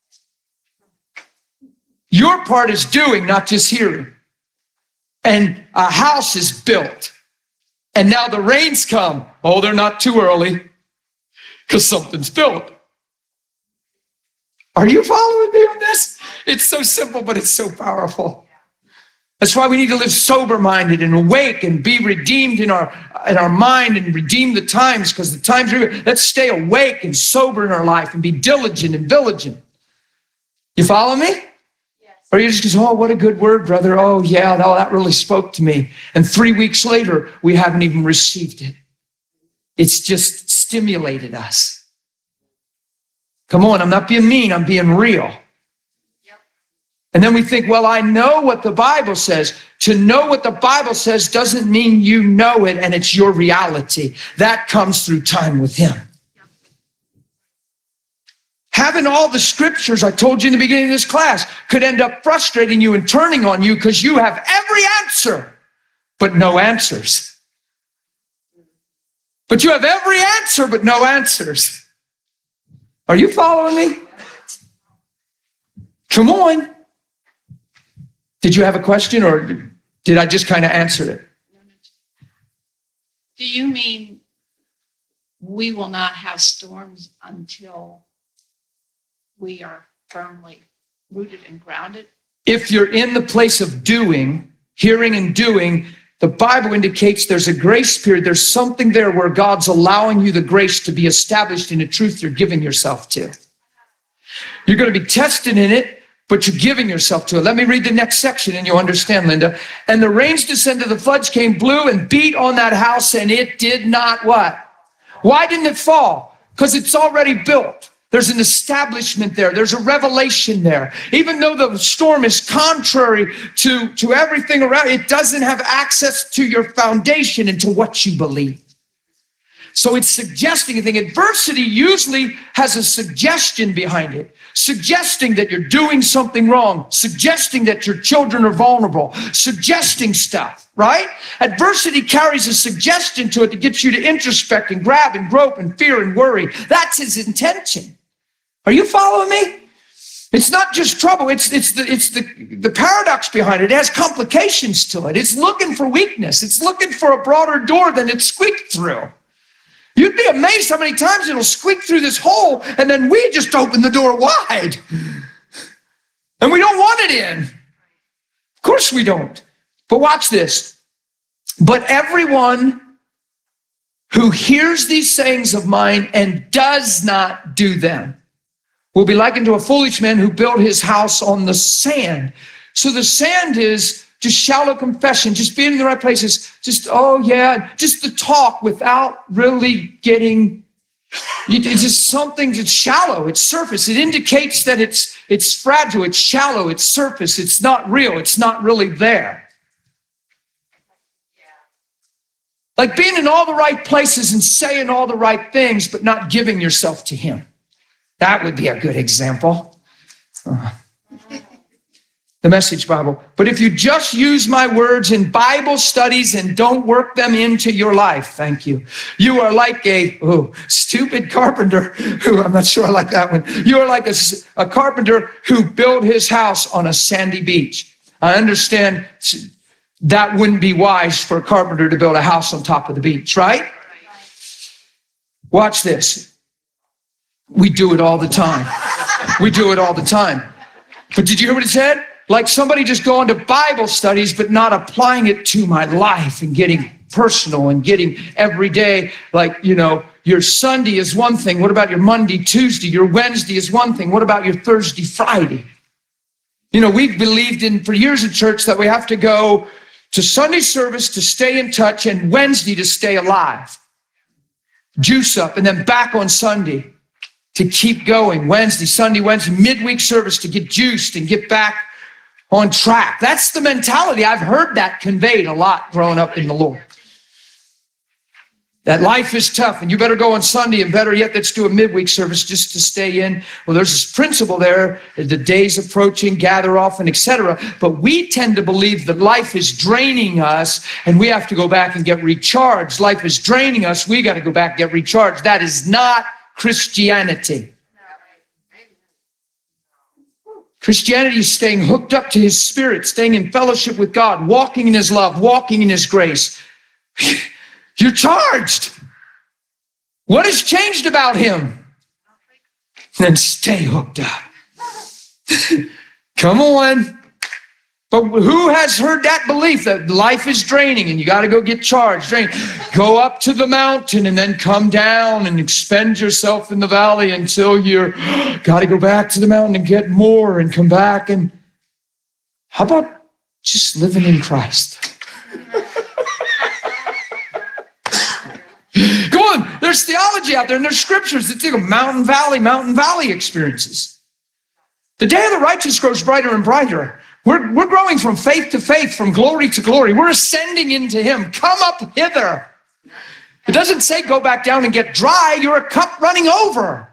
Your part is doing, not just hearing. And a house is built. And now the rains come. Oh, they're not too early because something's built. Are you following me on this? It's so simple, but it's so powerful. That's why we need to live sober-minded and awake and be redeemed in our in our mind and redeem the times, because the times are, let's stay awake and sober in our life and be diligent and vigilant. You follow me? Yes. Or you just go, oh, what a good word, brother. Oh, yeah, no, that really spoke to me. And three weeks later, we haven't even received it. It's just stimulated us. Come on, I'm not being mean, I'm being real. And then we think, well, I know what the Bible says. To know what the Bible says doesn't mean you know it and it's your reality. That comes through time with him. Having all the scriptures, I told you in the beginning of this class, could end up frustrating you and turning on you because you have every answer, but no answers. But you have every answer, but no answers. Are you following me? Come on. Did you have a question, or did I just kind of answer it? Do you mean we will not have storms until we are firmly rooted and grounded? If you're in the place of doing, hearing and doing, the Bible indicates there's a grace period. There's something there where God's allowing you the grace to be established in a truth you're giving yourself to. You're going to be tested in it, but you're giving yourself to it. Let me read the next section and you'll understand, Linda. And the rains descended, the floods came, blew and beat on that house, and it did not what? Why didn't it fall? Because it's already built. There's an establishment there. There's a revelation there. Even though the storm is contrary to, to everything around, it doesn't have access to your foundation and to what you believe. So it's suggesting a thing. Adversity usually has a suggestion behind it, suggesting that you're doing something wrong, suggesting that your children are vulnerable, suggesting stuff, right? Adversity carries a suggestion to it to get you to introspect and grab and grope and fear and worry. That's his intention. Are you following me? It's not just trouble. It's, it's, the, it's the, the paradox behind it. It has complications to it. It's looking for weakness. It's looking for a broader door than it squeaked through. You'd be amazed how many times it'll squeak through this hole, and then we just open the door wide. And we don't want it in. Of course we don't. But watch this. But everyone who hears these sayings of mine and does not do them will be likened to a foolish man who built his house on the sand. So the sand is just shallow confession, just being in the right places, just, oh yeah, just the talk without really getting, it's just something that's shallow, it's surface. It indicates that it's it's fragile, it's shallow, it's surface, it's not real, it's not really there. Like being in all the right places and saying all the right things, but not giving yourself to him. That would be a good example. Uh. The Message Bible. But if you just use my words in Bible studies and don't work them into your life, thank you. You are like a oh, stupid carpenter who, I'm not sure I like that one. You are like a, a carpenter who built his house on a sandy beach. I understand that wouldn't be wise for a carpenter to build a house on top of the beach, right? Watch this. We do it all the time. We do it all the time. But did you hear what it said? Like somebody just going to Bible studies, but not applying it to my life and getting personal and getting every day, like, you know, your Sunday is one thing. What about your Monday, Tuesday? Your Wednesday is one thing. What about your Thursday, Friday? You know, we've believed in for years at church that we have to go to Sunday service to stay in touch and Wednesday to stay alive. Juice up and then back on Sunday to keep going. Wednesday, Sunday, Wednesday, midweek service to get juiced and get back on track. That's the mentality. I've heard that conveyed a lot growing up in the Lord. That life is tough and you better go on Sunday, and better yet, let's do a midweek service just to stay in. Well, there's this principle there, the day's approaching, gather often, et cetera. But we tend to believe that life is draining us and we have to go back and get recharged. Life is draining us. We got to go back and get recharged. That is not Christianity. Christianity is staying hooked up to his spirit, staying in fellowship with God, walking in his love, walking in his grace. You're charged. What has changed about him? Then stay hooked up. Come on. But who has heard that belief that life is draining and you got to go get charged? Drain. Go up to the mountain and then come down and expend yourself in the valley until you're got to go back to the mountain and get more and come back. And how about just living in Christ? Go on. There's theology out there and there's scriptures that think of mountain valley, mountain valley experiences. The day of the righteous grows brighter and brighter. We're, we're growing from faith to faith, from glory to glory. We're ascending into him. Come up hither. It doesn't say go back down and get dry. You're a cup running over.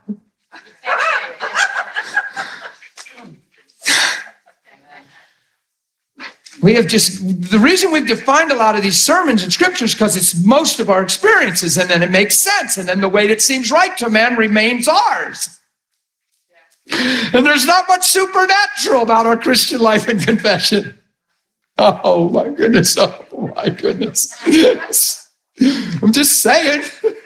We have just, the reason we've defined a lot of these sermons and scriptures because it's most of our experiences, and then it makes sense, and then the way that seems right to man remains ours. And there's not much supernatural about our Christian life and confession. Oh my goodness, oh my goodness. I'm just saying.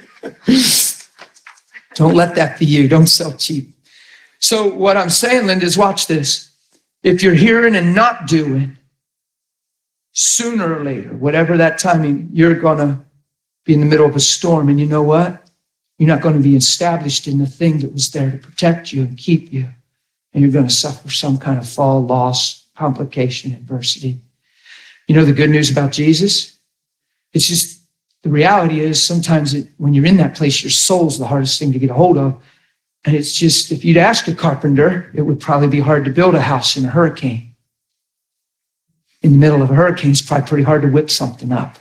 Don't let that be you. Don't sell cheap. So what I'm saying, Linda, is watch this. If you're hearing and not doing, sooner or later, whatever that timing, you're going to be in the middle of a storm. And you know what? You're not going to be established in the thing that was there to protect you and keep you. And you're going to suffer some kind of fall, loss, complication, adversity. You know the good news about Jesus? It's just, the reality is sometimes it, when you're in that place, your soul's the hardest thing to get a hold of. And it's just, if you'd ask a carpenter, it would probably be hard to build a house in a hurricane. In the middle of a hurricane, it's probably pretty hard to whip something up.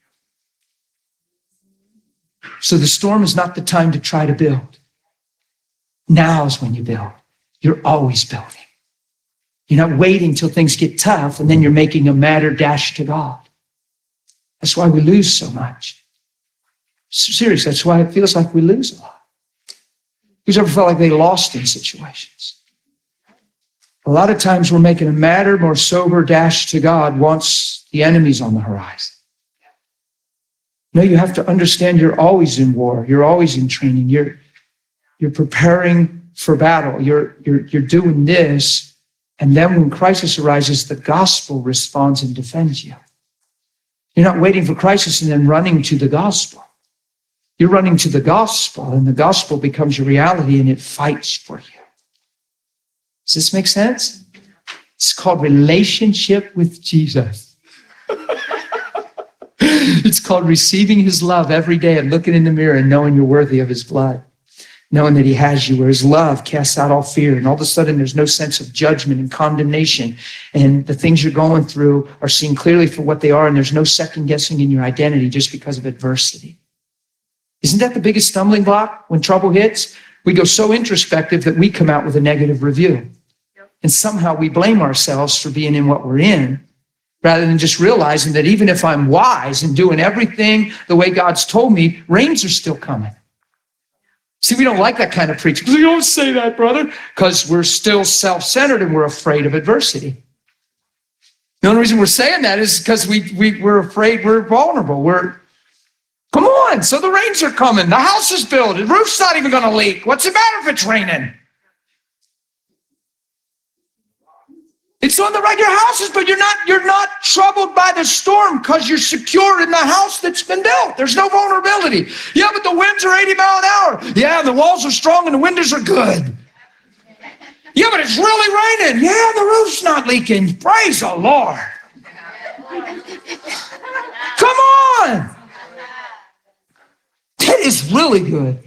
So the storm is not the time to try to build. Now is when you build. You're always building. You're not waiting till things get tough and then you're making a matter dash to God. That's why we lose so much. Seriously, that's why it feels like we lose a lot. Who's ever felt like they lost in situations? A lot of times we're making a matter more sober dash to God once the enemy's on the horizon. No, you have to understand you're always in war. You're always in training. You're, you're preparing for battle. You're, you're, you're doing this. And then when crisis arises, the gospel responds and defends you. You're not waiting for crisis and then running to the gospel. You're running to the gospel, and the gospel becomes your reality, and it fights for you. Does this make sense? It's called relationship with Jesus. It's called receiving his love every day and looking in the mirror and knowing you're worthy of his blood, knowing that he has you, where his love casts out all fear. And all of a sudden, there's no sense of judgment and condemnation. And the things you're going through are seen clearly for what they are. And there's no second guessing in your identity just because of adversity. Isn't that the biggest stumbling block when trouble hits? We go so introspective that we come out with a negative review. And somehow we blame ourselves for being in what we're in, rather than just realizing that even if I'm wise and doing everything the way God's told me, rains are still coming. See, we don't like that kind of preaching. You don't say that, brother, because we're still self-centered and we're afraid of adversity. The only reason we're saying that is because we, we, we're afraid we're vulnerable. We're, come on, so the rains are coming. The house is built. The roof's not even going to leak. What's the matter if it's raining? It's on the right. Your house is, but you're not, you're not troubled by the storm because you're secure in the house that's been built. There's no vulnerability. Yeah, but the winds are eighty mile an hour. Yeah, the walls are strong and the windows are good. Yeah, but it's really raining. Yeah, the roof's not leaking. Praise the Lord. Come on. That is really good.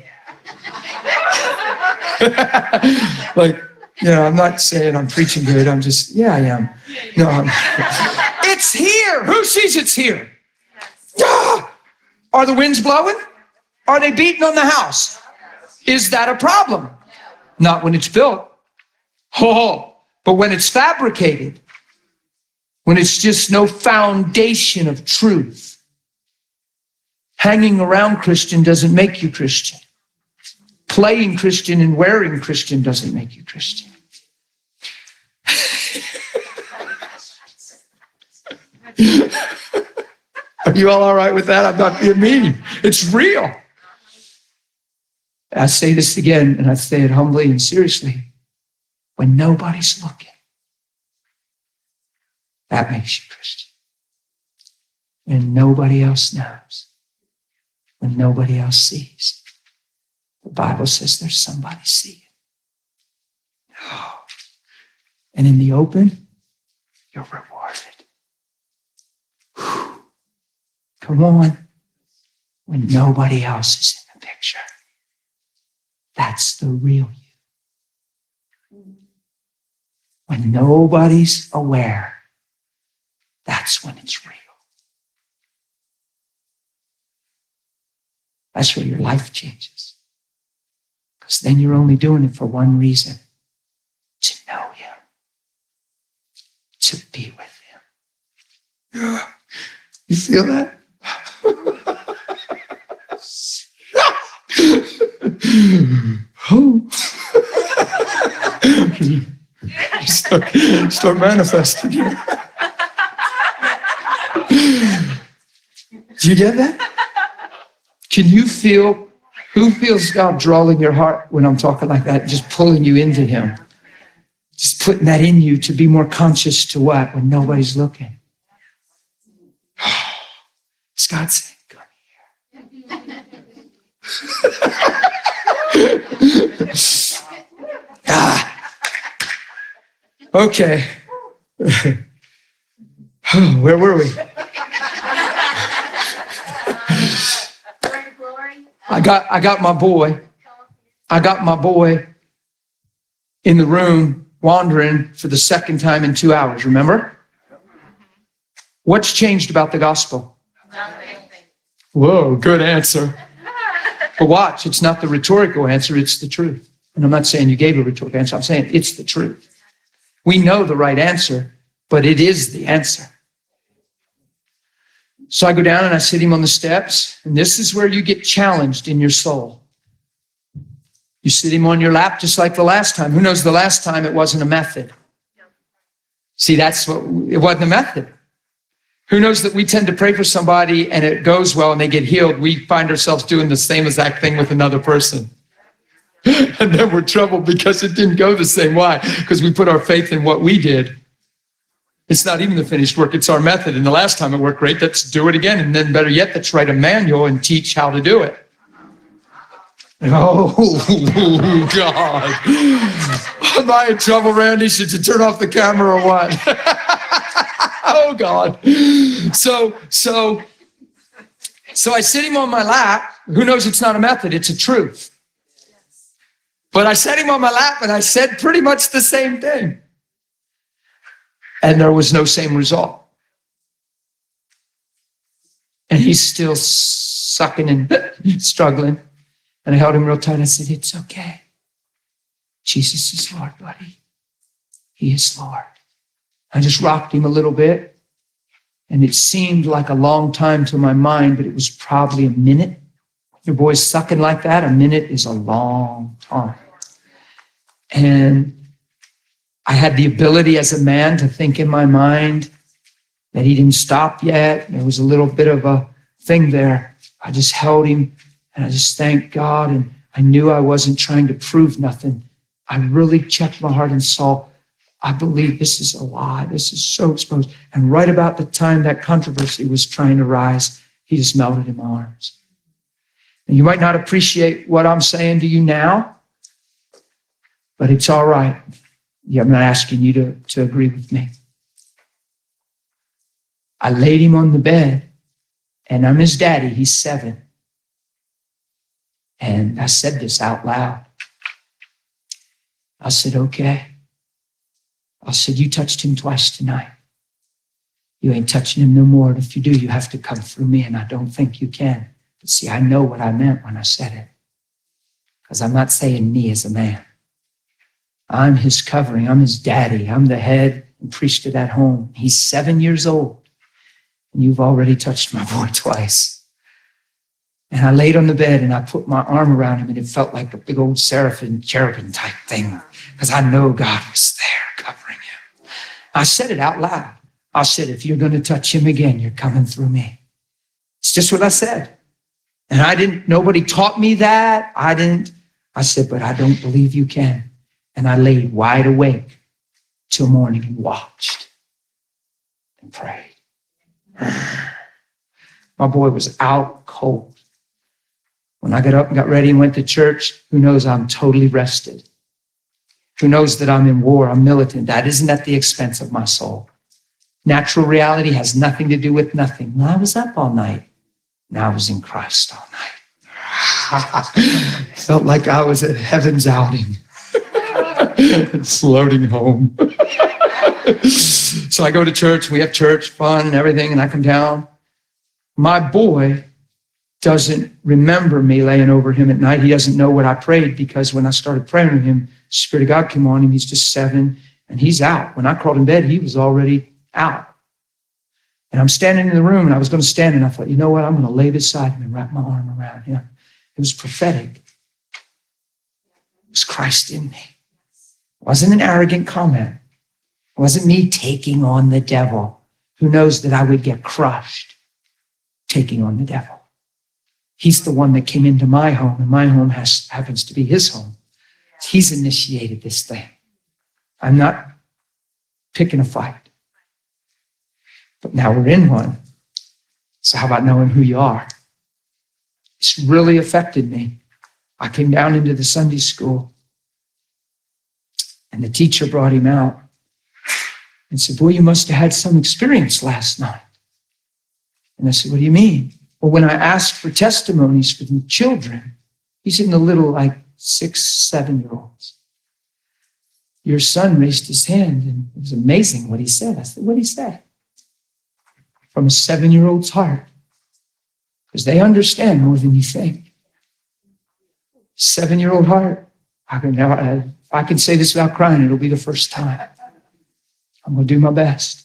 Like, yeah, I'm not saying I'm preaching good. I'm just, yeah, I am. No, I'm, it's here. Who sees it's here? Ah! Are the winds blowing? Are they beating on the house? Is that a problem? Not when it's built. Oh, but when it's fabricated, when it's just no foundation of truth, hanging around Christian doesn't make you Christian. Playing Christian and wearing Christian doesn't make you Christian. Are you all all right with that? I'm not being mean. It's real. I say this again, and I say it humbly and seriously. When nobody's looking, that makes you Christian. When nobody else knows, when nobody else sees, the Bible says there's somebody seeing. Oh. And in the open, you're rewarded. Whew. Come on. When nobody else is in the picture, that's the real you. When nobody's aware, that's when it's real. That's where your life changes. Because then you're only doing it for one reason, to know him, to be with him. You feel that? Oh. Start, start manifesting. Do you get that? Can you feel, who feels God drawing your heart when I'm talking like that, just pulling you into him? Just putting that in you to be more conscious to what? When nobody's looking. It's God saying, come here. ah. Okay. Where were we? I got I got my boy. I got my boy in the room wandering for the second time in two hours, remember? What's changed about the gospel? Whoa, good answer. But watch, it's not the rhetorical answer, it's the truth. And I'm not saying you gave a rhetorical answer, I'm saying it's the truth. We know the right answer, but it is the answer. So I go down and I sit him on the steps, and this is where you get challenged in your soul. You sit him on your lap just like the last time. Who knows the last time it wasn't a method? See, that's what, it wasn't a method. Who knows that we tend to pray for somebody and it goes well and they get healed. We find ourselves doing the same exact thing with another person. And then we're troubled because it didn't go the same. Why? Because we put our faith in what we did. It's not even the finished work, it's our method. And the last time it worked great, let's do it again. And then better yet, let's write a manual and teach how to do it. Oh, God. Am I in trouble, Randy? Should you turn off the camera or what? Oh, God. So, so, so I sit him on my lap. Who knows it's not a method, it's a truth. But I set him on my lap and I said pretty much the same thing. And there was no same result. And he's still sucking and struggling. And I held him real tight and I said, it's okay. Jesus is Lord, buddy. He is Lord. I just rocked him a little bit. And it seemed like a long time to my mind, but it was probably a minute. Your boy's sucking like that, a minute is a long time. And I had the ability as a man to think in my mind that he didn't stop yet. There was a little bit of a thing there. I just held him and I just thanked God. And I knew I wasn't trying to prove nothing. I really checked my heart and saw I believe this is a lie. This is so exposed. And right about the time that controversy was trying to rise, he just melted in my arms. And you might not appreciate what I'm saying to you now, but it's all right. Yeah, I'm not asking you to, to agree with me. I laid him on the bed, and I'm his daddy. He's seven. And I said this out loud. I said, okay. I said, you touched him twice tonight. You ain't touching him no more. And if you do, you have to come through me, and I don't think you can. But see, I know what I meant when I said it. Because I'm not saying me as a man. I'm his covering. I'm his daddy. I'm the head and priest of that home. He's seven years old. And you've already touched my boy twice. And I laid on the bed and I put my arm around him, and it felt like a big old seraphim, cherubim type thing, because I know God was there covering him. I said it out loud. I said, if you're going to touch him again, you're coming through me. It's just what I said. And I didn't, nobody taught me that. I didn't, I said, but I don't believe you can. And I laid wide awake till morning and watched and prayed. My boy was out cold. When I got up and got ready and went to church, who knows I'm totally rested. Who knows that I'm in war, I'm militant. That isn't at the expense of my soul. Natural reality has nothing to do with nothing. Well, I was up all night. Now I was in Christ all night. Felt like I was at heaven's outing. It's floating home. So I go to church, we have church, fun and everything, and I come down. My boy doesn't remember me laying over him at night. He doesn't know what I prayed, because when I started praying with him, the Spirit of God came on him. He's just seven and he's out. When I crawled in bed, he was already out. And I'm standing in the room, and I was going to stand, and I thought, you know what? I'm going to lay beside him and wrap my arm around him. It was prophetic. It was Christ in me. It wasn't an arrogant comment. It wasn't me taking on the devil. Who knows that I would get crushed taking on the devil. He's the one that came into my home, and my home has, happens to be his home. He's initiated this thing. I'm not picking a fight. But now we're in one. So how about knowing who you are? It's really affected me. I came down into the Sunday school, and the teacher brought him out and said, boy, you must have had some experience last night. And I said, what do you mean? Well, when I asked for testimonies for the children, he's in the little, like six, seven-year-olds. Your son raised his hand, and it was amazing what he said. I said, what did he say? From a seven-year-old's heart. Because they understand more than you think. Seven-year-old heart. I can, now, if I can say this without crying, it'll be the first time. I'm going to do my best.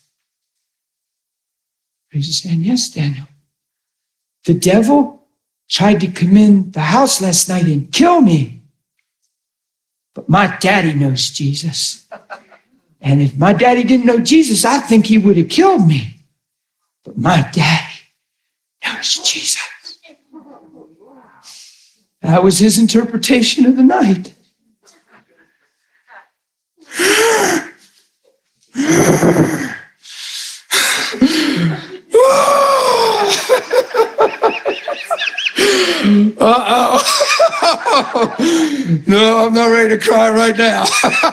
He's just saying, yes, Daniel. The devil tried to come in the house last night and kill me. But my daddy knows Jesus. And if my daddy didn't know Jesus, I think he would have killed me. But my daddy knows Jesus. That was his interpretation of the night. Uh-oh. No, I'm not ready to cry right now.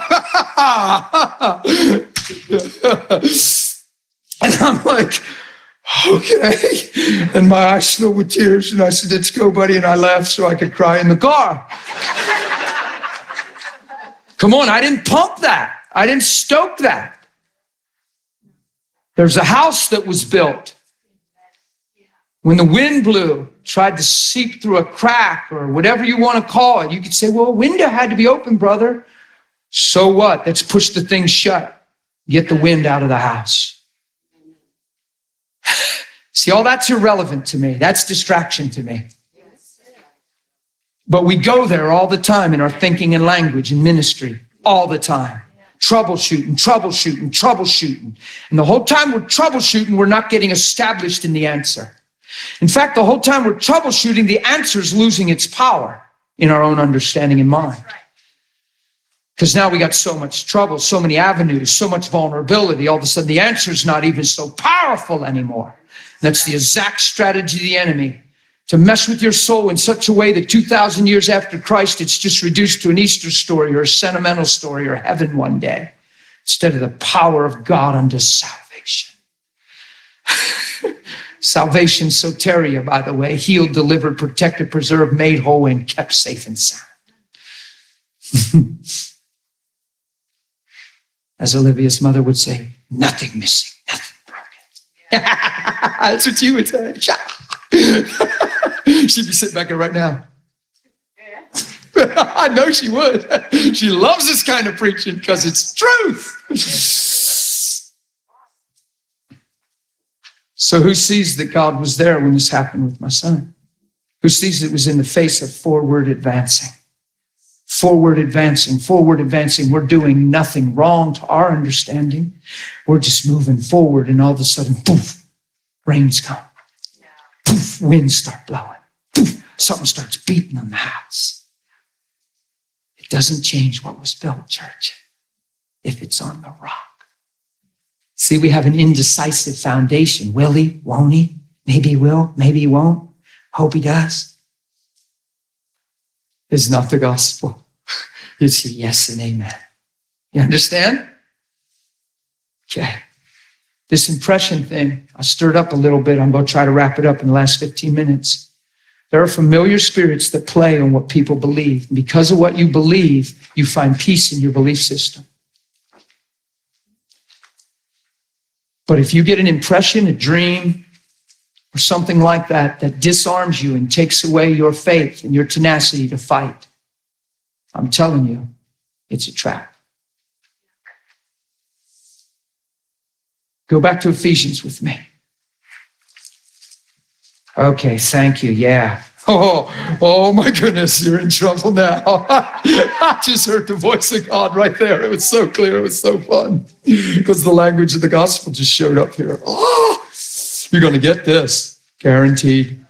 And I'm like, okay. And my eyes filled with tears. And I said, let's go, buddy. And I left so I could cry in the car. Come on, I didn't pump that. I didn't stoke that. There's a house that was built. When the wind blew, tried to seep through a crack or whatever you want to call it, you could say, well, a window had to be open, brother. So what? Let's push the thing shut. Get the wind out of the house. See, all that's irrelevant to me. That's distraction to me. But we go there all the time in our thinking and language and ministry, all the time. Troubleshooting, troubleshooting, troubleshooting. And the whole time we're troubleshooting, we're not getting established in the answer. In fact, the whole time we're troubleshooting, the answer is losing its power in our own understanding and mind. Because now we got so much trouble, so many avenues, so much vulnerability. All of a sudden, the answer is not even so powerful anymore. That's the exact strategy of the enemy, to mess with your soul in such a way that two thousand years after Christ, it's just reduced to an Easter story or a sentimental story or heaven one day, instead of the power of God unto salvation. Salvation, soteria, by the way, healed, delivered, protected, preserved, made whole, and kept safe and sound. As Olivia's mother would say, nothing missing, nothing broken. That's what you would say. She'd be sitting back there right now. I know she would. She loves this kind of preaching because it's truth. So who sees that God was there when this happened with my son? Who sees it was in the face of forward advancing? Forward advancing, forward advancing. We're doing nothing wrong to our understanding. We're just moving forward, and all of a sudden, poof, rains come. Poof, winds start blowing. Poof, something starts beating on the house. It doesn't change what was built, church, if it's on the rock. See, we have an indecisive foundation. Will he? Won't he? Maybe he will. Maybe he won't. Hope he does. It's not the gospel. It's a yes and amen. You understand? Okay. This impression thing, I stirred up a little bit. I'm going to try to wrap it up in the last fifteen minutes. There are familiar spirits that play on what people believe. And because of what you believe, you find peace in your belief system. But if you get an impression, a dream, or something like that, that disarms you and takes away your faith and your tenacity to fight, I'm telling you, it's a trap. Go back to Ephesians with me. Okay, thank you. Yeah. Oh, oh my goodness, you're in trouble now. I just heard the voice of God right there. It was so clear. It was so fun because the language of the gospel just showed up here. Oh, you're going to get this, guaranteed.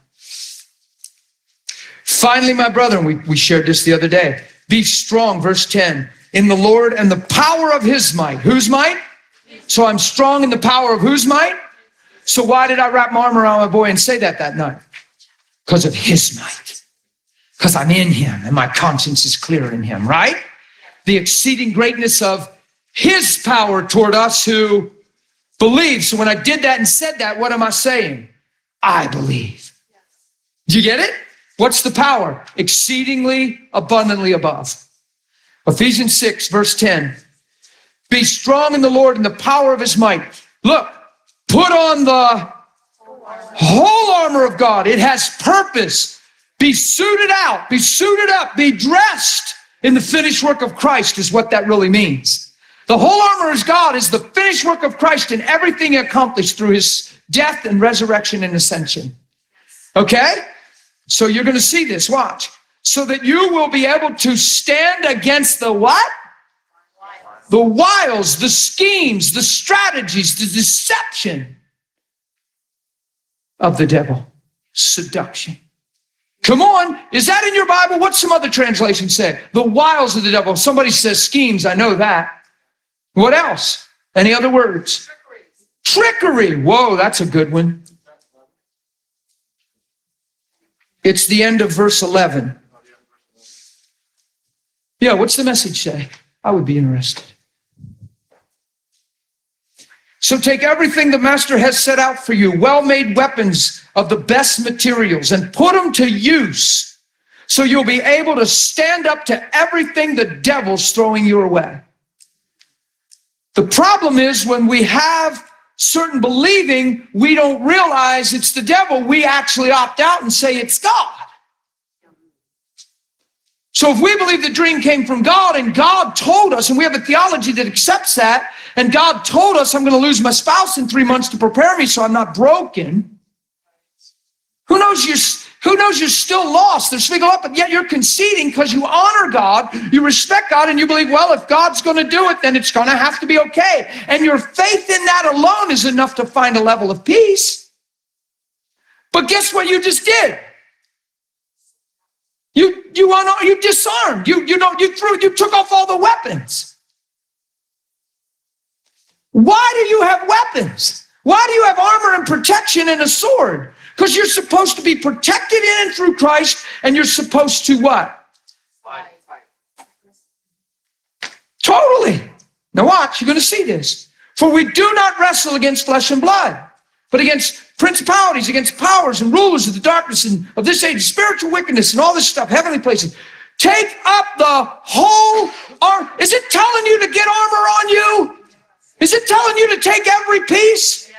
Finally, my brethren, we, we shared this the other day. Be strong, verse ten, in the Lord and the power of his might. Whose might? So I'm strong in the power of whose might? So why did I wrap my arm around my boy and say that that night? Because of his might. Because I'm in him and my conscience is clear in him, right? The exceeding greatness of his power toward us who believe. So when I did that and said that, what am I saying? I believe. Do you get it? What's the power? Exceedingly abundantly above. Ephesians six, verse ten. Be strong in the Lord and the power of his might. Look, put on the whole armor of God. It has purpose. Be suited out, be suited up, be dressed in the finished work of Christ is what that really means. The whole armor of God is the finished work of Christ and everything accomplished through his death and resurrection and ascension. Okay? So you're going to see this, watch. So that you will be able to stand against the what? The wiles, the schemes, the strategies, the deception of the devil. Seduction. Come on. Is that in your Bible? What's some other translation say? The wiles of the devil. Somebody says schemes. I know that. What else? Any other words? Trickery. Trickery. Whoa, that's a good one. It's the end of verse eleven. Yeah, what's the message say? I would be interested. So take everything the master has set out for you, well-made weapons of the best materials, and put them to use so you'll be able to stand up to everything the devil's throwing your way. The problem is when we have certain believing, we don't realize it's the devil. We actually opt out and say it's God. So if we believe the dream came from God and God told us, and we have a theology that accepts that, and God told us I'm going to lose my spouse in three months to prepare me so I'm not broken, who knows you're, who knows you're still lost? There's figure up, but yet you're conceding because you honor God, you respect God, and you believe, well, if God's going to do it, then it's going to have to be okay. And your faith in that alone is enough to find a level of peace. But guess what you just did? You you, un, you disarmed. You, you know, you threw, you took off all the weapons. Why do you have weapons? Why do you have armor and protection and a sword? Because you're supposed to be protected in and through Christ, and you're supposed to what? Totally. Now watch, you're going to see this. For we do not wrestle against flesh and blood, but against principalities, against powers and rulers of the darkness and of this age, spiritual wickedness and all this stuff, heavenly places. Take up the whole armor. Is it telling you to get armor on you? Is it telling you to take every piece?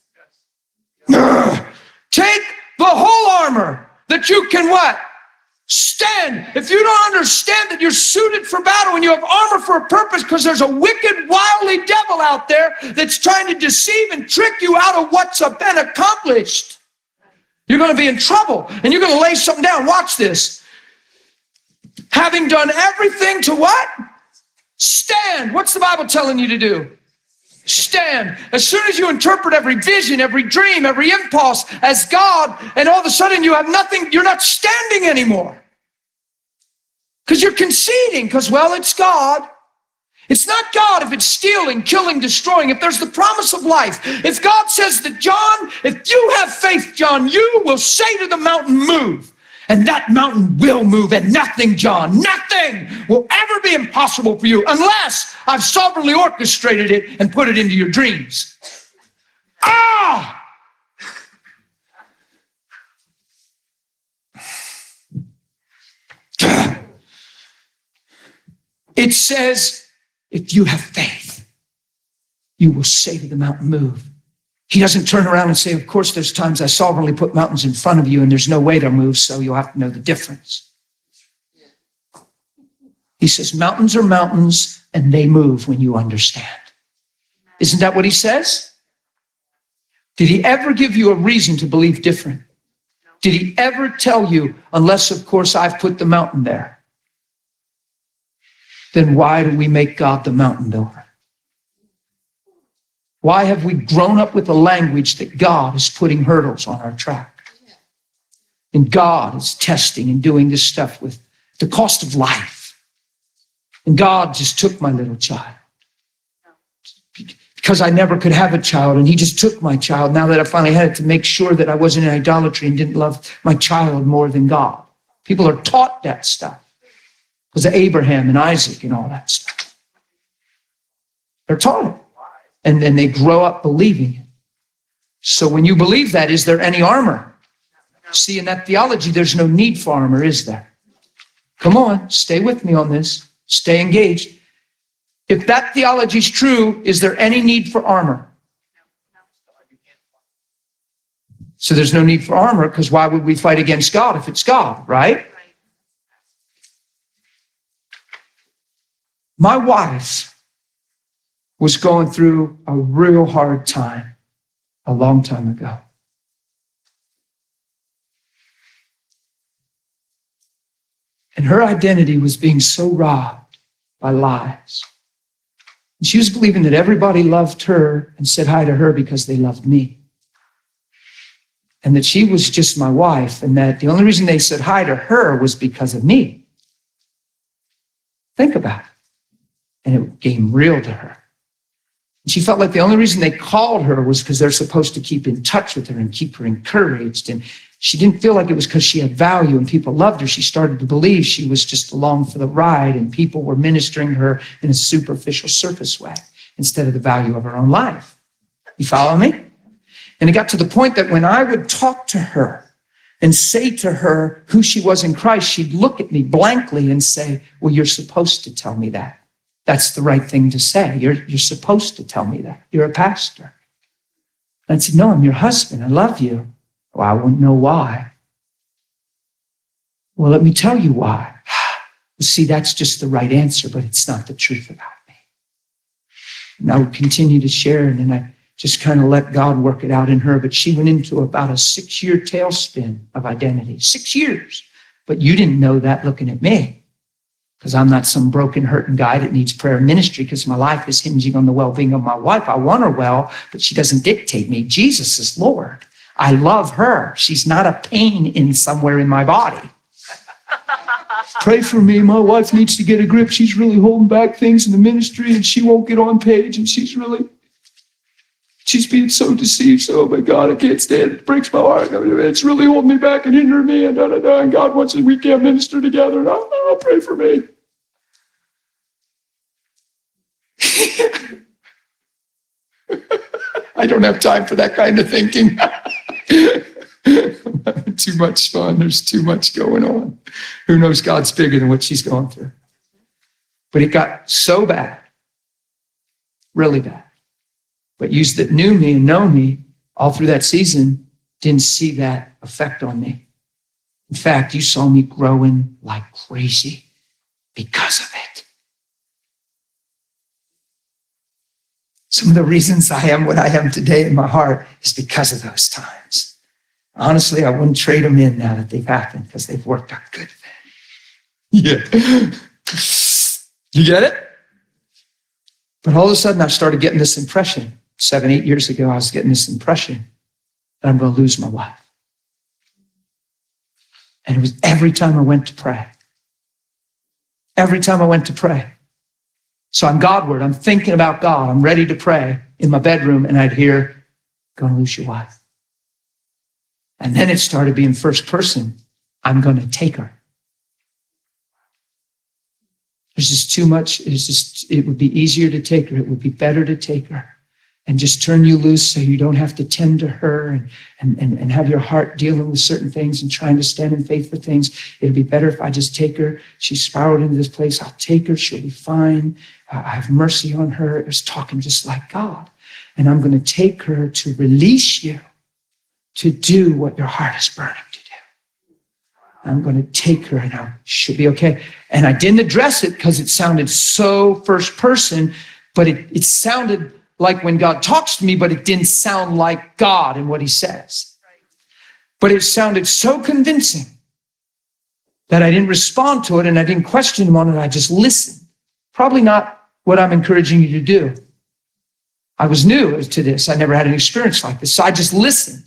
Yes. Take the whole armor that you can what? Stand. If you don't understand that you're suited for battle and you have armor for a purpose, because there's a wicked, wily devil out there that's trying to deceive and trick you out of what's been accomplished, you're going to be in trouble, and you're going to lay something down. Watch this. Having done everything to what? Stand. What's the Bible telling you to do? Stand. As soon as you interpret every vision, every dream, every impulse as God, and all of a sudden you have nothing, you're not standing anymore. Because you're conceding, because, well, it's God. It's not God if it's stealing, killing, destroying. If there's the promise of life, if God says that, John, if you have faith, John, you will say to the mountain, move. And that mountain will move, and nothing, John, nothing will ever be impossible for you unless I've sovereignly orchestrated it and put it into your dreams. Ah! It says, if you have faith, you will say to the mountain, move. He doesn't turn around and say, of course, there's times I sovereignly put mountains in front of you and there's no way to move, so you'll have to know the difference. He says, mountains are mountains and they move when you understand. Isn't that what he says? Did he ever give you a reason to believe different? Did he ever tell you, unless, of course, I've put the mountain there? Then why do we make God the mountain builder? Why have we grown up with a language that God is putting hurdles on our track? And God is testing and doing this stuff with the cost of life. And God just took my little child. Because I never could have a child, and he just took my child now that I finally had it, to make sure that I wasn't in idolatry and didn't love my child more than God. People are taught that stuff because of Abraham and Isaac and all that stuff. They're taught it. And then they grow up believing it. So when you believe that, is there any armor? See, in that theology, there's no need for armor, is there? Come on, stay with me on this. Stay engaged. If that theology is true, is there any need for armor? So there's no need for armor, because why would we fight against God if it's God, right? My wife was going through a real hard time a long time ago. And her identity was being so robbed by lies. And she was believing that everybody loved her and said hi to her because they loved me. And that she was just my wife, and that the only reason they said hi to her was because of me. Think about it. And it became real to her. She felt like the only reason they called her was because they're supposed to keep in touch with her and keep her encouraged. And she didn't feel like it was because she had value and people loved her. She started to believe she was just along for the ride and people were ministering her in a superficial surface way instead of the value of her own life. You follow me? And it got to the point that when I would talk to her and say to her who she was in Christ, she'd look at me blankly and say, well, you're supposed to tell me that. That's the right thing to say. You're, you're supposed to tell me that. You're a pastor. And I said, no, I'm your husband. I love you. Well, I wouldn't know why. Well, let me tell you why. Well, see, that's just the right answer, but it's not the truth about me. And I would continue to share, and then I just kind of let God work it out in her. But she went into about a six-year tailspin of identity. Six years. But you didn't know that looking at me. Because I'm not some broken, hurting guy that needs prayer and ministry, because my life is hinging on the well-being of my wife. I want her well, but she doesn't dictate me. Jesus is Lord. I love her. She's not a pain in somewhere in my body. Pray for me. My wife needs to get a grip. She's really holding back things in the ministry and she won't get on page and she's really, she's being so deceived. So, oh my God, I can't stand it. It breaks my heart. It's really holding me back and hindering me. And, da, da, da, and God wants us, we can't minister together. And oh, oh, pray for me. I don't have time for that kind of thinking. I'm having too much fun. There's too much going on. Who knows God's bigger than what she's going through? But it got so bad, really bad. But you that knew me and know me all through that season didn't see that effect on me. In fact, you saw me growing like crazy because of it. Some of the reasons I am what I am today in my heart is because of those times. Honestly, I wouldn't trade them in now that they've happened because they've worked out good. Yeah. You get it? But all of a sudden, I started getting this impression. Seven, eight years ago, I was getting this impression that I'm going to lose my wife. And it was every time I went to pray. Every time I went to pray. So I'm Godward. I'm thinking about God. I'm ready to pray in my bedroom, and I'd hear, going to lose your wife. And then it started being first person. I'm going to take her. There's just too much. It's just, it would be easier to take her. It would be better to take her and just turn you loose so you don't have to tend to her and, and, and, and have your heart dealing with certain things and trying to stand in faith for things. It'd be better if I just take her. She spiraled into this place. I'll take her. She'll be fine. Uh, I have mercy on her. It was talking just like God. And I'm going to take her to release you to do what your heart is burning to do. I'm going to take her and I should be okay. And I didn't address it because it sounded so first person, but it, it sounded like when God talks to me, but it didn't sound like God and what he says. But it sounded so convincing that I didn't respond to it and I didn't question him on it. I just listened. Probably not what I'm encouraging you to do. I was new to this. I never had an experience like this. So I just listened.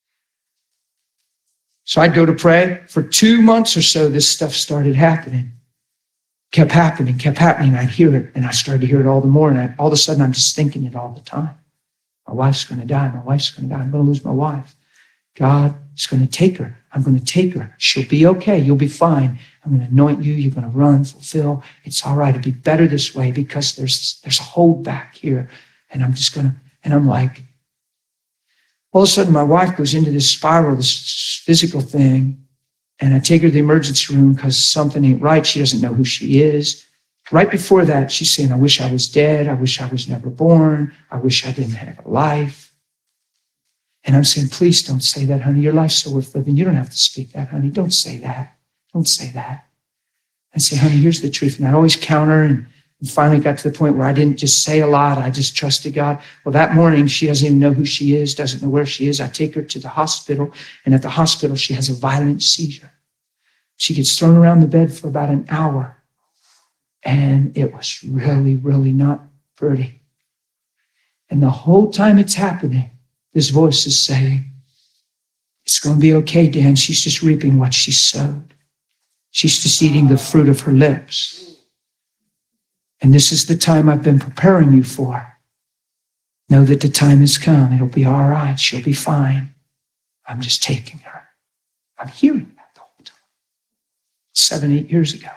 So I'd go to pray. For two months or so, this stuff started happening. Kept happening, kept happening. I'd hear it, and I started to hear it all the more. And I, all of a sudden, I'm just thinking it all the time. My wife's going to die. My wife's going to die. I'm going to lose my wife. God is going to take her. I'm going to take her. She'll be okay. You'll be fine. I'm going to anoint you. You're going to run, fulfill. It's all right. It'll be better this way because there's there's a hold back here. And I'm just going to, and I'm like, all of a sudden, my wife goes into this spiral, this physical thing, and I take her to the emergency room because something ain't right. She doesn't know who she is. Right before that, she's saying, I wish I was dead. I wish I was never born. I wish I didn't have a life. And I'm saying, please don't say that, honey. Your life's so worth living. You don't have to speak that, honey. Don't say that. Don't say that. I say, honey, here's the truth. And I always counter and And finally got to the point where I didn't just say a lot. I just trusted God. Well, that morning, she doesn't even know who she is, doesn't know where she is. I take her to the hospital, and at the hospital, she has a violent seizure. She gets thrown around the bed for about an hour, and it was really, really not pretty. And the whole time it's happening, this voice is saying, it's going to be okay, Dan. She's just reaping what she sowed. She's just eating the fruit of her lips. And this is the time I've been preparing you for. Know that the time has come. It'll be all right. She'll be fine. I'm just taking her. I'm hearing that the whole time. Seven, eight years ago.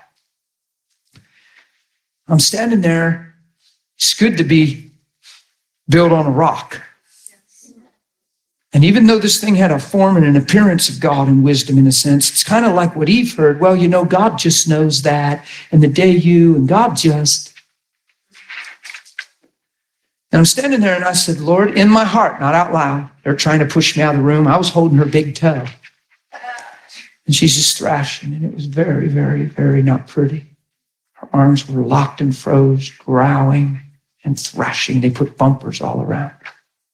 I'm standing there. It's good to be built on a rock. And even though this thing had a form and an appearance of God and wisdom in a sense, it's kind of like what Eve heard. Well, you know, God just knows that. And the day you and God just. And I'm standing there and I said, Lord, in my heart, not out loud. They're trying to push me out of the room. I was holding her big toe. And she's just thrashing. And it was very, very, very not pretty. Her arms were locked and froze, growling and thrashing. They put bumpers all around her.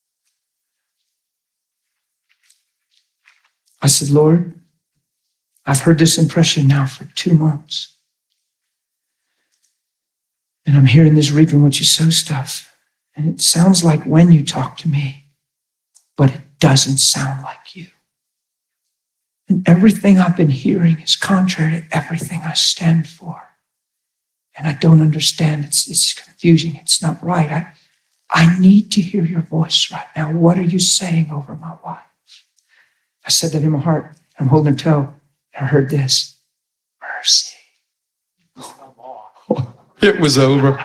I said, Lord, I've heard this impression now for two months. And I'm hearing this reaping what you sow stuff. And it sounds like when you talk to me, but it doesn't sound like you. And everything I've been hearing is contrary to everything I stand for. And I don't understand. It's, it's confusing. It's not right. I, I need to hear your voice right now. What are you saying over my wife? I said that in my heart. I'm holding her toe. And I heard this. Mercy. It was over.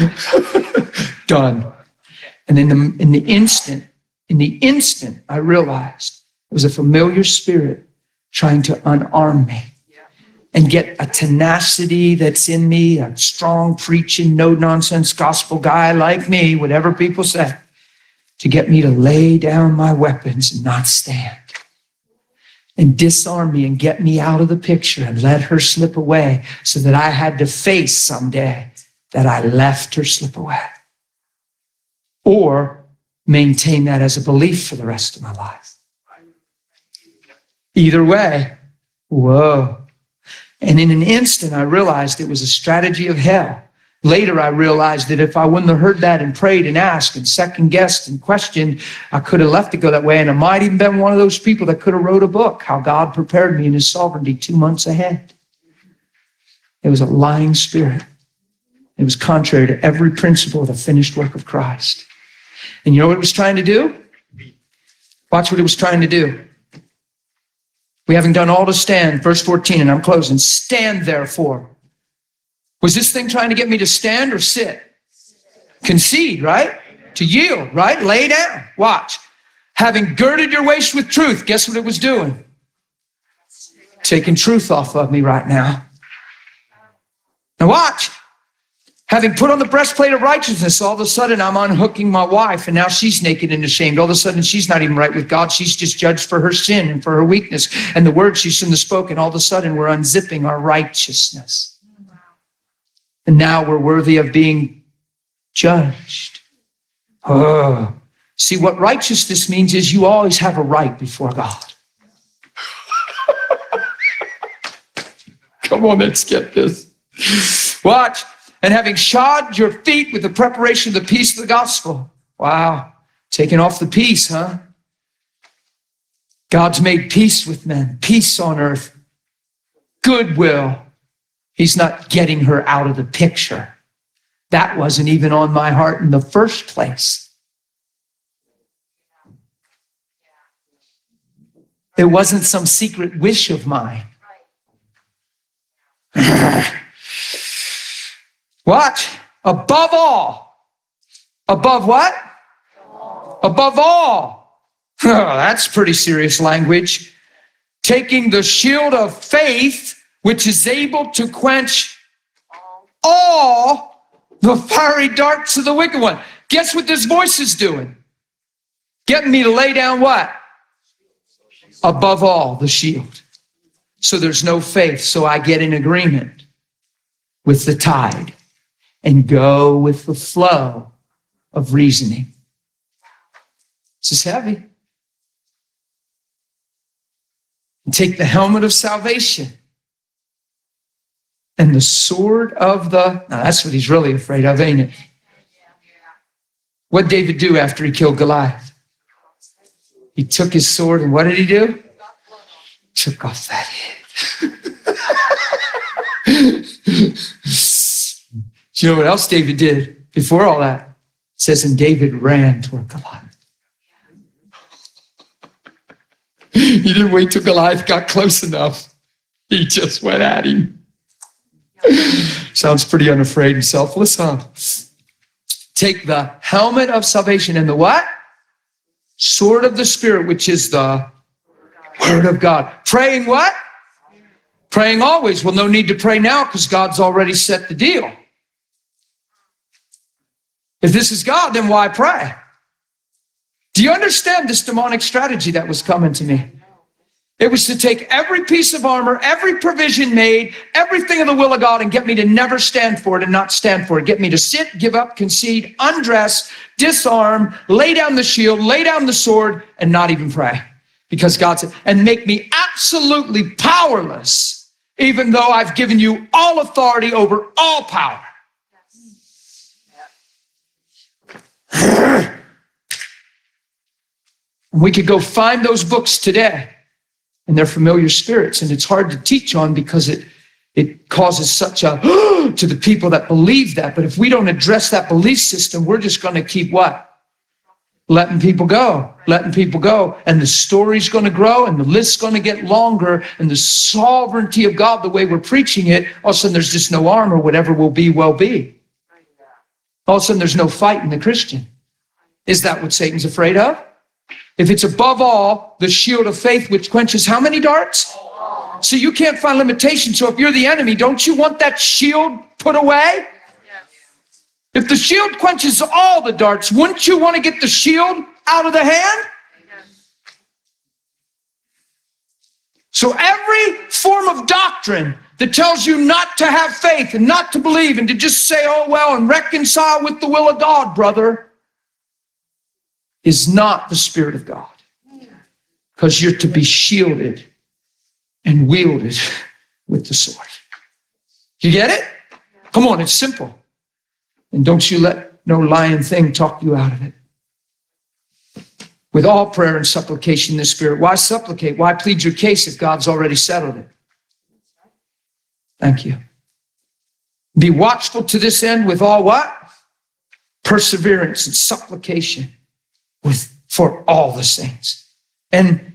Done. And in the, in the instant, in the instant, I realized it was a familiar spirit trying to unarm me and get a tenacity that's in me, a strong preaching, no nonsense gospel guy like me, whatever people say, to get me to lay down my weapons and not stand and disarm me and get me out of the picture and let her slip away so that I had to face someday that I left her slip away, or maintain that as a belief for the rest of my life. Either way, whoa. And in an instant, I realized it was a strategy of hell. Later, I realized that if I wouldn't have heard that and prayed and asked and second guessed and questioned, I could have left it go that way. And I might even been one of those people that could have wrote a book, How God Prepared Me in His Sovereignty two months ahead. It was a lying spirit. It was contrary to every principle of the finished work of Christ. And you know what it was trying to do? Watch what it was trying to do. We haven't done all to stand. Verse fourteen, and I'm closing. Stand therefore. Was this thing trying to get me to stand or sit? Concede, right? To yield, right? Lay down. Watch. Having girded your waist with truth, guess what it was doing? Taking truth off of me right now. Now watch. Having put on the breastplate of righteousness, all of a sudden I'm unhooking my wife, and now she's naked and ashamed. All of a sudden she's not even right with God. She's just judged for her sin and for her weakness and the words she shouldn't have spoken. All of a sudden we're unzipping our righteousness. And now we're worthy of being judged. Oh, see, what righteousness means is you always have a right before God. Come on, let's get this. Watch. And having shod your feet with the preparation of the peace of the gospel. Wow. Taking off the peace, huh? God's made peace with men, peace on earth, goodwill. He's not getting her out of the picture. That wasn't even on my heart in the first place. It wasn't some secret wish of mine. Watch. Above all. Above what? Above all. Oh, that's pretty serious language. Taking the shield of faith, which is able to quench all the fiery darts of the wicked one. Guess what this voice is doing? Getting me to lay down what? Above all, the shield. So there's no faith. So I get in agreement with the tide and go with the flow of reasoning. This is heavy. And take the helmet of salvation and the sword of the, now that's what he's really afraid of, ain't it? What did David do after he killed Goliath? He took his sword and what did he do? Took off that head. Do you know what else David did before all that? It says, and David ran toward Goliath. He didn't wait till Goliath got close enough. He just went at him. Sounds pretty unafraid and selfless, huh? Take the helmet of salvation and the what? Sword of the Spirit, which is the Word of God. Praying what? Praying always. Well, no need to pray now because God's already set the deal. If this is God, then why pray? Do you understand this demonic strategy that was coming to me? It was to take every piece of armor, every provision made, everything of the will of God and get me to never stand for it and not stand for it. Get me to sit, give up, concede, undress, disarm, lay down the shield, lay down the sword, and not even pray. Because God said, and make me absolutely powerless, even though I've given you all authority over all power. We could go find those books today And they're familiar spirits, and it's hard to teach on because it it causes such a to the people that believe that. But if we don't address that belief system, we're just going to keep what? Letting people go, letting people go. And the story's going to grow, and the list's going to get longer, and the sovereignty of God, the way we're preaching it, all of a sudden there's just no armor. Whatever will be, will be. All of a sudden there's no fight in the Christian. Is that what Satan's afraid of? If it's above all, the shield of faith, which quenches how many darts? So you can't find limitation. So if you're the enemy, don't you want that shield put away? If the shield quenches all the darts, wouldn't you want to get the shield out of the hand? So every form of doctrine that tells you not to have faith and not to believe and to just say, oh, well, and reconcile with the will of God, brother, is not the Spirit of God. Because you're to be shielded and wielded with the sword. You get it? Come on, it's simple. And don't you let no lying thing talk you out of it. With all prayer and supplication in the Spirit. Why supplicate? Why plead your case if God's already settled it? Thank you. Be watchful to this end with all what? Perseverance and supplication with for all the saints. And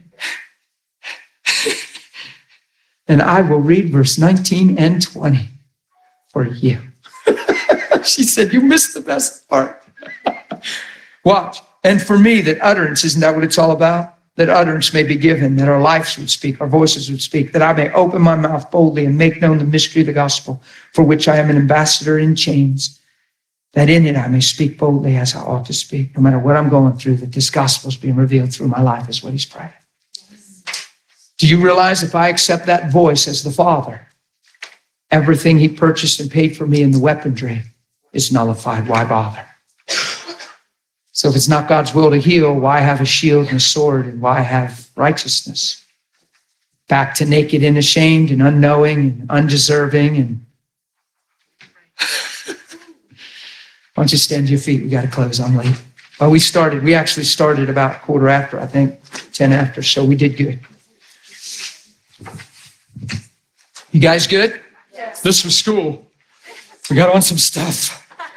and I will read verse nineteen and twenty for you. She said, you missed the best part. Watch. And for me, that utterance, isn't that what it's all about? That utterance may be given, that our lives would speak, our voices would speak, that I may open my mouth boldly and make known the mystery of the gospel, for which I am an ambassador in chains, that in it I may speak boldly as I ought to speak, no matter what I'm going through, that this gospel is being revealed through my life is what he's praying. Do you realize if I accept that voice as the Father, everything he purchased and paid for me in the weaponry is nullified? Why bother? So if it's not God's will to heal, why have a shield and a sword, and why have righteousness? Back to naked and ashamed and unknowing and undeserving. And why don't you stand to your feet? We got to close. I'm late. Well, we started. We actually started about quarter after, I think, ten after. So we did good. You guys good? Yes. This was school. We got on some stuff.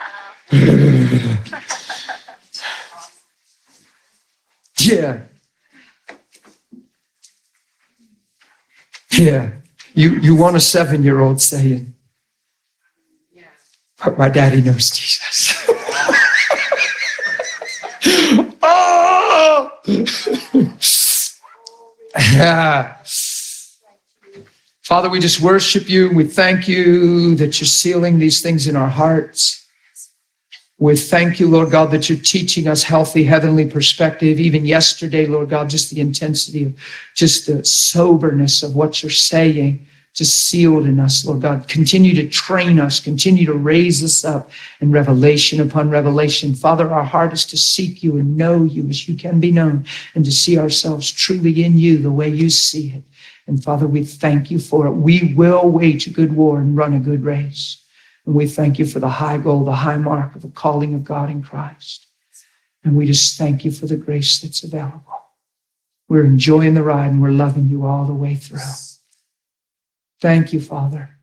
Yeah. Yeah. You you want a seven-year-old saying, but my daddy knows Jesus. Oh! Yeah. Father, we just worship you. We thank you that you're sealing these things in our hearts. We thank you, Lord God, that you're teaching us healthy, heavenly perspective. Even yesterday, Lord God, just the intensity of just the soberness of what you're saying, just sealed in us, Lord God. Continue to train us, continue to raise us up in revelation upon revelation. Father, our heart is to seek you and know you as you can be known, and to see ourselves truly in you the way you see it. And Father, we thank you for it. We will wage a good war and run a good race. And we thank you for the high goal, the high mark of the calling of God in Christ. And we just thank you for the grace that's available. We're enjoying the ride and we're loving you all the way through. Thank you, Father.